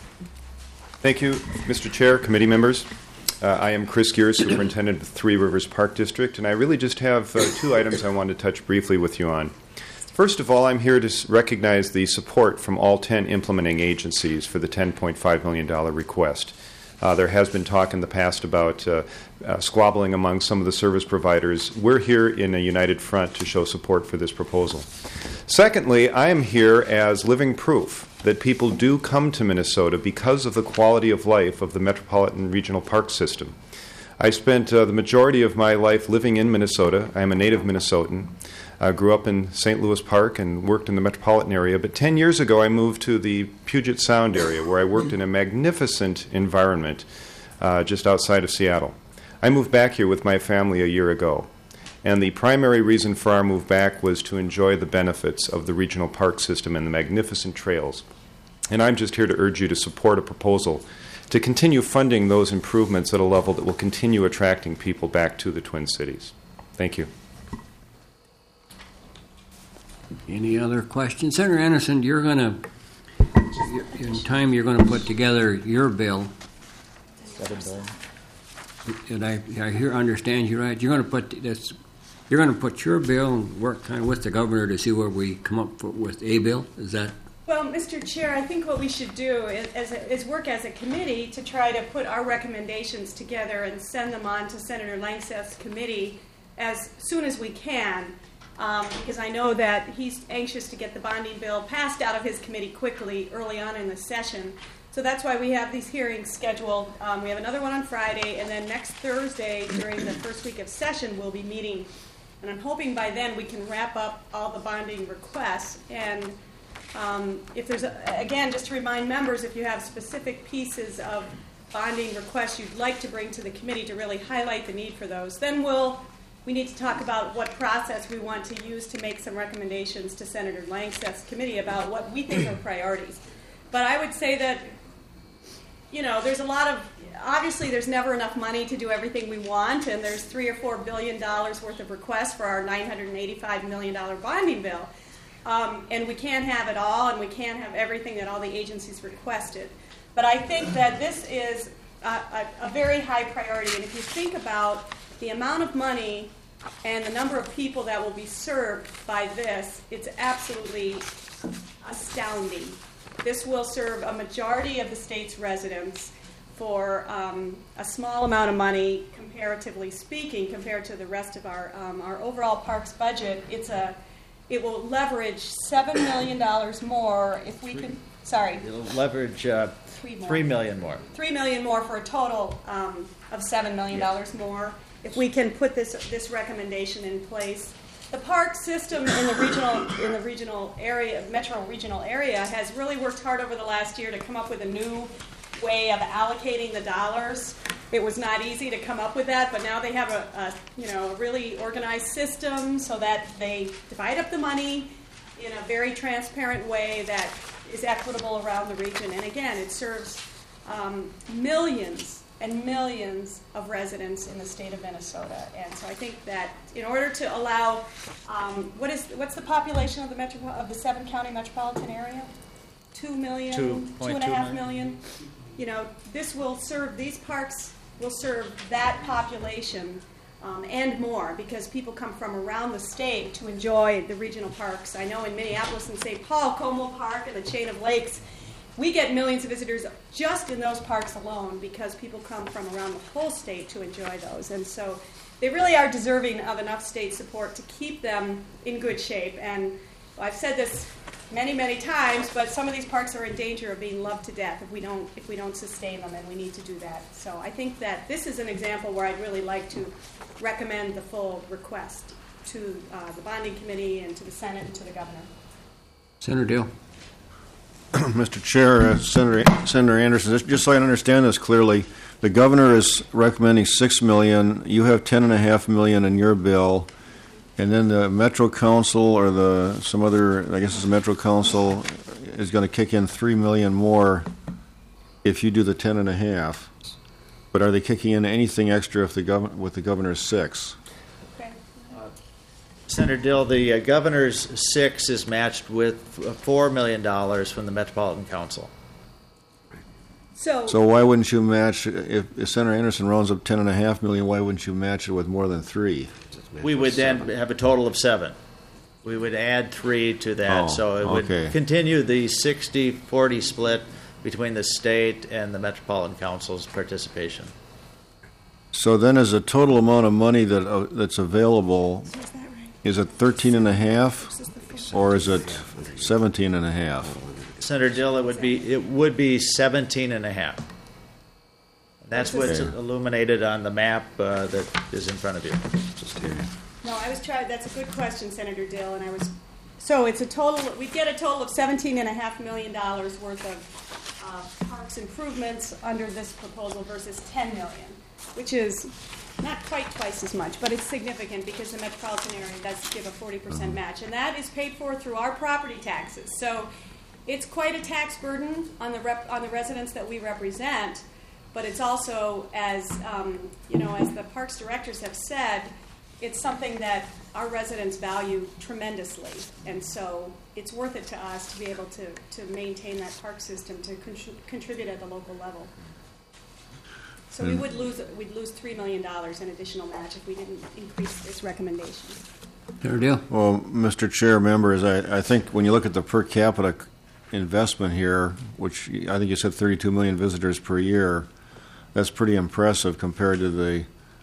Thank you, Mister Chair, committee members. Uh, I am Chris Gears, superintendent of the Three Rivers Park District, and I really just have uh, two items I wanted to touch briefly with you on. First of all, I'm here to recognize the support from all ten implementing agencies for the ten point five million dollars request. Uh, there has been talk in the past about uh, uh, squabbling among some of the service providers. We're here in a united front to show support for this proposal. Secondly, I am here as living proof that people do come to Minnesota because of the quality of life of the Metropolitan Regional Park System. I spent uh, the majority of my life living in Minnesota. I am a native Minnesotan. I grew up in Saint Louis Park and worked in the metropolitan area, but ten years ago I moved to the Puget Sound area where I worked in a magnificent environment uh, just outside of Seattle. I moved back here with my family a year ago, and the primary reason for our move back was to enjoy the benefits of the regional park system and the magnificent trails. And I'm just here to urge you to support a proposal to continue funding those improvements at a level that will continue attracting people back to the Twin Cities. Thank you. Any other questions? Senator Anderson, you're going to, in time, you're going to put together your bill. Did I, did I hear, understand you right? You're going to put this, you're going to put your bill and work kind of with the governor to see where we come up for, with a bill. Is that? Well, Mister Chair, I think what we should do is, is, is work as a committee to try to put our recommendations together and send them on to Senator Langseth's committee as soon as we can. Um, because I know that he's anxious to get the bonding bill passed out of his committee quickly early on in the session. So that's why we have these hearings scheduled. Um, we have another one on Friday, and then next Thursday during the first week of session we'll be meeting. And I'm hoping by then we can wrap up all the bonding requests. And um, if there's, a, again, just to remind members, if you have specific pieces of bonding requests you'd like to bring to the committee to really highlight the need for those, then we'll We need to talk about what process we want to use to make some recommendations to Senator Langseth's committee about what we think are priorities. But I would say that, you know, there's a lot of, obviously there's never enough money to do everything we want, and there's three or four billion dollars worth of requests for our nine hundred eighty-five million dollars bonding bill. Um, and we can't have it all, and we can't have everything that all the agencies requested. But I think that this is a, a, a very high priority, and if you think about the amount of money and the number of people that will be served by this, it's absolutely astounding. This will serve a majority of the state's residents for um, a small amount of money, comparatively speaking, compared to the rest of our um, our overall parks budget. It's a it will leverage seven million dollars more if we can. Sorry, It'll leverage uh, Three more. three million more. Three million more for a total um, of seven million dollars more. If we can put this this recommendation in place, the park system in the regional in the regional area, metro regional area, has really worked hard over the last year to come up with a new way of allocating the dollars. It was not easy to come up with that, but now they have a, a you know a really organized system so that they divide up the money in a very transparent way that is equitable around the region. And again, it serves um, millions and millions of residents in the state of Minnesota. And so I think that in order to allow, um, what is what's the population of the metro of the seven county metropolitan area? Two million, Two two and a half million. You know, this will serve these parks will serve that population. Um, and more, because people come from around the state to enjoy the regional parks. I know in Minneapolis and Saint Paul, Como Park and the chain of lakes, we get millions of visitors just in those parks alone because people come from around the whole state to enjoy those. And so they really are deserving of enough state support to keep them in good shape. And well, I've said this many, many times, but some of these parks are in danger of being loved to death if we don't if we don't sustain them, and we need to do that. So I think that this is an example where I'd really like to recommend the full request to uh, the bonding committee and to the Senate and to the governor. Senator Dale. Mister Chair, uh, Senator Senator Anderson, just, just so I understand this clearly, the governor is recommending six million. You have ten and a half million in your bill, and then the Metro Council or the some other, I guess it's the Metro Council, is going to kick in three million more if you do the ten and a half. But are they kicking in anything extra if the gov- with the governor's six? Senator Dill, the uh, governor's six is matched with four million dollars from the Metropolitan Council. So, So why wouldn't you match, if, if Senator Anderson rounds up ten and a half million, why wouldn't you match it with more than three? We would then have a total of seven. We would add three to that, Oh, so it would okay. continue the sixty forty split between the state and the Metropolitan Council's participation. So then is the total amount of money that uh, that's available, is it thirteen and a half, or is it seventeen and a half? Senator Dill, it would be it would be seventeen and a half. That's what's Okay. illuminated on the map uh, that is in front of you. no, I was trying. That's a good question, Senator Dill, and I was. So it's a total. We get a total of seventeen and a half million dollars worth of uh, parks improvements under this proposal versus ten million, which is not quite twice as much, but it's significant because the metropolitan area does give a forty percent match, and that is paid for through our property taxes. So it's quite a tax burden on the rep, on the residents that we represent, but it's also, as um, you know, as the parks directors have said, it's something that our residents value tremendously, and so it's worth it to us to be able to, to maintain that park system, to contri- contribute at the local level. So we And- would lose we'd lose three million dollars in additional match if we didn't increase this recommendation. Senator Dale. Well, Mister Chair, members, I, I think when you look at the per capita c- investment here, which I think you said thirty-two million visitors per year, that's pretty impressive compared to the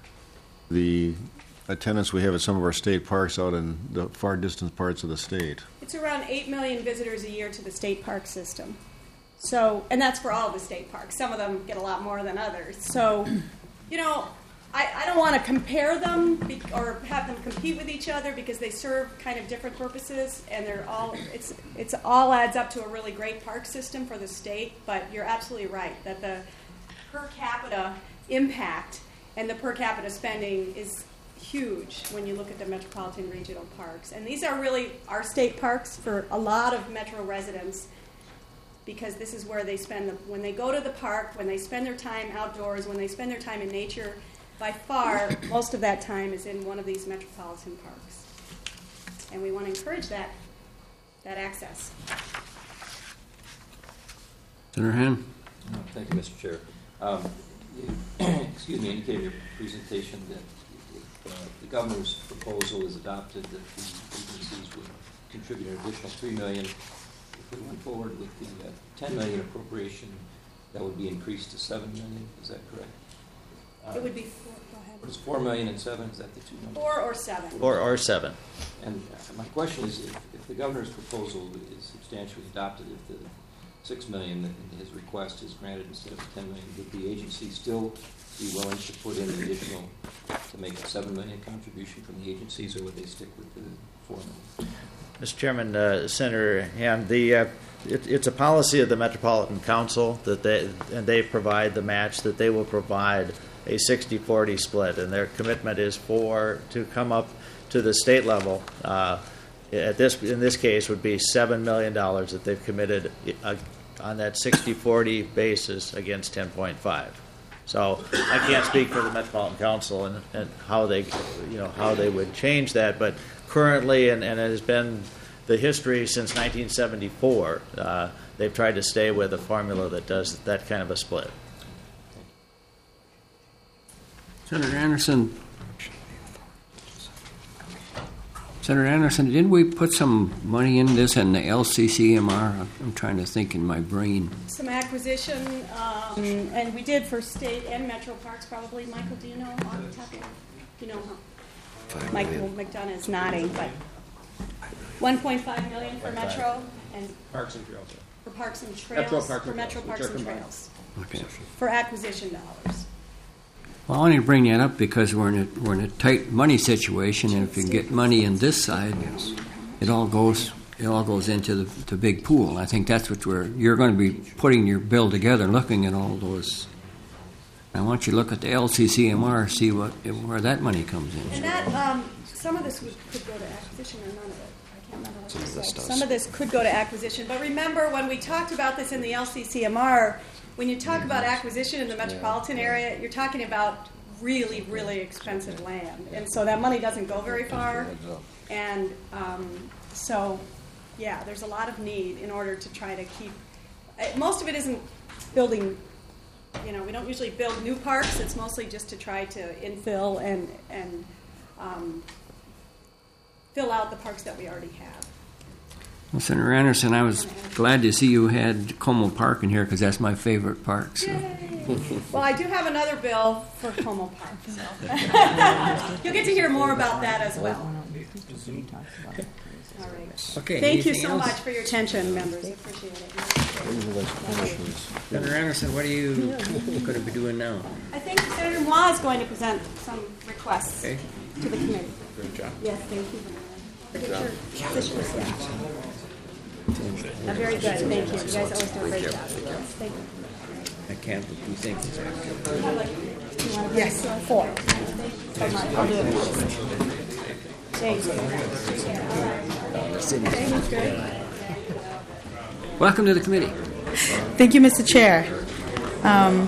the attendance we have at some of our state parks out in the far distant parts of the state. It's around eight million visitors a year to the state park system. So, and that's for all the state parks. Some of them get a lot more than others. So, you know, I, I don't want to compare them be, or have them compete with each other because they serve kind of different purposes, and they're all it's it's all adds up to a really great park system for the state. But you're absolutely right that the per capita impact and the per capita spending is huge when you look at the metropolitan regional parks. And these are really our state parks for a lot of metro residents, because this is where they spend the, when they go to the park, when they spend their time outdoors, when they spend their time in nature, by far most of that time is in one of these metropolitan parks. And we want to encourage that that access. Senator Han. Oh, Thank you, Mister Chair. Um, you, excuse me, indicated in your presentation that if uh, the governor's proposal is adopted, that the agencies would contribute an additional three million dollars. If we went forward with the uh, ten million dollars appropriation, that would be increased to seven million, is that correct? Uh, It would be four, go ahead. It's four million and seven, is that the two numbers? Four or seven. Or, or seven. And uh, my question is, if, if the governor's proposal is substantially adopted, if the six million that in his request is granted instead of ten million, would the agency still be willing to put in the additional, to make a seven million contribution from the agencies, or would they stick with the four million? Mister Chairman, uh, Senator Hand, the uh, it, it's a policy of the Metropolitan Council that they and they provide the match, that they will provide a sixty forty split, and their commitment is for to come up to the state level. Uh, at this in this case would be seven million dollars that they've committed uh, on that sixty forty basis against ten point five. So I can't speak for the Metropolitan Council and, and how they you know how they would change that, but currently, and, and it has been the history since nineteen seventy-four, uh, they've tried to stay with a formula that does that kind of a split. Senator Anderson, Senator Anderson, didn't we put some money in this in the L C C M R? I'm trying to think in my brain. Some acquisition, um, and we did for state and metro parks probably. Michael, do you know on the top of your, you know how? Michael McDonough is nodding, but one point five million for metro and Parks and Trails. for parks and Metro trails, Parks for and metro Trails, parks which are and combined. trails, Okay. for acquisition dollars. Well, I wanted to bring that up because we're in a, we're in a tight money situation, and if you get money in this side, it all goes it all goes into the, the big pool. I think that's what we're you're going to be putting your bill together, looking at all those. I want you to look at the L C C M R, see what where that money comes in. And that, um, some of this would, could go to acquisition or none of it. I can't remember what you said. Some of this could go to acquisition. But remember, when we talked about this in the L C C M R, when you talk about acquisition in the metropolitan area, you're talking about really, really expensive land. And so that money doesn't go very far. And um, so, yeah, there's a lot of need in order to try to keep, uh, most of it isn't building. You know, we don't usually build new parks. It's mostly just to try to infill and and um, fill out the parks that we already have. Well, Senator Anderson, I was glad to see you had Como Park in here because that's my favorite park. So. Well, I do have another bill for Como Park, so you'll get to hear more about that as well. All right. Okay. Thank you anything so else? much for your attention, members. I appreciate it. Senator Anderson, what are you going to be doing now? I think Senator Moore is going to present some requests Okay. to the committee. Great job. Yes, thank you. Good Get job. your positions, yeah. Uh, very good, thank you. You guys always do a great job. Thank you. I can't do two things. Yes, four. I'll do it. Thank you. Welcome to the committee. Thank you, Mister Chair. Um,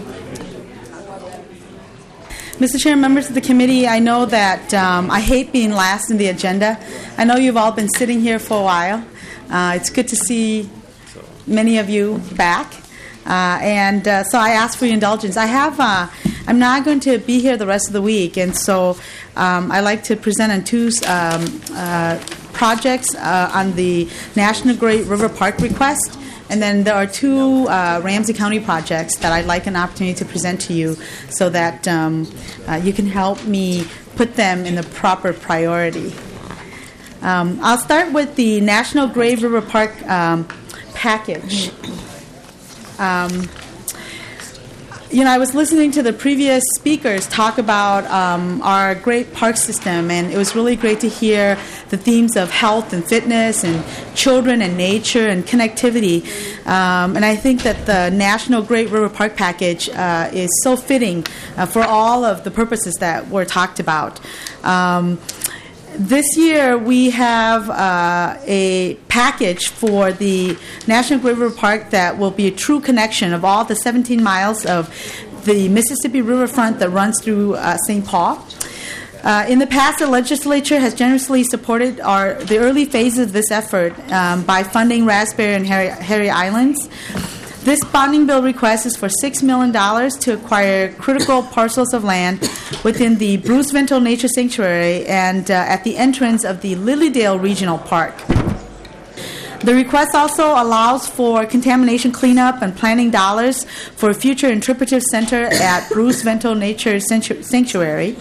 Mister Chair, members of the committee, I know that um, I hate being last in the agenda. I know you've all been sitting here for a while. Uh, it's good to see many of you back. Uh, and uh, so I ask for your indulgence. I have, uh, I'm not going to be here the rest of the week, and so um, I like to present on two um, uh, projects uh, on the National Great River Park request. And then there are two uh, Ramsey County projects that I'd like an opportunity to present to you so that um, uh, you can help me put them in the proper priority. Um, I'll start with the National Great River Park um, package. Um, you know, I was listening to the previous speakers talk about um, our great park system, and it was really great to hear the themes of health and fitness and children and nature and connectivity. Um, and I think that the National Great River Park package uh, is so fitting uh, for all of the purposes that were talked about. Um, This year, we have uh, a package for the National Great River Park that will be a true connection of all the seventeen miles of the Mississippi riverfront that runs through uh, Saint Paul. Uh, in the past, the legislature has generously supported our the early phases of this effort um, by funding Raspberry and Harry, Harry Islands. This bonding bill request is for six million dollars to acquire critical parcels of land within the Bruce Vento Nature Sanctuary and uh, at the entrance of the Lilydale Regional Park. The request also allows for contamination cleanup and planning dollars for a future interpretive center at Bruce Vento Nature Sanctu- Sanctuary.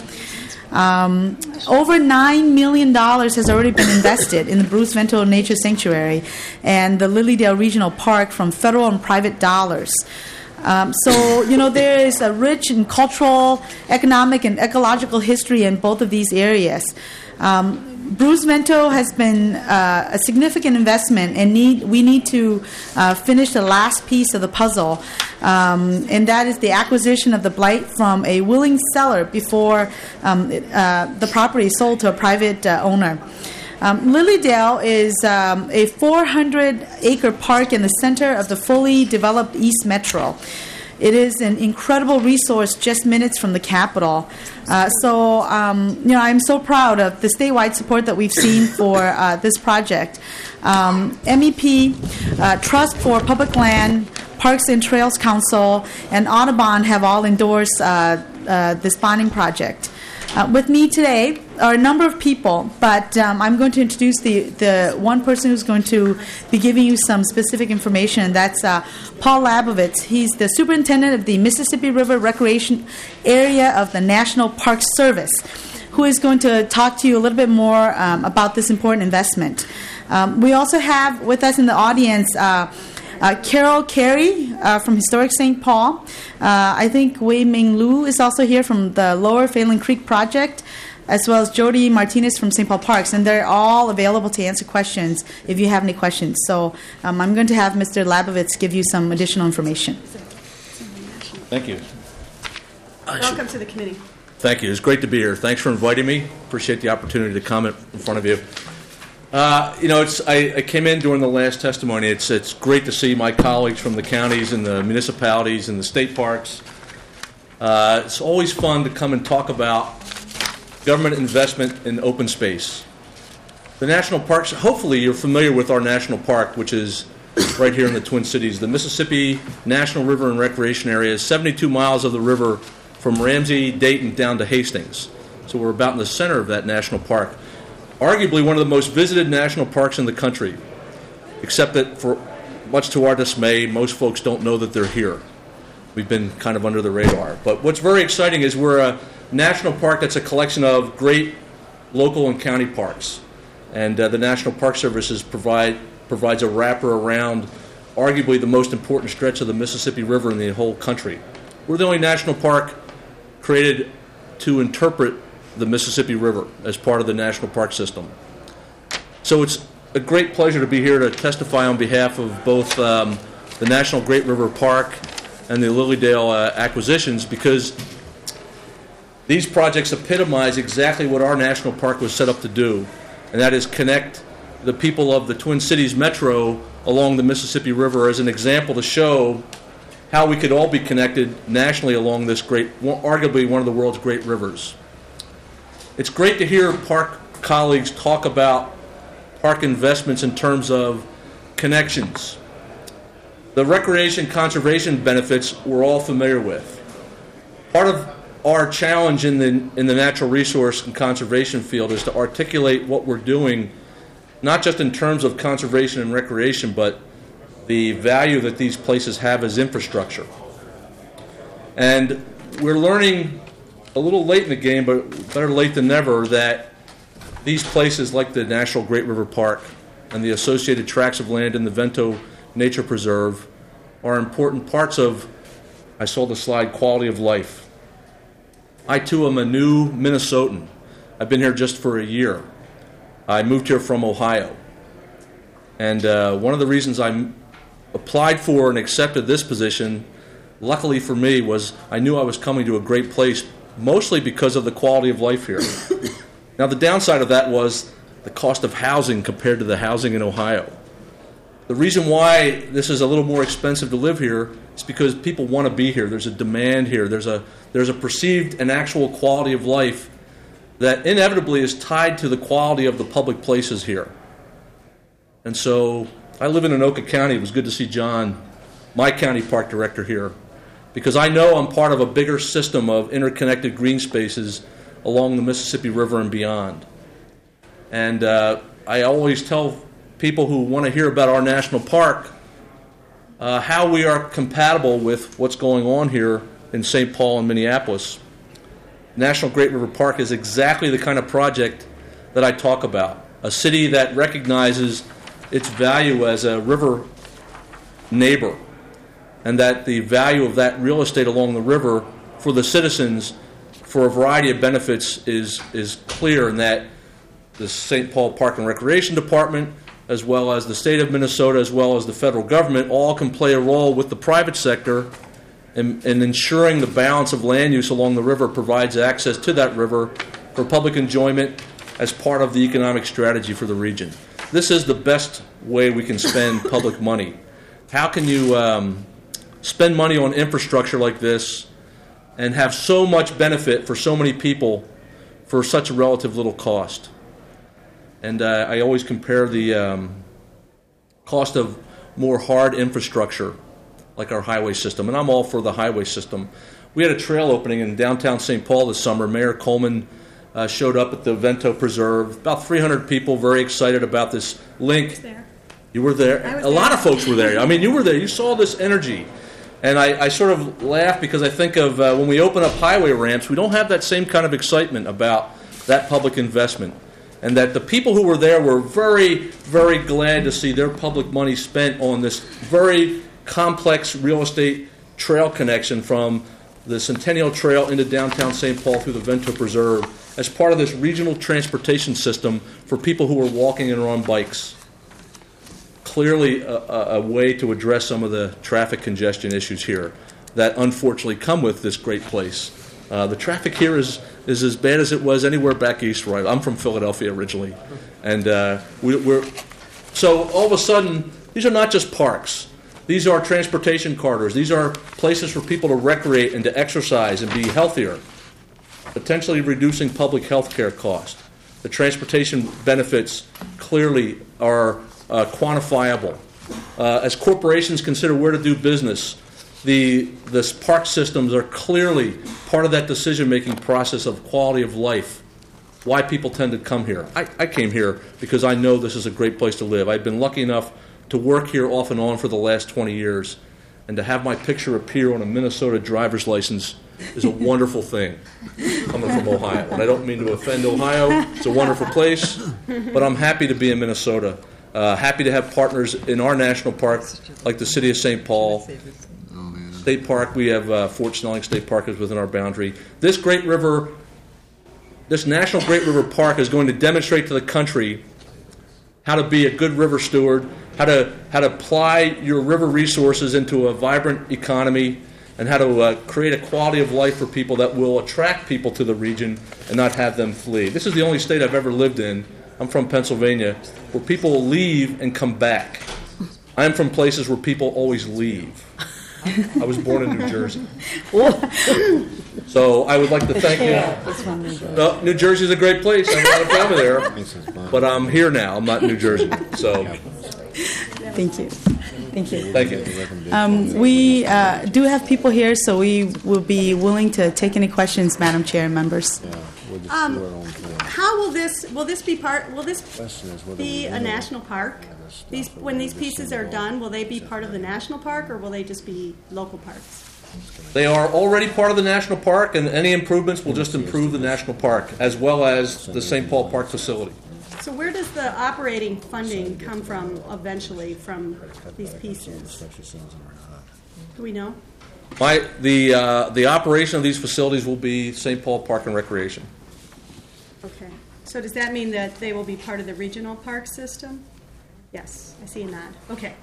Um, over nine million dollars has already been invested in the Bruce Vento Nature Sanctuary and the Lilydale Regional Park from federal and private dollars. Um, so, you know, there is a rich and cultural, economic, and ecological history in both of these areas. Um, Bruce Vento has been uh, a significant investment, and need we need to uh, finish the last piece of the puzzle, um, and that is the acquisition of the blight from a willing seller before um, uh, the property is sold to a private uh, owner. Um, Lilydale is um, a four hundred acre park in the center of the fully developed East Metro. It is an incredible resource just minutes from the capital. Uh, so, um, you know, I'm so proud of the statewide support that we've seen for uh, this project. Um, M E P, uh, Trust for Public Land, Parks and Trails Council, and Audubon have all endorsed uh, uh, this bonding project. Uh, with me today are a number of people, but um, I'm going to introduce the, the one person who's going to be giving you some specific information. That's uh, Paul Labovitz. He's the superintendent of the Mississippi River Recreation Area of the National Park Service, who is going to talk to you a little bit more um, about this important investment. Um, we also have with us in the audience uh, Uh, Carol Carey uh, from Historic Saint Paul. Uh, I think Wei Ming Lu is also here from the Lower Phelan Creek Project, as well as Jody Martinez from Saint Paul Parks, and they're all available to answer questions if you have any questions. So um, I'm going to have Mister Labovitz give you some additional information. Thank you. Welcome to the committee. Thank you. It's great to be here. Thanks for inviting me. Appreciate the opportunity to comment in front of you. Uh, you know, it's, I, I came in during the last testimony. It's it's great to see my colleagues from the counties and the municipalities and the state parks. Uh, it's always fun to come and talk about government investment in open space. The national parks, hopefully you're familiar with our national park, which is right here in the Twin Cities. The Mississippi National River and Recreation Area is seventy-two miles of the river from Ramsey, Dayton, down to Hastings. So we're about in the center of that national park. Arguably one of the most visited national parks in the country, except that for much to our dismay, most folks don't know that they're here. We've been kind of under the radar. But what's very exciting is we're a national park that's a collection of great local and county parks. And uh, the National Park Services provide provides a wrapper around arguably the most important stretch of the Mississippi River in the whole country. We're the only national park created to interpret the Mississippi River as part of the national park system. So it's a great pleasure to be here to testify on behalf of both um, the National Great River Park and the Lilydale uh, acquisitions, because these projects epitomize exactly what our national park was set up to do, and that is connect the people of the Twin Cities Metro along the Mississippi River as an example to show how we could all be connected nationally along this great, arguably one of the world's great rivers. It's great to hear park colleagues talk about park investments in terms of connections. The recreation conservation benefits we're all familiar with. Part of our challenge in the in the natural resource and conservation field is to articulate what we're doing, not just in terms of conservation and recreation, but the value that these places have as infrastructure. And we're learning a little late in the game, but better late than never, that these places like the National Great River Park and the associated tracts of land in the Vento Nature Preserve are important parts of, I saw the slide, quality of life. I, too, am a new Minnesotan. I've been here just for a year. I moved here from Ohio. And uh, one of the reasons I applied for and accepted this position, luckily for me, was I knew I was coming to a great place, mostly because of the quality of life here. Now, the downside of that was the cost of housing compared to the housing in Ohio. The reason why this is a little more expensive to live here is because people want to be here. There's a demand here. There's a there's a perceived and actual quality of life that inevitably is tied to the quality of the public places here. And so I live in Anoka County. It was good to see John, my county park director, here, because I know I'm part of a bigger system of interconnected green spaces along the Mississippi River and beyond. And uh, I always tell people who want to hear about our national park uh, how we are compatible with what's going on here in Saint Paul and Minneapolis. National Great River Park is exactly the kind of project that I talk about. A city that recognizes its value as a river neighbor, and that the value of that real estate along the river for the citizens for a variety of benefits is, is clear, and that the Saint Paul Park and Recreation Department, as well as the state of Minnesota, as well as the federal government, all can play a role with the private sector in, in ensuring the balance of land use along the river provides access to that river for public enjoyment as part of the economic strategy for the region. This is the best way we can spend public money. How can you um, spend money on infrastructure like this and have so much benefit for so many people for such a relative little cost? And uh, I always compare the um, cost of more hard infrastructure, like our highway system, and I'm all for the highway system. We had a trail opening in downtown Saint Paul this summer. Mayor Coleman uh, showed up at the Vento Preserve. About three hundred people, very excited about this link. There. You were there. I was a there. lot of folks were there. I mean, you were there. You saw this energy. And I, I sort of laugh because I think of uh, when we open up highway ramps, we don't have that same kind of excitement about that public investment. And that the people who were there were very, very glad to see their public money spent on this very complex real estate trail connection from the Centennial Trail into downtown Saint Paul through the Vento Preserve as part of this regional transportation system for people who are walking and are on bikes. Clearly a, a, a way to address some of the traffic congestion issues here that unfortunately come with this great place. Uh, the traffic here is, is as bad as it was anywhere back east. Right, I'm from Philadelphia originally, and uh, we, we're so all of a sudden these are not just parks. These are transportation corridors. These are places for people to recreate and to exercise and be healthier, potentially reducing public health care costs. The transportation benefits clearly are uh, quantifiable. Uh, as corporations consider where to do business, the the park systems are clearly part of that decision-making process of quality of life, why people tend to come here. I, I came here because I know this is a great place to live. I've been lucky enough to work here off and on for the last twenty years, and to have my picture appear on a Minnesota driver's license is a wonderful thing, coming from Ohio. And I don't mean to offend Ohio. It's a wonderful place, but I'm happy to be in Minnesota, uh, happy to have partners in our national park, like the city of Saint Paul. State Park, we have uh, Fort Snelling State Park is within our boundary. This Great River, this National Great River Park is going to demonstrate to the country how to be a good river steward, how to how to apply your river resources into a vibrant economy, and how to uh, create a quality of life for people that will attract people to the region and not have them flee. This is the only state I've ever lived in. I'm from Pennsylvania, where people leave and come back. I'm from places where people always leave. I was born in New Jersey. So I would like to thank you. No, New Jersey is a great place. I have a lot of family there. But I'm here now. I'm not in New Jersey. So Thank you. Thank you. Thank you. Um, we uh, do have people here, so we will be willing to take any questions, Madam Chair and members. Um, how will this, will this be part, will this be a national park? These, when these pieces are done, will they be part of the national park, or will they just be local parks? They are already part of the national park, and any improvements will just improve the national park, as well as the Saint Paul Park facility. So where does the operating funding come from eventually from these pieces? Do we know? My, the, uh, the operation of these facilities will be Saint Paul Park and Recreation. Okay. So does that mean that they will be part of the regional park system? Yes, I see a nod. Okay.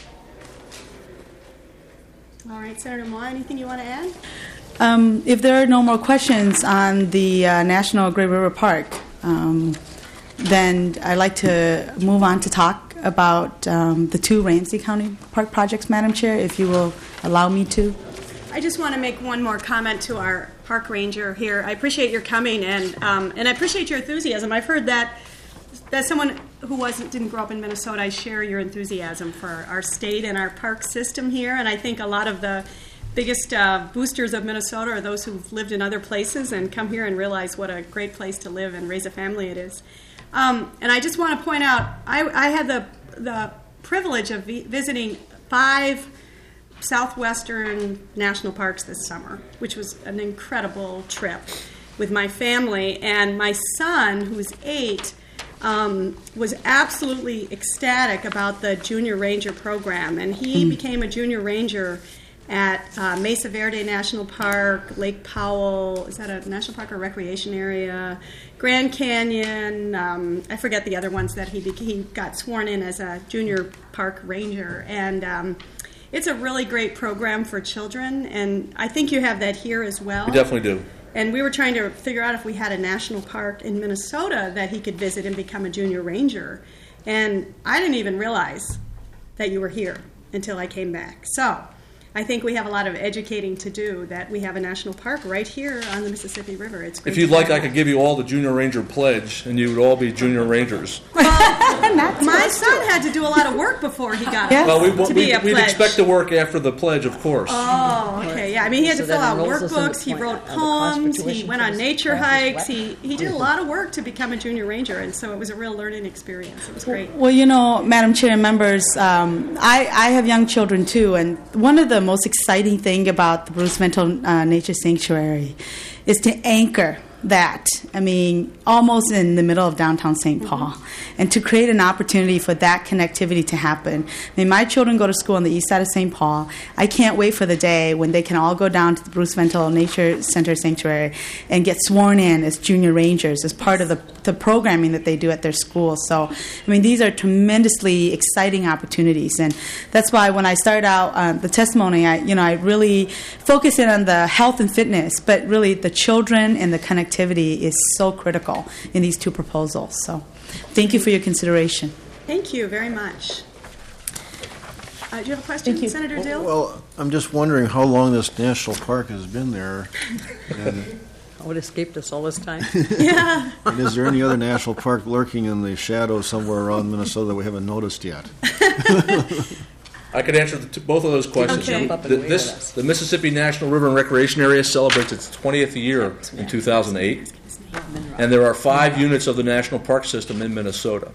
All right, Senator Moore, anything you want to add? Um, if there are no more questions on the uh, National Great River Park, um, then I'd like to move on to talk about um, the two Ramsey County Park projects, Madam Chair, if you will allow me to. I just want to make one more comment to our park ranger here. I appreciate your coming, and um, and I appreciate your enthusiasm. I've heard that as someone who wasn't didn't grow up in Minnesota, I share your enthusiasm for our state and our park system here. And I think a lot of the biggest uh, boosters of Minnesota are those who've lived in other places and come here and realize what a great place to live and raise a family it is. Um, and I just want to point out, I, I had the the privilege of vi- visiting five southwestern national parks this summer, which was an incredible trip with my family. And my son, who's eight, um, was absolutely ecstatic about the Junior Ranger program. And he mm. became a Junior Ranger at uh, Mesa Verde National Park, Lake Powell, is that a national park or recreation area? Grand Canyon, um, I forget the other ones that he be- he got sworn in as a junior park ranger. And um, it's a really great program for children, and I think you have that here as well. We definitely do. And we were trying to figure out if we had a national park in Minnesota that he could visit and become a junior ranger. And I didn't even realize that you were here until I came back. So I think we have a lot of educating to do, that we have a national park right here on the Mississippi River. It's great. If you'd like, I could give you all the Junior Ranger pledge, and you would all be Junior Rangers. My son had to do a lot of work before he got Yes. Well, we, to we, be a we'd pledge. expect to work after the pledge, of course. Oh, okay, yeah. I mean, he had So to fill that out enrolls us in the workbooks. He point- wrote uh, the cost for poems. He tuition went for on this nature class is hikes. what? He he did a lot of work to become a junior ranger, and so it was a real learning experience. It was great. Well, you know, Madam Chair and members, um, I, I have young children too, and one of the most exciting thing about the Bruce Mental uh, Nature Sanctuary is to anchor that, I mean, almost in the middle of downtown Saint Paul, and to create an opportunity for that connectivity to happen. I mean, my children go to school on the east side of Saint Paul. I can't wait for the day when they can all go down to the Bruce Mental Nature Center Sanctuary and get sworn in as junior rangers as part of the, the programming that they do at their school. So, I mean, these are tremendously exciting opportunities, and that's why when I started out uh, the testimony, I, you know, I really focus in on the health and fitness, but really the children and the connectivity is so critical in these two proposals. So thank you for your consideration. Thank you very much. Uh, do you have a question, Senator Dill? Well, I'm just wondering how long this national park has been there. And, How it escaped us all this time. Yeah. and is there any other national park lurking in the shadows somewhere around Minnesota that we haven't noticed yet? I could answer the, both of those questions. Okay. The, this, the Mississippi National River and Recreation Area celebrates its twentieth year in two thousand eight, and there are five units of the national park system in Minnesota.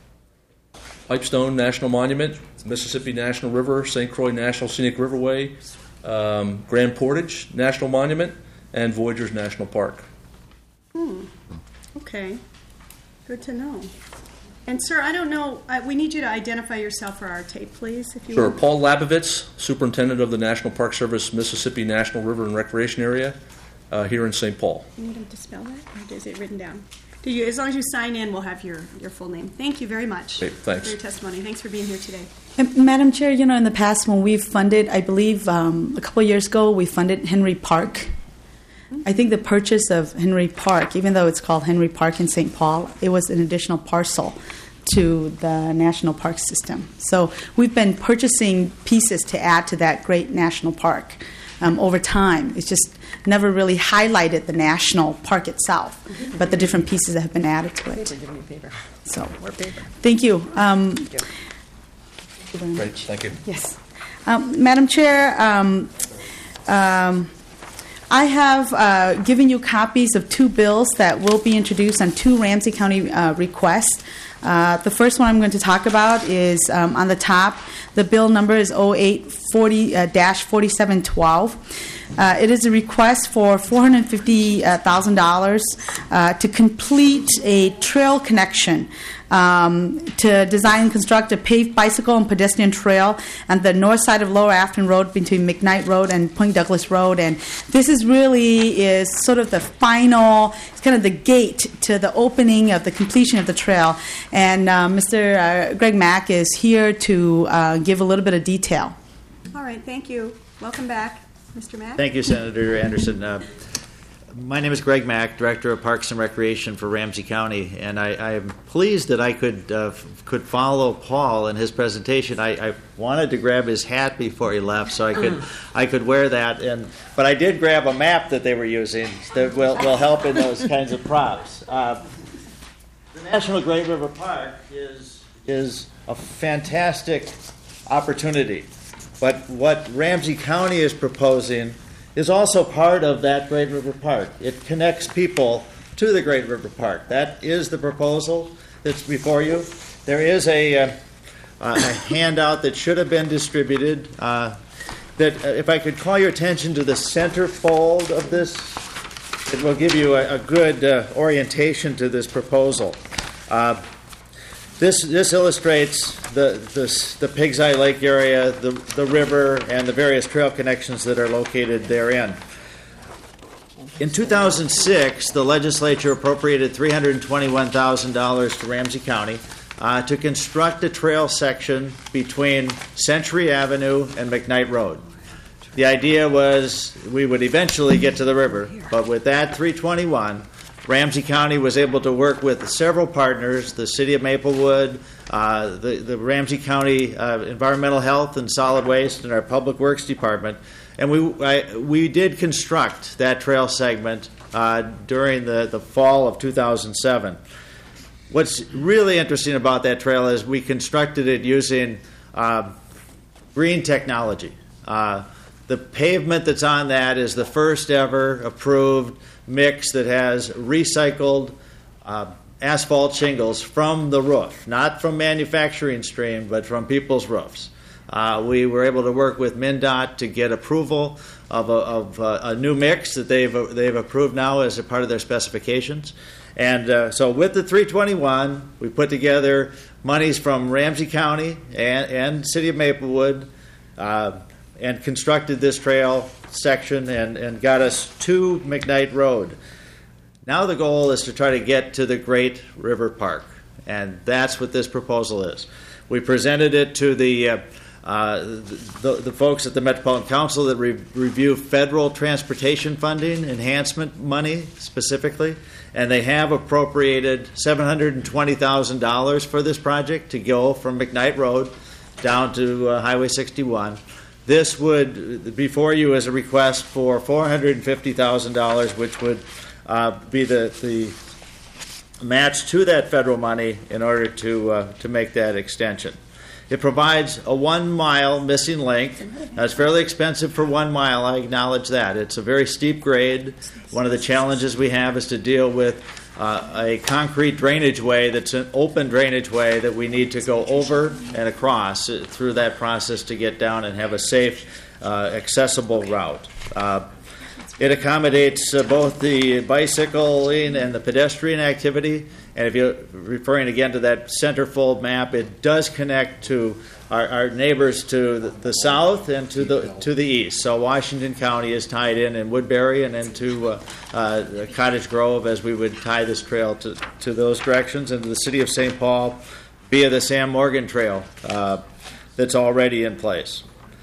Pipestone National Monument, Mississippi National River, Saint Croix National Scenic Riverway, um, Grand Portage National Monument, and Voyagers National Park. Hmm. Okay. Good to know. And, sir, I don't know, uh, we need you to identify yourself for our tape, please, if you Sure. will. Paul Labovitz, Superintendent of the National Park Service Mississippi National River and Recreation Area, uh, here in Saint Paul. You need him to spell that, or is it written down? Do you, as long as you sign in, we'll have your, your full name. Thank you very much Great, thanks. for your testimony. Thanks for being here today. And Madam Chair, you know, in the past when we've funded, I believe um, a couple of years ago, we funded Henry Park. I think the purchase of Henry Park, even though it's called Henry Park in Saint Paul, it was an additional parcel to the national park system. So we've been purchasing pieces to add to that great national park um, over time. It's just never really highlighted the national park itself, but the different pieces that have been added to it. Paper, give me paper. So, More paper. thank you. Um, Thank you. thank you very Great, much. thank you. Yes. Um, Madam Chair, um, um, I have uh, given you copies of two bills that will be introduced on two Ramsey County uh, requests. Uh, the first one I'm going to talk about is um, on the top. The bill number is oh eight forty dash forty-seven twelve. Uh, it is a request for four hundred fifty thousand dollars uh, to complete a trail connection, um, to design and construct a paved bicycle and pedestrian trail on the north side of Lower Afton Road between McKnight Road and Point Douglas Road. And this is really is sort of the final, it's kind of the gate to the opening of the completion of the trail. And uh, Mister Uh, Greg Mack is here to uh, give a little bit of detail. All right, thank you. Welcome back, Mister Mack. Thank you, Senator Anderson. Uh, my name is Greg Mack, Director of Parks and Recreation for Ramsey County, and I, I am pleased that I could uh, f- could follow Paul in his presentation. I, I wanted to grab his hat before he left, so I could I could wear that. And but I did grab a map that they were using that will will help in those kinds of props. Uh, the National Great River Park is is a fantastic opportunity. But what Ramsey County is proposing is also part of that Great River Park. It connects people to the Great River Park. That is the proposal that's before you. There is a, uh, uh, a handout that should have been distributed. Uh, that uh, if I could call your attention to the center fold of this, it will give you a, a good uh, orientation to this proposal. Uh, this this illustrates the this, the Pigs Eye Lake area, the the river, and the various trail connections that are located therein. In two thousand six, the legislature appropriated three hundred twenty-one thousand dollars to Ramsey County uh, to construct a trail section between Century Avenue and McKnight Road. The idea was we would eventually get to the river, but with that three twenty-one, Ramsey County was able to work with several partners, the City of Maplewood, uh, the, the Ramsey County uh, Environmental Health and Solid Waste, and our Public Works Department. And we I, we did construct that trail segment uh, during the, the fall of two thousand seven. What's really interesting about that trail is we constructed it using uh, green technology. Uh, the pavement that's on that is the first ever approved mix that has recycled uh, asphalt shingles from the roof, not from manufacturing stream, but from people's roofs. Uh, we were able to work with MnDOT to get approval of a, of a, a new mix that they've they've approved now as a part of their specifications. And uh, so with the three twenty-one, we put together monies from Ramsey County and, and City of Maplewood uh, and constructed this trail section and, and got us to McKnight Road. Now the goal is to try to get to the Great River Park, and that's what this proposal is. We presented it to the uh, Uh, the, the folks at the Metropolitan Council that re- review federal transportation funding enhancement money specifically, and they have appropriated seven hundred twenty thousand dollars for this project to go from McKnight Road down to uh, Highway sixty-one. This would, before you, is a request for four hundred fifty thousand dollars, which would uh, be the, the match to that federal money in order to uh, to make that extension. It provides a one-mile missing link. Now, it's fairly expensive for one mile, I acknowledge that. It's a very steep grade. One of the challenges we have is to deal with uh, a concrete drainage way that's an open drainage way that we need to go over and across through that process to get down and have a safe, uh, accessible route. Uh, It accommodates uh, both the bicycling and the pedestrian activity. And if you're referring again to that centerfold map, it does connect to our, our neighbors to the, the south and to the to the east. So Washington County is tied in in Woodbury and into uh, uh, Cottage Grove, as we would tie this trail to, to those directions, and to the city of Saint Paul via the Sam Morgan Trail uh, that's already in place.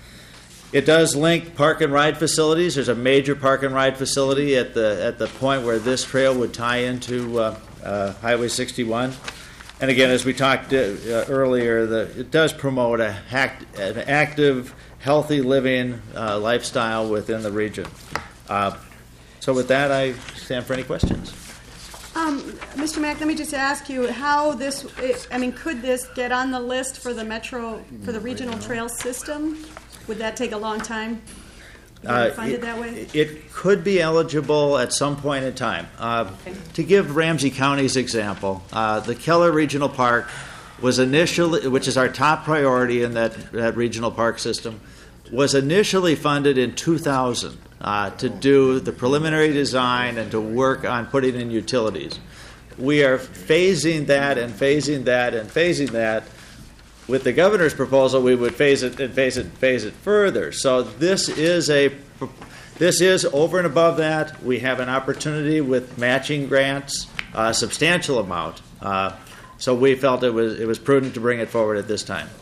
It does link park and ride facilities. There's a major park and ride facility at the at the point where this trail would tie into uh, uh, Highway sixty-one. And again, as we talked uh, earlier, the, it does promote a hack, an active, healthy living uh, lifestyle within the region. Uh, so with that, I stand for any questions. Um, Mister Mack, let me just ask you how this, I mean, could this get on the list for the metro, for the regional trail system? Would that take a long time to Uh, get funded it, that way? it could be eligible at some point in time. Uh, Okay. To give Ramsey County's example, uh, the Keller Regional Park was initially, which is our top priority in that, that regional park system, was initially funded in two thousand uh, to do the preliminary design and to work on putting in utilities. We are phasing that and phasing that and phasing that. With the governor's proposal, we would phase it and phase it and phase it further. So this is a, this is over and above that. We have an opportunity with matching grants, a substantial amount. Uh, so we felt it was it was prudent to bring it forward at this time.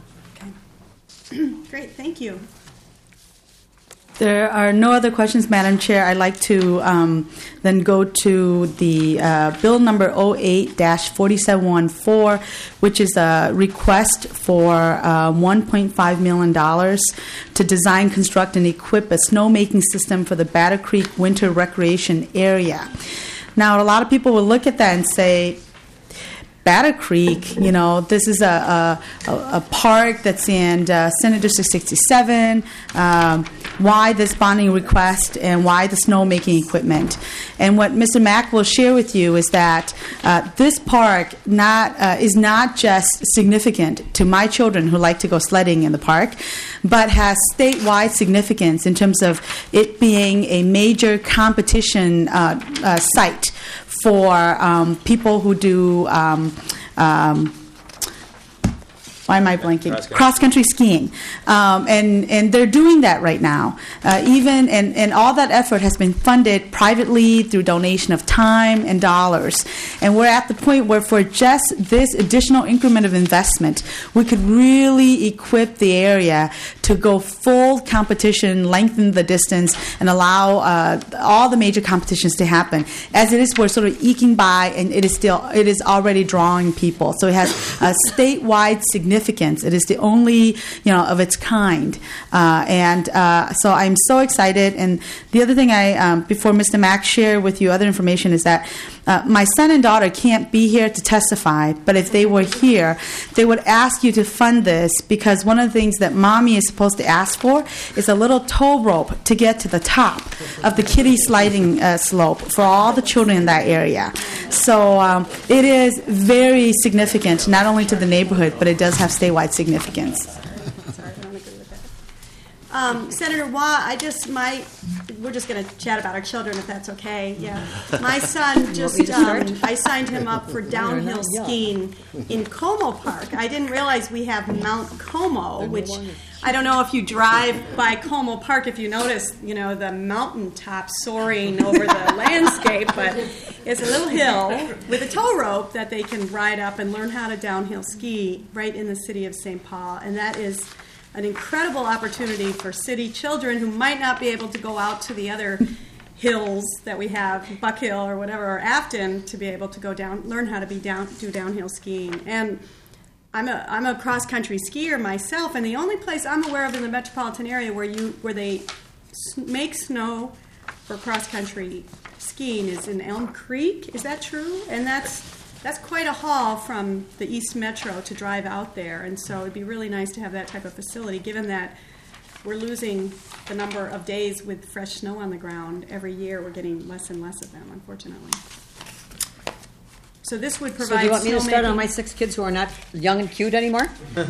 Great, thank you. There are no other questions, Madam Chair. I'd like to um, then go to the uh, bill number oh eight dash forty-seven fourteen, which is a request for uh, one point five million dollars to design, construct, and equip a snowmaking system for the Batter Creek Winter Recreation Area. Now, a lot of people will look at that and say, Batter Creek, you know, this is a, a, a park that's in uh, Senate District sixty-seven. Um, why this bonding request and why the snowmaking equipment? And what Mister Mack will share with you is that uh, this park not uh, is not just significant to my children who like to go sledding in the park, but has statewide significance in terms of it being a major competition uh, uh, site for um, people who do um, um, why am I blanking? Cross-country. Cross-country skiing. Um, and, and they're doing that right now. Uh, even and, and all that effort has been funded privately through donation of time and dollars. And we're at the point where for just this additional increment of investment, we could really equip the area to go full competition, lengthen the distance, and allow uh, all the major competitions to happen. As it is, we're sort of eking by, and it is still it is already drawing people. So it has a statewide significance. It is the only, you know, of its kind, uh, and uh, so I'm so excited. And the other thing I, um, before Mister Mack share with you other information, is that uh, my son and daughter can't be here to testify, but if they were here, they would ask you to fund this, because one of the things that mommy is supposed to ask for is a little tow rope to get to the top of the kiddie sliding uh, slope for all the children in that area. So um, it is very significant, not only to the neighborhood, but it does have statewide significance. Sorry, I don't agree with that. Um, Senator Waugh, I just my we're just going to chat about our children if that's okay. Yeah, my son just um, I signed him up for downhill skiing in Como Park. I didn't realize we have Mount Como, which I don't know if you drive by Como Park, if you notice, you know, the mountaintop soaring over the landscape, but it's a little hill with a tow rope that they can ride up and learn how to downhill ski right in the city of Saint Paul. And that is an incredible opportunity for city children who might not be able to go out to the other hills that we have, Buck Hill or whatever, or Afton, to be able to go down, learn how to be down, do downhill skiing. And I'm a I'm a cross country skier myself, and the only place I'm aware of in the metropolitan area where you where they s- make snow for cross country skiing is in Elm Creek. Is that true? And that's that's quite a haul from the East Metro to drive out there, and so it'd be really nice to have that type of facility, given that we're losing the number of days with fresh snow on the ground every year. We're getting less and less of them, unfortunately. So this would provide. So do you want me to start snowmaking- on my six kids who are not young and cute anymore?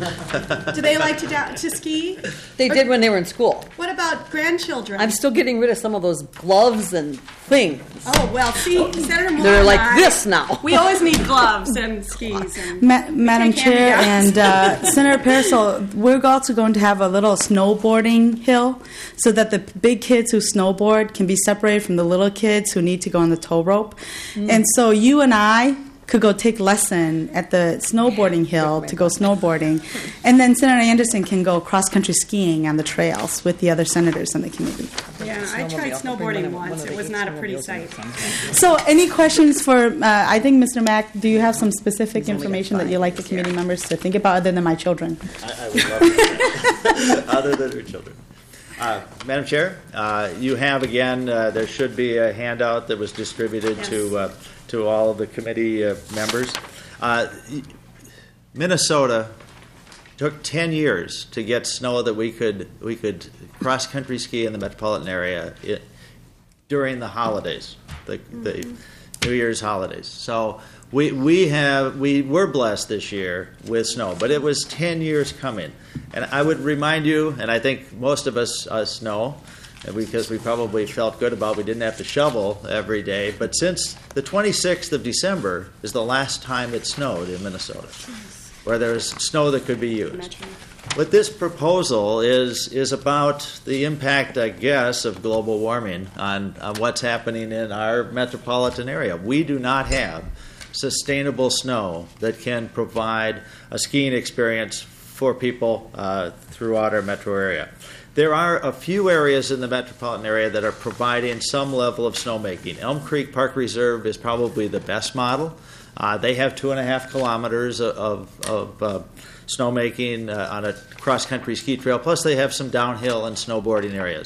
Do they like to da- to ski? They Or- did when they were in school. What about grandchildren? I'm still getting rid of some of those gloves and things. Oh, well, see, Senator Moore They're and like I- this now. We always need gloves and skis. And Ma- Madam take Chair hand-me-downs. and uh, Senator Parasol, we're also going to have a little snowboarding hill so that the big kids who snowboard can be separated from the little kids who need to go on the tow rope. Mm. And so you and I could go take lesson at the snowboarding hill to go snowboarding. And then Senator Anderson can go cross-country skiing on the trails with the other senators on the committee. Yeah, I tried snowboarding once. It was not a pretty sight. So any questions for, uh, I think, Mister Mack, do you have some specific information that you'd like the committee members to think about other than my children? I, I would love that. Other than your children. Uh, Madam Chair, uh, you have again, uh, there should be a handout that was distributed Yes. to uh, to all of the committee uh, members. Uh, Minnesota took ten years to get snow that we could we could cross country ski in the metropolitan area it, during the holidays, the, the New Year's holidays. So we we have we were blessed this year with snow, but it was ten years coming. And I would remind you, and I think most of us us know, because we probably felt good about we didn't have to shovel every day. But since the twenty-sixth of December is the last time it snowed in Minnesota, where there's snow that could be used. What this proposal is is about the impact, I guess, of global warming on, on what's happening in our metropolitan area. We do not have sustainable snow that can provide a skiing experience for people uh, throughout our metro area. There are a few areas in the metropolitan area that are providing some level of snowmaking. Elm Creek Park Reserve is probably the best model. Uh, they have two and a half kilometers of, of, of uh, snowmaking uh, on a cross-country ski trail, plus they have some downhill and snowboarding areas.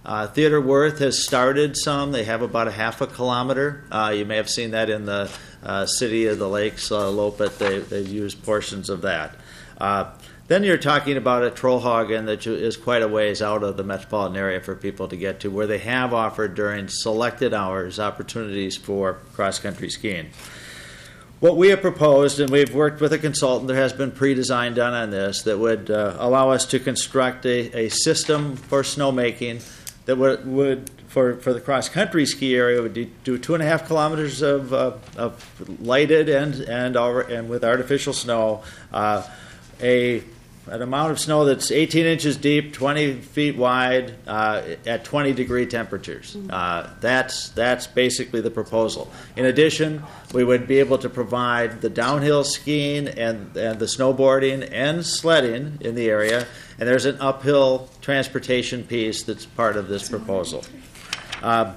Uh, Theodore Worth has started some. They have about a half a kilometer. Uh, you may have seen that in the uh, City of the Lakes, uh, Lopet. They, they've used portions of that. Uh, then you're talking about a Trollhagen that is quite a ways out of the metropolitan area for people to get to, where they have offered during selected hours opportunities for cross-country skiing. What we have proposed, and we've worked with a consultant, there has been pre-design done on this, that would uh, allow us to construct a, a system for snowmaking that would, would for, for the cross-country ski area, would do, do two and a half kilometers of, uh, of lighted and, and, and with artificial snow, uh, a an amount of snow that's eighteen inches deep, twenty feet wide, uh, at twenty degree temperatures. Uh, that's that's basically the proposal. In addition, we would be able to provide the downhill skiing and, and the snowboarding and sledding in the area, and there's an uphill transportation piece that's part of this proposal. Uh,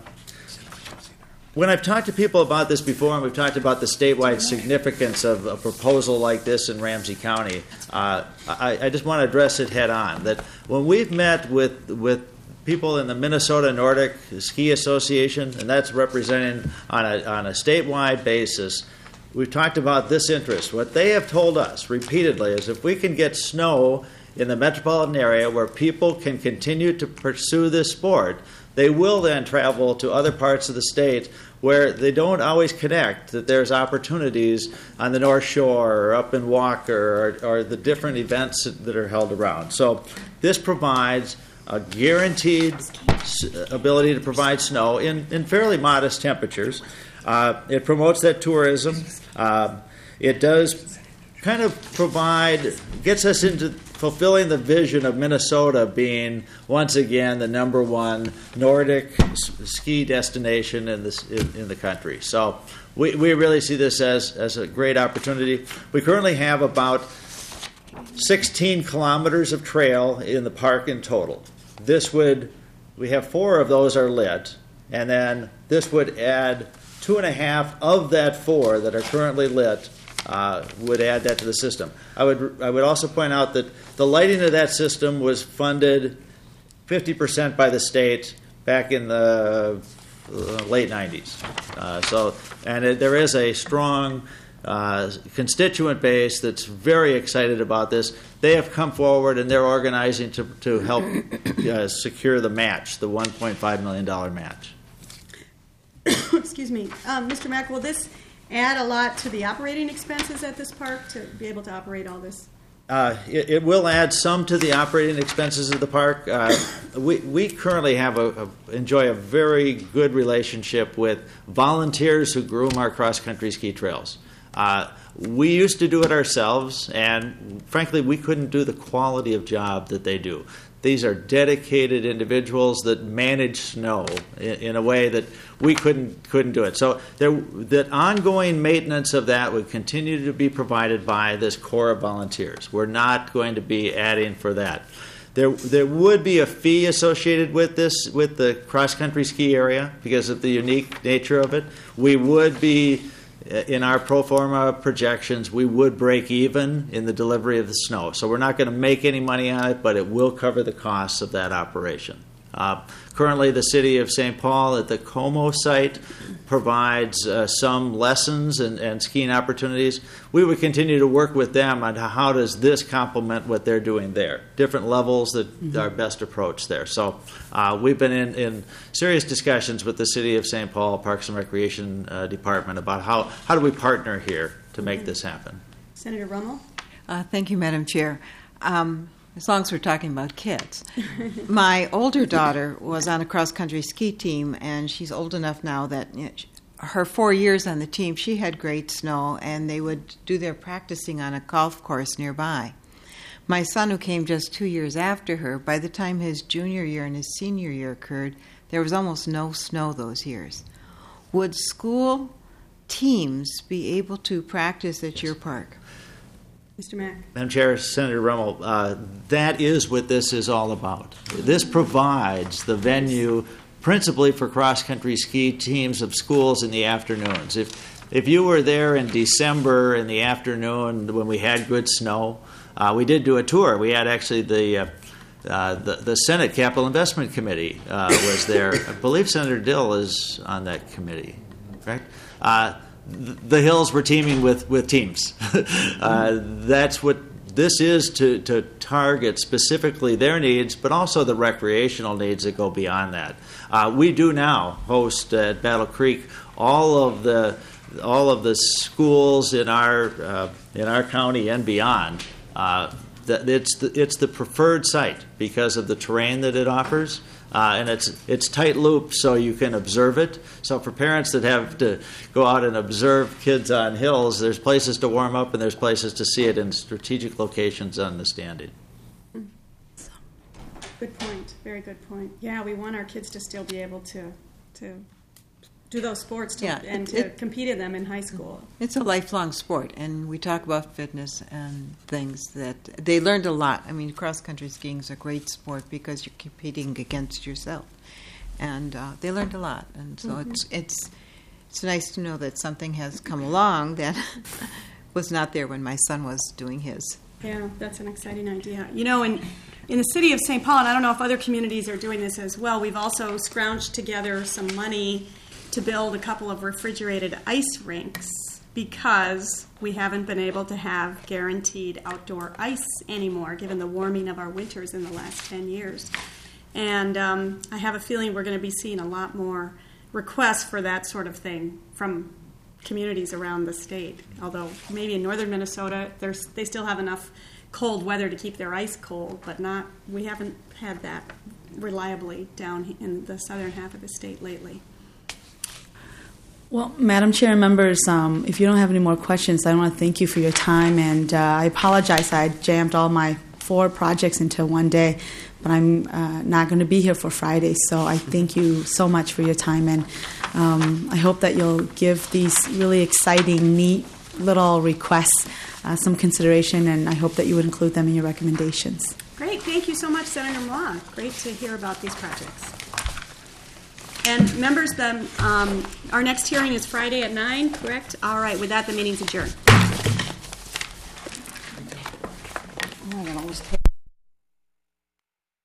When I've talked to people about this before, and we've talked about the statewide significance of a proposal like this in Ramsey County, uh, I, I just want to address it head on. That when we've met with with people in the Minnesota Nordic Ski Association, and that's representing on a on a statewide basis, we've talked about this interest. What they have told us repeatedly is if we can get snow in the metropolitan area where people can continue to pursue this sport, they will then travel to other parts of the state where they don't always connect, that there's opportunities on the North Shore or up in Walker or, or the different events that are held around. So this provides a guaranteed ability to provide snow in, in fairly modest temperatures. Uh, it promotes that tourism. Uh, it does kind of provide, gets us into fulfilling the vision of Minnesota being, once again, the number one Nordic s- ski destination in, this, in, in the country. So we, we really see this as, as a great opportunity. We currently have about sixteen kilometers of trail in the park in total. This would, we have four of those are lit, and then this would add two and a half of that four that are currently lit. Uh, would add that to the system. I would I would also point out that the lighting of that system was funded fifty percent by the state back in the uh, late nineties. Uh, so, and it, there is a strong uh, constituent base that's very excited about this. They have come forward and they're organizing to to help uh, secure the match, the one point five million dollars match. Excuse me, um, Mister Mack. Will this add a lot to the operating expenses at this park to be able to operate all this? Uh, it, it will add some to the operating expenses of the park. Uh, we, we currently have a, a, enjoy a very good relationship with volunteers who groom our cross-country ski trails. Uh, we used to do it ourselves, and frankly, we couldn't do the quality of job that they do. These are dedicated individuals that manage snow in, in a way that we couldn't couldn't do it. So there, that ongoing maintenance of that would continue to be provided by this core of volunteers. We're not going to be adding for that. There, there would be a fee associated with this, with the cross-country ski area because of the unique nature of it. We would be, in our pro forma projections, we would break even in the delivery of the snow. So we're not going to make any money on it, but it will cover the costs of that operation. Uh, currently, the city of Saint Paul at the Como site provides uh, some lessons and, and skiing opportunities. We would continue to work with them on how does this complement what they're doing there. Different levels that mm-hmm. are best approached there. So uh, we've been in, in serious discussions with the city of Saint Paul Parks and Recreation uh, Department about how, how do we partner here to make mm-hmm. this happen. Senator Rummel? Uh, thank you, Madam Chair. Um, As long as we're talking about kids. My older daughter was on a cross-country ski team, and she's old enough now that you know, her four years on the team, she had great snow, and they would do their practicing on a golf course nearby. My son, who came just two years after her, by the time his junior year and his senior year occurred, there was almost no snow those years. Would school teams be able to practice at your park? Mister Mack. Madam Chair, Senator Rummel, uh, that is what this is all about. This provides the venue principally for cross-country ski teams of schools in the afternoons. If if you were there in December in the afternoon when we had good snow, uh, we did do a tour. We had actually the uh, Uh, the, the Senate Capital Investment Committee uh, was there. I believe Senator Dill is on that committee, correct? Uh, th- the Hills were teaming with, with teams. uh, that's what this is, to, to target specifically their needs, but also the recreational needs that go beyond that. Uh, we do now host at Battle Creek all of the all of the schools in our uh, in our county and beyond. Uh, that it's the, it's the preferred site because of the terrain that it offers. Uh, and it's it's tight loop, so you can observe it. So for parents that have to go out and observe kids on hills, there's places to warm up and there's places to see it in strategic locations on the standing. Good point. Very good point. Yeah, we want our kids to still be able to to do those sports to, Yeah, and it- to it- compete in them in high school. It's a lifelong sport, and we talk about fitness and things that they learned a lot. I mean, cross country skiing is a great sport because you're competing against yourself, and uh, they learned a lot. And so Mhm. it's it's it's nice to know that something has come along that was not there when my son was doing his. Yeah, that's an exciting idea. You know, in in the city of Saint Paul, and I don't know if other communities are doing this as well, we've also scrounged together some money to build a couple of refrigerated ice rinks because we haven't been able to have guaranteed outdoor ice anymore, given the warming of our winters in the last ten years. And um, I have a feeling we're going to be seeing a lot more requests for that sort of thing from communities around the state. Although maybe in northern Minnesota, there's, they still have enough cold weather to keep their ice cold, but not. We haven't had that reliably down in the southern half of the state lately. Well, Madam Chair and members, um, if you don't have any more questions, I want to thank you for your time, and uh, I apologize. I jammed all my four projects into one day, but I'm uh, not going to be here for Friday, so I thank you so much for your time, and um, I hope that you'll give these really exciting, neat little requests uh, some consideration, and I hope that you would include them in your recommendations. Great. Thank you so much, Senator Moore. Great to hear about these projects. And members, the, um, our next hearing is Friday at nine, correct? All right. With that, the meeting's adjourned. Oh, I always take